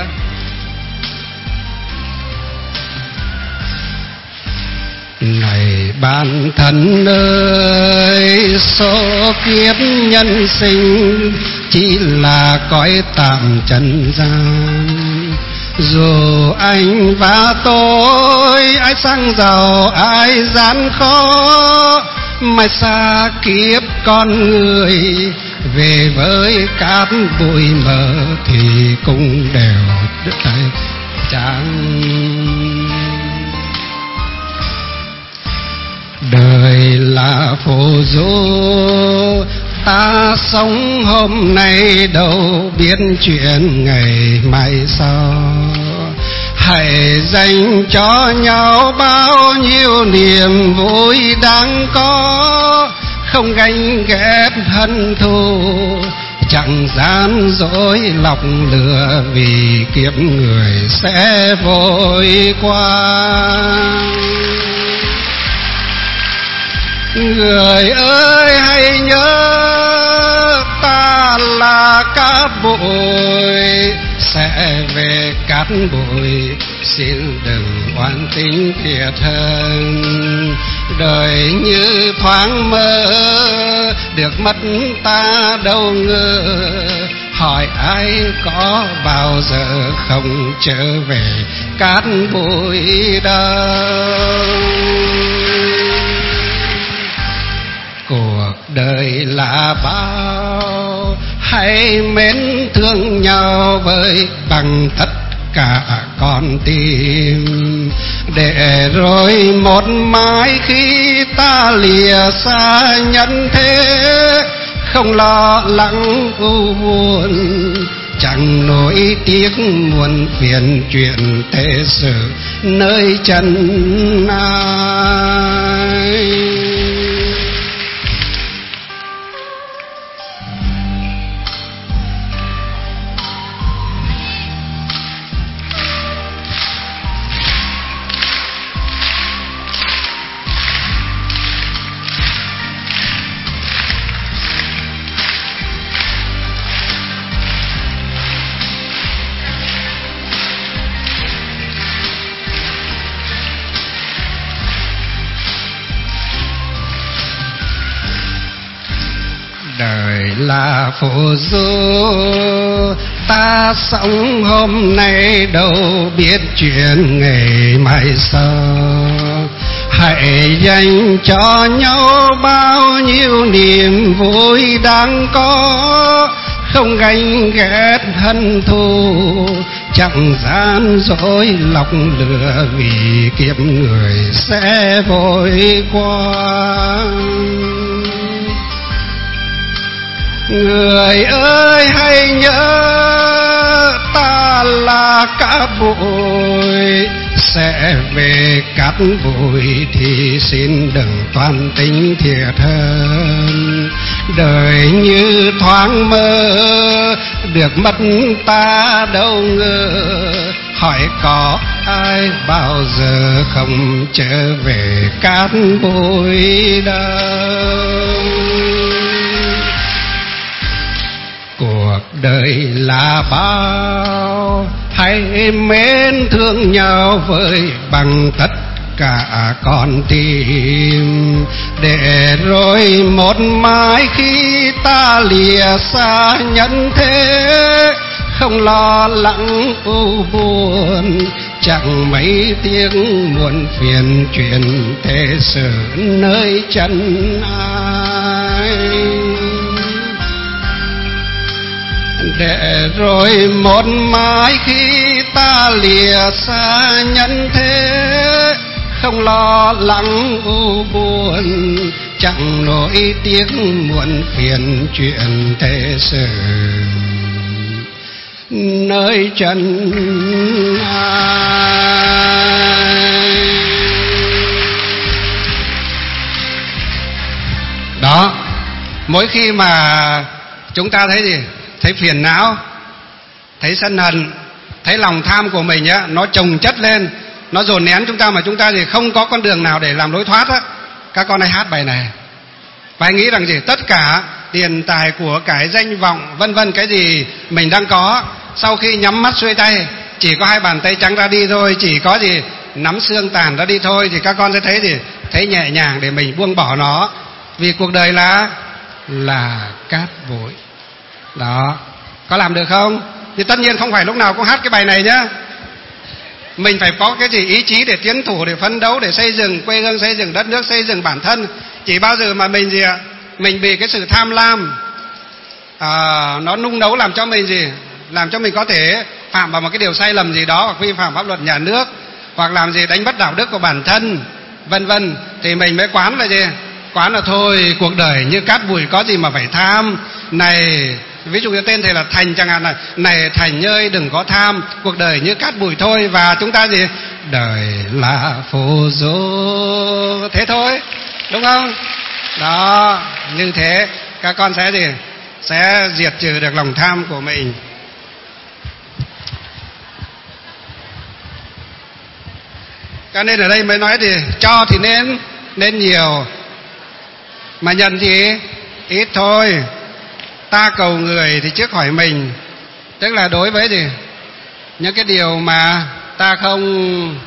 Này bạn thân ơi, số kiếp nhân sinh chỉ là cõi tạm trần gian. Dù anh và tôi, ai sang giàu ai gian khó, mai xa kiếp con người về với cát bụi mờ thì cũng đều đứt tay chẳng. Đời là phù du, ta sống hôm nay đâu biết chuyện ngày mai sau. Hãy dành cho nhau bao nhiêu niềm vui đáng có, không ganh ghét hận thù, chẳng gian dối lọc lừa, vì kiếp người sẽ vội qua. Người ơi hãy nhớ, ta là cát bụi, sẽ về cát bụi, xin đừng oán tính thiệt hơn. Đời như thoáng mơ, được mất ta đâu ngờ, hỏi ai có bao giờ không trở về cát bụi đâu. Cuộc đời là bao, hãy mến thương nhau với bằng tất cả con tim, để rồi một mai khi ta lìa xa nhân thế, không lo lắng u buồn, chẳng nỗi tiếc muôn phiền chuyện thế sự nơi chân ai. Đời là phù du, ta sống hôm nay đâu biết chuyện ngày mai sau. Hãy dành cho nhau bao nhiêu niềm vui đáng có, không ganh ghét hận thù, chẳng gian dối lọc lừa, vì kiếp người sẽ vội qua. Người ơi hãy nhớ, ta là cát bụi, sẽ về cát bụi thì xin đừng toan tính thiệt hơn. Đời như thoáng mơ, được mất ta đâu ngờ, hỏi có ai bao giờ không trở về cát bụi đâu. Cuộc đời là bao, hãy mến thương nhau với bằng tất cả con tim, để rồi một mai khi ta lìa xa nhân thế, không lo lắng u buồn, chẳng mấy tiếng muộn phiền chuyện thế sự nơi chân ai. Để rồi một mai khi ta lìa xa nhân thế, không lo lắng u buồn, chẳng nỗi tiếc muộn phiền chuyện thế sự nơi chân ai. Đó, mỗi khi mà chúng ta thấy gì? Thấy phiền não, thấy sân hận, thấy lòng tham của mình á, nó chồng chất lên, nó dồn nén chúng ta mà chúng ta thì không có con đường nào để làm lối thoát á. Các con hãy hát bài này. Và nghĩ rằng gì? Tất cả tiền tài của cải danh vọng vân vân cái gì mình đang có, sau khi nhắm mắt xuôi tay, chỉ có hai bàn tay trắng ra đi thôi, chỉ có gì nắm xương tàn ra đi thôi, thì các con sẽ thấy gì? Thấy nhẹ nhàng để mình buông bỏ nó. Vì cuộc đời là là cát bụi. Đó, có làm được không? Thì tất nhiên không phải lúc nào cũng hát cái bài này nhá. Mình phải có cái gì ý chí để tiến thủ, để phấn đấu, để xây dựng quê hương, xây dựng đất nước, xây dựng bản thân. Chỉ bao giờ mà mình gì ạ? Mình bị cái sự tham lam à, nó nung nấu làm cho mình gì? Làm cho mình có thể phạm vào một cái điều sai lầm gì đó, hoặc vi phạm pháp luật nhà nước, hoặc làm gì đánh mất đạo đức của bản thân, vân vân, thì mình mới quán là gì? Quán là thôi, cuộc đời như cát bụi, có gì mà phải tham. Này, ví dụ như tên thầy là Thành chẳng hạn, là này Thành ơi đừng có tham, cuộc đời như cát bụi thôi. Và chúng ta gì? Đời là phù du, thế thôi, đúng không? Đó, như thế các con sẽ gì? Sẽ diệt trừ được lòng tham của mình. Cho nên ở đây mới nói thì cho thì nên nên nhiều, mà nhận thì ít thôi. Ta cầu người thì trước hỏi mình, tức là đối với gì? Những cái điều mà ta không...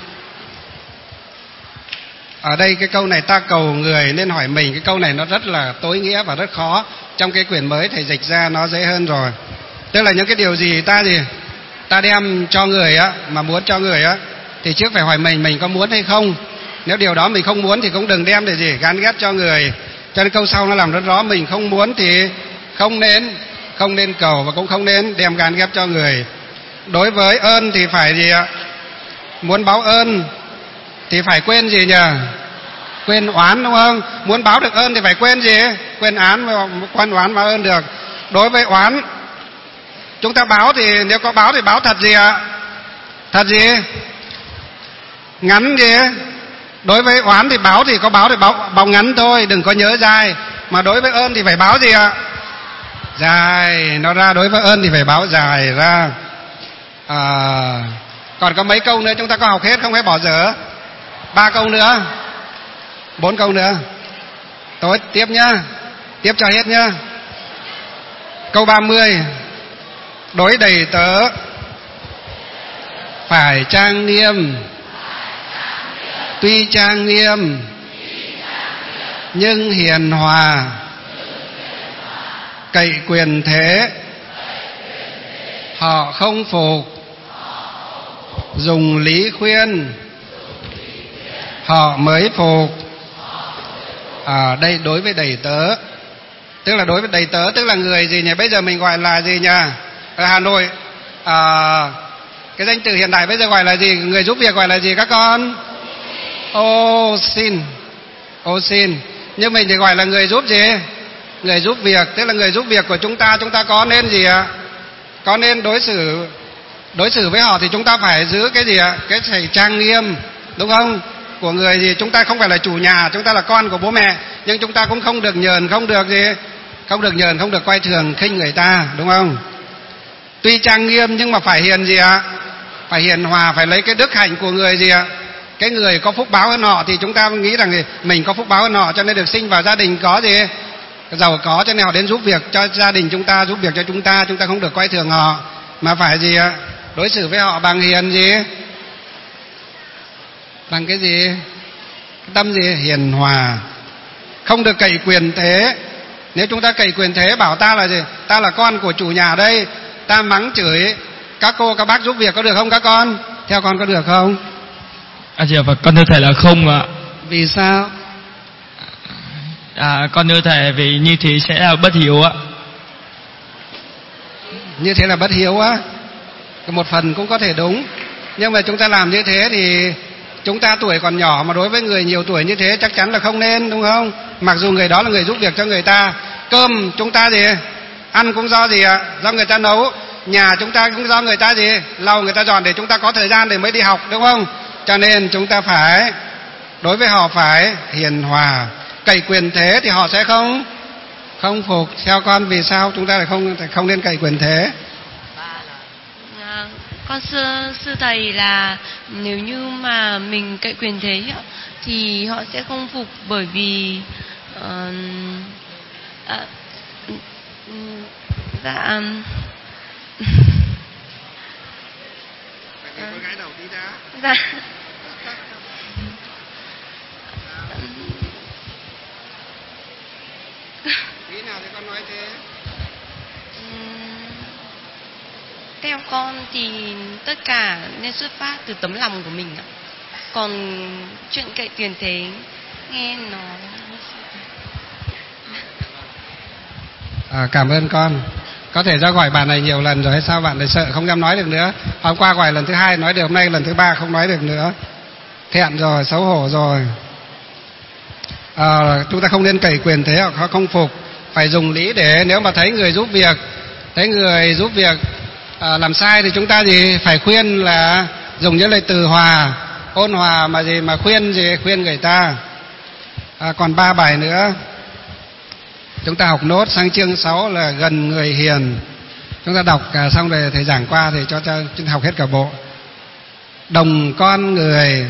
Ở đây cái câu này ta cầu người nên hỏi mình, cái câu này nó rất là tối nghĩa và rất khó. Trong cái quyển mới thầy dịch ra nó dễ hơn rồi. Tức là những cái điều gì ta gì? Ta đem cho người á, mà muốn cho người á, thì trước phải hỏi mình, mình có muốn hay không. Nếu điều đó mình không muốn thì cũng đừng đem để gì gán ghét cho người. Cho nên câu sau nó làm rất rõ, mình không muốn thì không nên không nên cầu, và cũng không nên đem gán ghép cho người. Đối với ơn thì phải gì ạ? Muốn báo ơn thì phải quên gì nhỉ? Quên oán, đúng không? Muốn báo được ơn thì phải quên gì? Quên án, quên oán báo ơn được. Đối với oán, chúng ta báo thì nếu có báo thì báo thật gì ạ? Thật gì? Ngắn gì? Đối với oán thì báo thì có báo thì báo, báo ngắn thôi, đừng có nhớ dài. Mà đối với ơn thì phải báo gì ạ? Dài, nó ra. Đối với ơn thì phải báo dài ra. À, còn có mấy câu nữa chúng ta có học hết không, hay bỏ dở? Ba câu nữa, bốn câu nữa. Tốt, tiếp nhá, tiếp cho hết nhá. Câu ba mươi. Đối đầy tớ phải trang nghiêm, tuy trang nghiêm nhưng hiền hòa, cậy quyền thế họ không phục, dùng lý khuyên họ mới phục. À, đây đối với đầy tớ, tức là đối với đầy tớ, tức là người gì nhỉ? Bây giờ mình gọi là gì nhỉ? Ở Hà Nội à, cái danh từ hiện đại bây giờ gọi là gì? Người giúp việc gọi là gì các con? Ô xin, ô xin. Nhưng mình thì gọi là người giúp gì? Người giúp việc. Tức là người giúp việc của chúng ta, chúng ta có nên gì ạ? Có nên đối xử đối xử với họ thì chúng ta phải giữ cái gì ạ? Cái phải trang nghiêm, đúng không? Của người gì? Chúng ta không phải là chủ nhà, chúng ta là con của bố mẹ, nhưng chúng ta cũng không được nhờn, không được gì? Không được nhờn, không được coi thường khinh người ta, đúng không? Tuy trang nghiêm nhưng mà phải hiền gì ạ? Phải hiền hòa, phải lấy cái đức hạnh của người gì ạ? Cái người có phúc báo hơn họ thì chúng ta nghĩ rằng gì? Mình có phúc báo hơn họ cho nên được sinh vào gia đình có gì? Giàu có cho nên họ đến giúp việc cho gia đình chúng ta, giúp việc cho chúng ta, chúng ta không được coi thường họ, mà phải gì ạ? Đối xử với họ bằng hiền gì? Bằng cái gì? tâm gì? Hiền hòa. Không được cậy quyền thế. Nếu chúng ta cậy quyền thế bảo ta là gì? Ta là con của chủ nhà đây, ta mắng chửi các cô các bác giúp việc có được không các con? Theo con có được không? À chị Phật, con thưa thầy là không ạ. Vì sao? À, con thưa thầy vì như thế sẽ là bất hiếu ạ. Như thế là bất hiếu á? Một phần cũng có thể đúng. Nhưng mà chúng ta làm như thế thì chúng ta tuổi còn nhỏ, mà đối với người nhiều tuổi như thế chắc chắn là không nên, đúng không? Mặc dù người đó là người giúp việc cho người ta. Cơm chúng ta gì? Ăn cũng do gì ạ? Do người ta nấu. Nhà chúng ta cũng do người ta gì? Lau, người ta dọn để chúng ta có thời gian để mới đi học, đúng không? Cho nên chúng ta phải, đối với họ phải hiền hòa. Cậy quyền thế thì họ sẽ không không phục. Theo con vì sao chúng ta lại không không nên cậy quyền thế? À, con sư sư thầy là nếu như mà mình cậy quyền thế thì họ sẽ không phục, bởi vì uh, à, dạ dạ Ý nào thì con nói thế? Theo con thì tất cả nên xuất phát từ tấm lòng của mình ạ. Còn chuyện cậy tiền thế nghe nó à, cảm ơn con. Có thể do gọi bạn này nhiều lần rồi hay sao bạn lại sợ không dám nói được nữa? Hôm qua gọi lần thứ hai nói được, hôm nay lần thứ ba không nói được nữa. Thẹn rồi, xấu hổ rồi. À, chúng ta không nên cậy quyền thế hoặc không phục. Phải dùng lý để nếu mà thấy người giúp việc, thấy người giúp việc à, làm sai thì chúng ta gì phải khuyên, là dùng những lời từ hòa, ôn hòa mà gì mà khuyên gì khuyên người ta. À, còn ba bài nữa chúng ta học nốt sang chương sáu là gần người hiền. Chúng ta đọc cả xong rồi thầy giảng qua thì cho chúng ta học hết cả bộ. Đồng con người,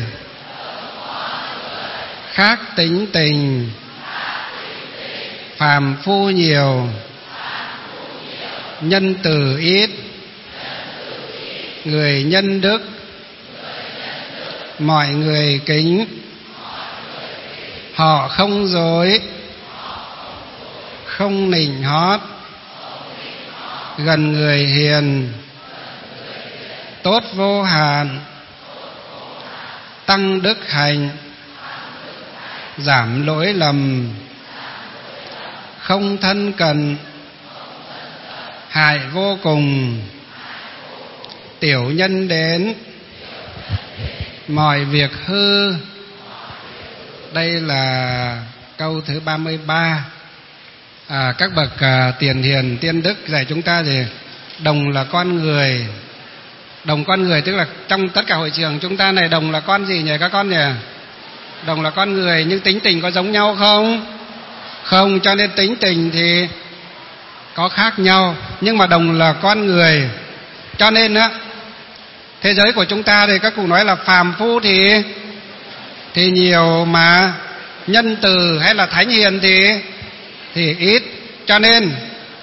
khác tính tình, phàm phu nhiều, nhân từ ít, người nhân đức, mọi người kính, họ không dối, không nịnh hót, gần người hiền, tốt vô hạn, tăng đức hạnh, giảm lỗi lầm, không thân cận, hại vô cùng, tiểu nhân đến, mọi việc hư. Đây là câu thứ ba mươi ba. À, các bậc à, tiền hiền tiên đức dạy chúng ta gì? Đồng là con người. Đồng con người tức là trong tất cả hội trường chúng ta này, đồng là con gì nhỉ các con nhỉ? Đồng là con người, nhưng tính tình có giống nhau không? Không, cho nên tính tình thì có khác nhau, nhưng mà đồng là con người. Cho nên á, thế giới của chúng ta thì các cụ nói là phàm phu thì thì nhiều, mà nhân từ hay là thánh hiền thì thì ít. Cho nên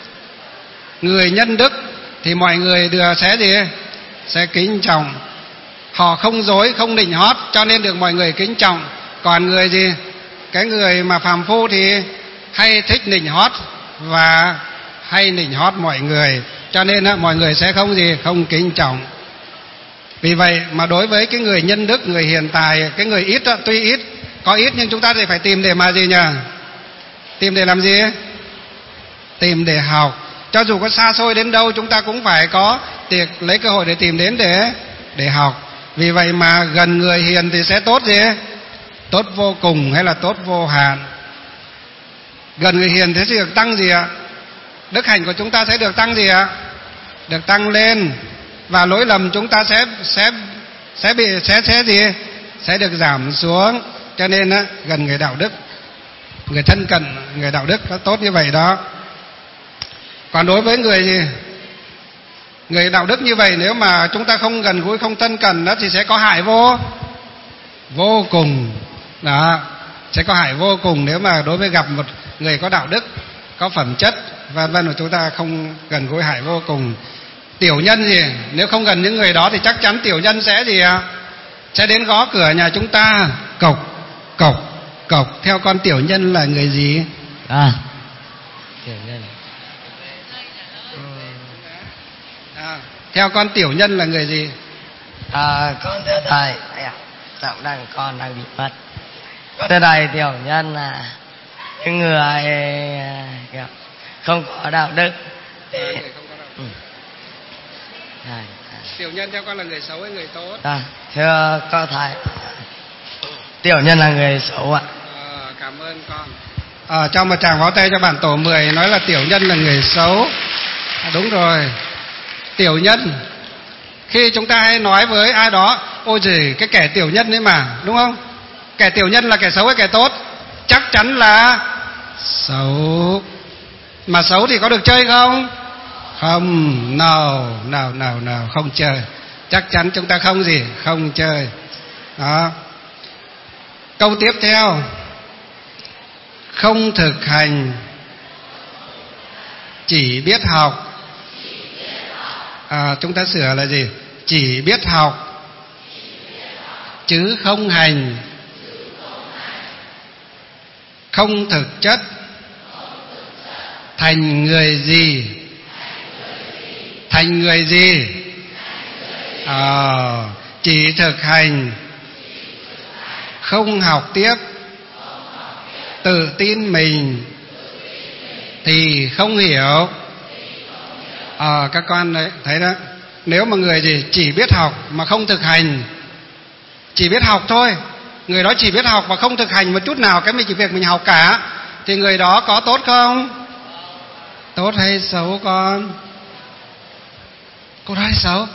người nhân đức thì mọi người đều sẽ gì? Sẽ kính trọng. Họ không dối, không nịnh hót, cho nên được mọi người kính trọng. Còn người gì? Cái người mà phàm phu thì hay thích nịnh hót và hay nịnh hót mọi người, cho nên á, mọi người sẽ không gì? Không kính trọng. Vì vậy mà đối với cái người nhân đức, người hiền tài, cái người ít á, tuy ít, có ít nhưng chúng ta thì phải tìm để mà gì nhỉ? Tìm để làm gì? Tìm để học. Cho dù có xa xôi đến đâu chúng ta cũng phải có tiệc lấy cơ hội để tìm đến để để học. Vì vậy mà gần người hiền thì sẽ tốt gì? Tốt vô cùng hay là tốt vô hạn. Gần người hiền thế sẽ được tăng gì ạ? Đức hạnh của chúng ta sẽ được tăng gì ạ? Được tăng lên. Và lỗi lầm chúng ta sẽ sẽ sẽ bị sẽ sẽ gì? Sẽ được giảm xuống. Cho nên á, gần người đạo đức, người thân cận người đạo đức nó tốt như vậy đó. Còn đối với người gì? Người đạo đức như vậy, nếu mà chúng ta không gần gũi, không thân cận đó, thì sẽ có hại vô vô cùng. Đó, sẽ có hại vô cùng nếu mà đối với gặp một người có đạo đức, có phẩm chất vân vân, mà chúng ta không gần gũi, hại vô cùng. Tiểu nhân gì? Nếu không gần những người đó thì chắc chắn tiểu nhân sẽ gì ạ? Sẽ đến gõ cửa nhà chúng ta, cộc cộc Cộc. Theo con tiểu nhân là người gì? À, tiểu nhân. À, theo con tiểu nhân là người gì? À, con thưa thầy, à, giọng đang con đang bị mất. Con thưa thầy, tiểu nhân là những người kiểu không có đạo đức. À, người không có đạo đức. Ừ. À, à. Tiểu nhân theo con là người xấu hay người tốt? À, thưa con thầy, tiểu nhân là người xấu ạ. À, cảm ơn con. À, cho một tràng pháo tay cho bản tổ mười nói là tiểu nhân là người xấu. À, đúng rồi. Tiểu nhân, khi chúng ta hay nói với ai đó, ôi giời, cái kẻ tiểu nhân ấy mà, đúng không? Kẻ tiểu nhân là kẻ xấu hay kẻ tốt? Chắc chắn là xấu. Mà xấu thì có được chơi không? Không, nào, nào, nào, nào, không chơi. Chắc chắn chúng ta không gì? Không chơi. Đó. Câu tiếp theo, không thực hành, chỉ biết học. À, chúng ta sửa là gì? Chỉ biết học, chứ không hành. Không thực chất, thành người gì? Thành người gì? À, chỉ thực hành, không học tiếp, tự tin mình thì không hiểu. À, các con đấy thấy đó, nếu mà người gì chỉ biết học mà không thực hành, chỉ biết học thôi, người đó chỉ biết học và không thực hành một chút nào cái mình chỉ việc mình học cả, thì người đó có tốt không? Tốt hay xấu con? Cô đó hay xấu?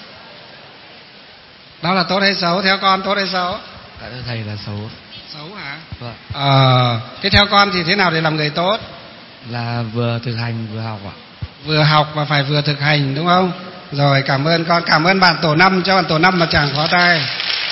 Đó là tốt hay xấu? Theo con tốt hay xấu? Dạ thưa thầy là xấu. Xấu hả? Vâng. Ờ, thế theo con thì thế nào để làm người tốt? Là vừa thực hành vừa học ạ. Vừa học và phải vừa thực hành, đúng không? Rồi, cảm ơn con. Cảm ơn bạn tổ năm, cho bạn tổ năm mà chàng pháo tay.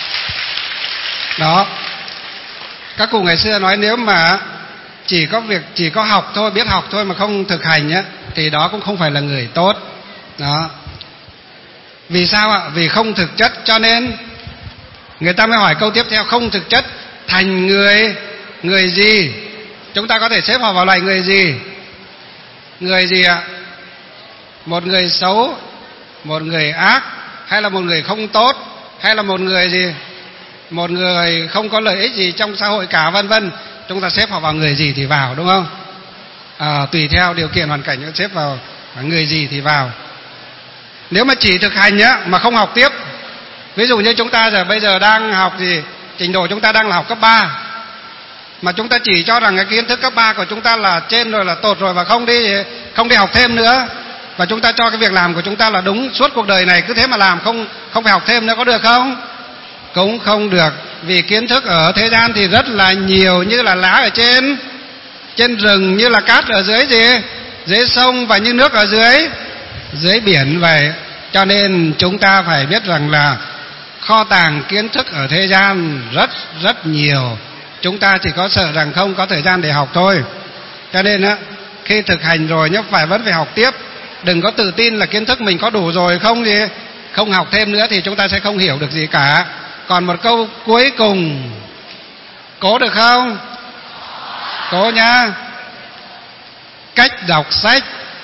Đó. Các cụ ngày xưa nói nếu mà chỉ có việc chỉ có học thôi, biết học thôi mà không thực hành á, thì đó cũng không phải là người tốt. Đó. Vì sao ạ? Vì không thực chất, cho nên người ta mới hỏi câu tiếp theo, không thực chất thành người người gì? Chúng ta có thể xếp họ vào loại người gì? Người gì ạ? Một người xấu, một người ác, hay là một người không tốt, hay là một người gì? Một người không có lợi ích gì trong xã hội cả, vân vân. Chúng ta xếp họ vào người gì thì vào, đúng không? À, tùy theo điều kiện hoàn cảnh xếp vào người gì thì vào. Nếu mà chỉ thực hành nhá mà không học tiếp, ví dụ như chúng ta giờ bây giờ đang học gì, trình độ chúng ta đang là học cấp ba, mà chúng ta chỉ cho rằng cái kiến thức cấp ba của chúng ta là trên rồi, là tột rồi, và không đi không đi học thêm nữa, và chúng ta cho cái việc làm của chúng ta là đúng suốt cuộc đời này, cứ thế mà làm, không không phải học thêm nữa, có được không? Cũng không được, vì kiến thức ở thế gian thì rất là nhiều, như là lá ở trên trên rừng, như là cát ở dưới gì, dưới sông, và như nước ở dưới dưới biển vậy. Cho nên chúng ta phải biết rằng là kho tàng kiến thức ở thế gian rất rất nhiều, chúng ta chỉ có sợ rằng không có thời gian để học thôi. Cho nên á, khi thực hành rồi nhá, phải vẫn phải học tiếp. Đừng có tự tin là kiến thức mình có đủ rồi, không gì không học thêm nữa thì chúng ta sẽ không hiểu được gì cả. Còn một câu cuối cùng, cố được không? Cố nhá. Cách đọc sách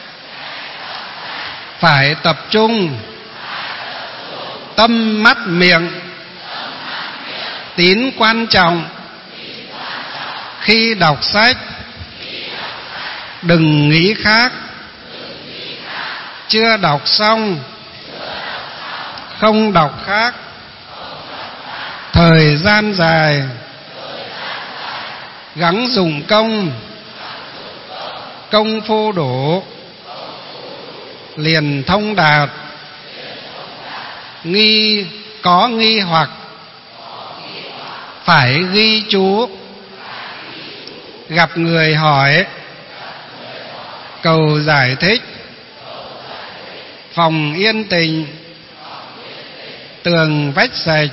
phải tập trung, tâm mắt miệng tín quan trọng. Khi đọc sách đừng nghĩ khác, chưa đọc xong không đọc khác. Thời gian dài gắng dùng công, công phu đủ liền thông đạt. Nghi có nghi hoặc phải ghi chú, gặp người hỏi cầu giải thích. Phòng yên tĩnh, tường vách sạch,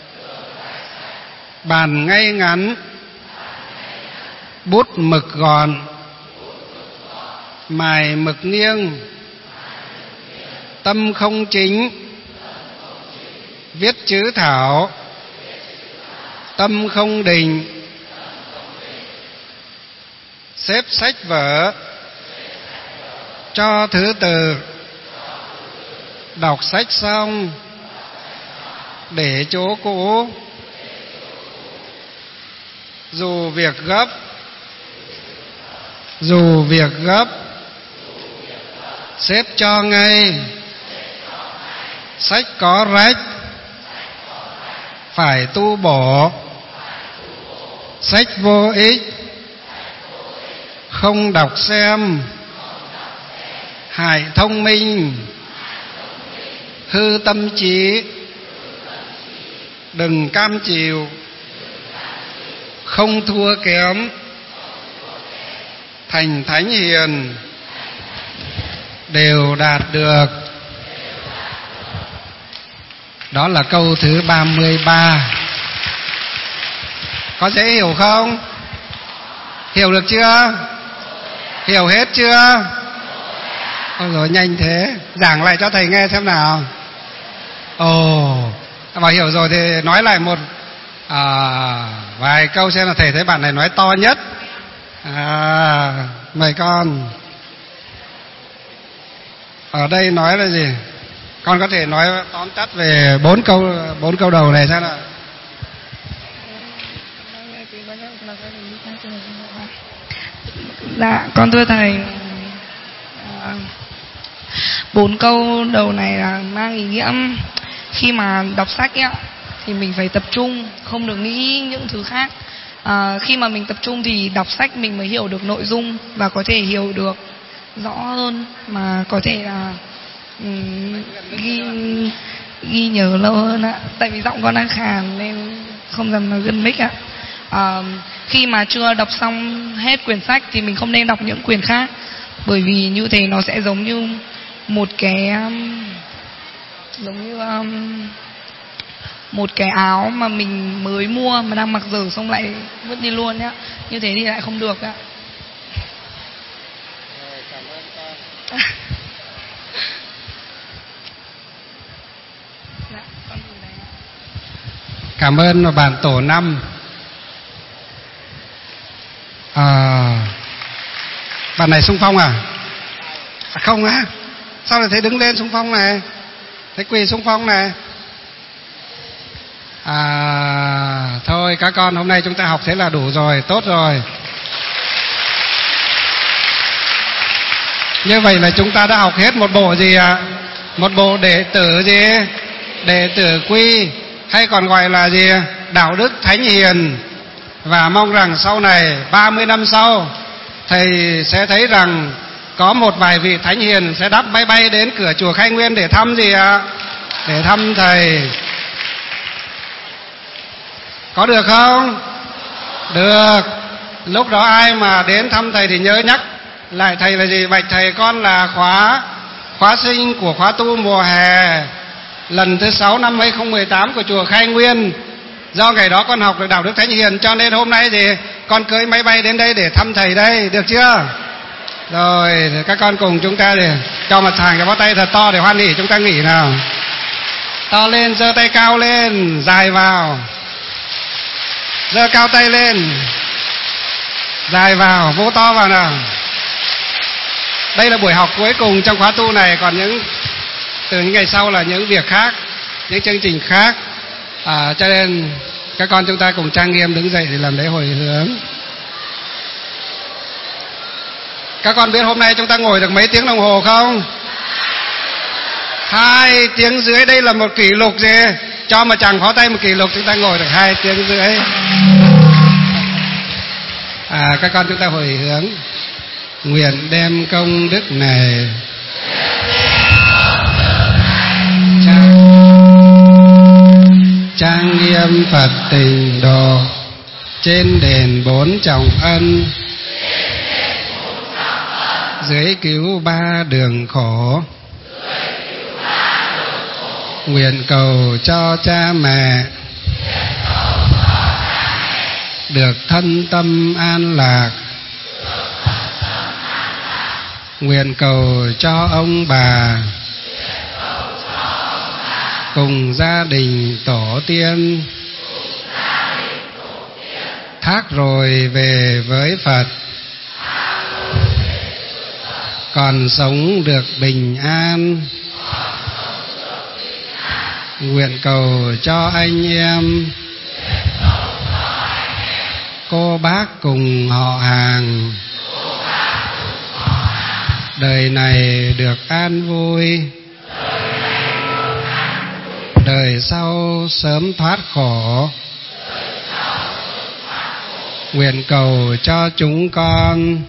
bàn ngay ngắn, bút mực gọn, mài mực nghiêng, tâm không chính, viết chữ thảo, tâm không định, xếp sách vở cho thứ tự, đọc sách xong để chỗ cũ, dù việc gấp dù việc gấp xếp cho ngay, sách có rách phải tu bổ, sách vô ích không đọc xem, hại thông minh hư tâm trí, đừng cam chịu không thua kém, thành thánh hiền đều đạt được. Đó là câu thứ ba mươi ba. Có dễ hiểu không? Hiểu được chưa? Hiểu hết chưa? Ôi rồi nhanh thế. Giảng lại cho thầy nghe xem nào. Ồ, mà hiểu rồi thì nói lại một à, vài câu xem là thầy thấy bạn này nói to nhất. À, mời con. Ở đây nói là gì? Con có thể nói tóm tắt về bốn câu bốn câu đầu này xem nào. Dạ, con thưa thầy, bốn câu đầu này là mang ý nghĩa khi mà đọc sách ấy, thì mình phải tập trung, không được nghĩ những thứ khác. À, khi mà mình tập trung thì đọc sách mình mới hiểu được nội dung và có thể hiểu được rõ hơn, mà có thể là um, ghi ghi nhớ lâu hơn ạ. Tại vì giọng con đang khàn nên không dám nói gần mic ạ. À, khi mà chưa đọc xong hết quyển sách thì mình không nên đọc những quyển khác, bởi vì như thế nó sẽ giống như một cái um, giống như um, một cái áo mà mình mới mua mà đang mặc dở xong lại vứt đi luôn nhá. Như thế thì lại không được ạ. Cảm ơn con. Dạ, con từ đấy ạ. Cảm ơn bạn tổ năm. À, bạn này xung phong à? À không á? Sao lại thấy đứng lên xung phong này? Thấy quỳ xung phong này? À, thôi các con hôm nay chúng ta học thế là đủ rồi, tốt rồi. Như vậy là chúng ta đã học hết một bộ gì ạ? À? Một bộ đệ tử gì? Đệ tử quy, hay còn gọi là gì? Đạo đức thánh hiền. Và mong rằng sau này ba mươi năm sau thầy sẽ thấy rằng có một vài vị thánh hiền sẽ đáp máy bay đến cửa chùa Khai Nguyên để thăm gì ạ? À? Để thăm thầy. Có được không? Được. Lúc đó ai mà đến thăm thầy thì nhớ nhắc lại thầy là gì? Bạch thầy con là khóa khóa sinh của khóa tu mùa hè lần thứ sáu năm hai không một tám của chùa Khai Nguyên. Do ngày đó con học được đạo đức thánh hiền cho nên hôm nay thì con cưỡi máy bay đến đây để thăm thầy đây, được chưa? Rồi các con cùng chúng ta để cho mặt hàng cái bó tay thật to để hoan hỉ, chúng ta nghỉ nào. To lên, giơ tay cao lên, dài vào. Giơ cao tay lên, dài vào, vỗ to vào nào. Đây là buổi học cuối cùng trong khóa tu này, còn những từ những ngày sau là những việc khác, những chương trình khác. À, cho nên các con chúng ta cùng trang nghiêm đứng dậy để làm lễ hồi hướng. Các con biết hôm nay chúng ta ngồi được mấy tiếng đồng hồ không? Hai tiếng rưỡi. Đây là một kỷ lục gì? Cho mà chẳng khó tay một kỷ lục, chúng ta ngồi được hai tiếng rưỡi. À, các con chúng ta hồi hướng. Nguyện đem công đức này trang, trang nghiêm Phật Tịnh Độ trên đền bốn trọng ân, dưới cứu ba đường khổ. Nguyện cầu cho cha mẹ được thân tâm an lạc. Nguyện cầu cho ông bà cùng gia đình tổ tiên thác rồi về với Phật. còn sống được bình an. Nguyện cầu cho anh em, cô bác cùng họ hàng, đời này được an vui, đời sau sớm thoát khổ. Nguyện cầu cho chúng con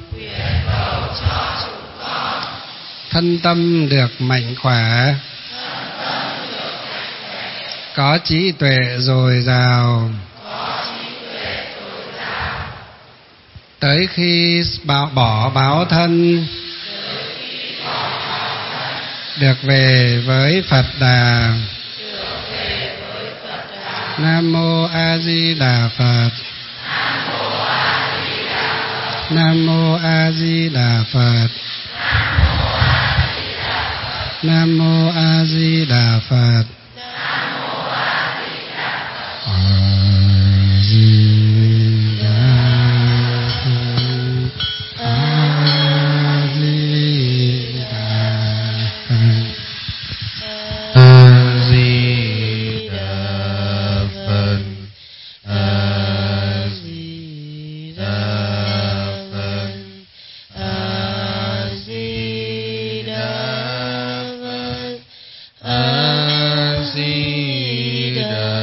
thân tâm được mạnh khỏe, có trí tuệ dồi dào, tới khi bỏ, bỏ báo thân được về với Phật Đà. Nam mô A Di Đà Phật. Nam mô A Di Đà Phật. Nam mô A Di Đà Phật. A Di Đà Phật. A Di Đà Phật. A Di Đà Phật. A Di Đà Phật. A Di Đà Phật. A Di Đà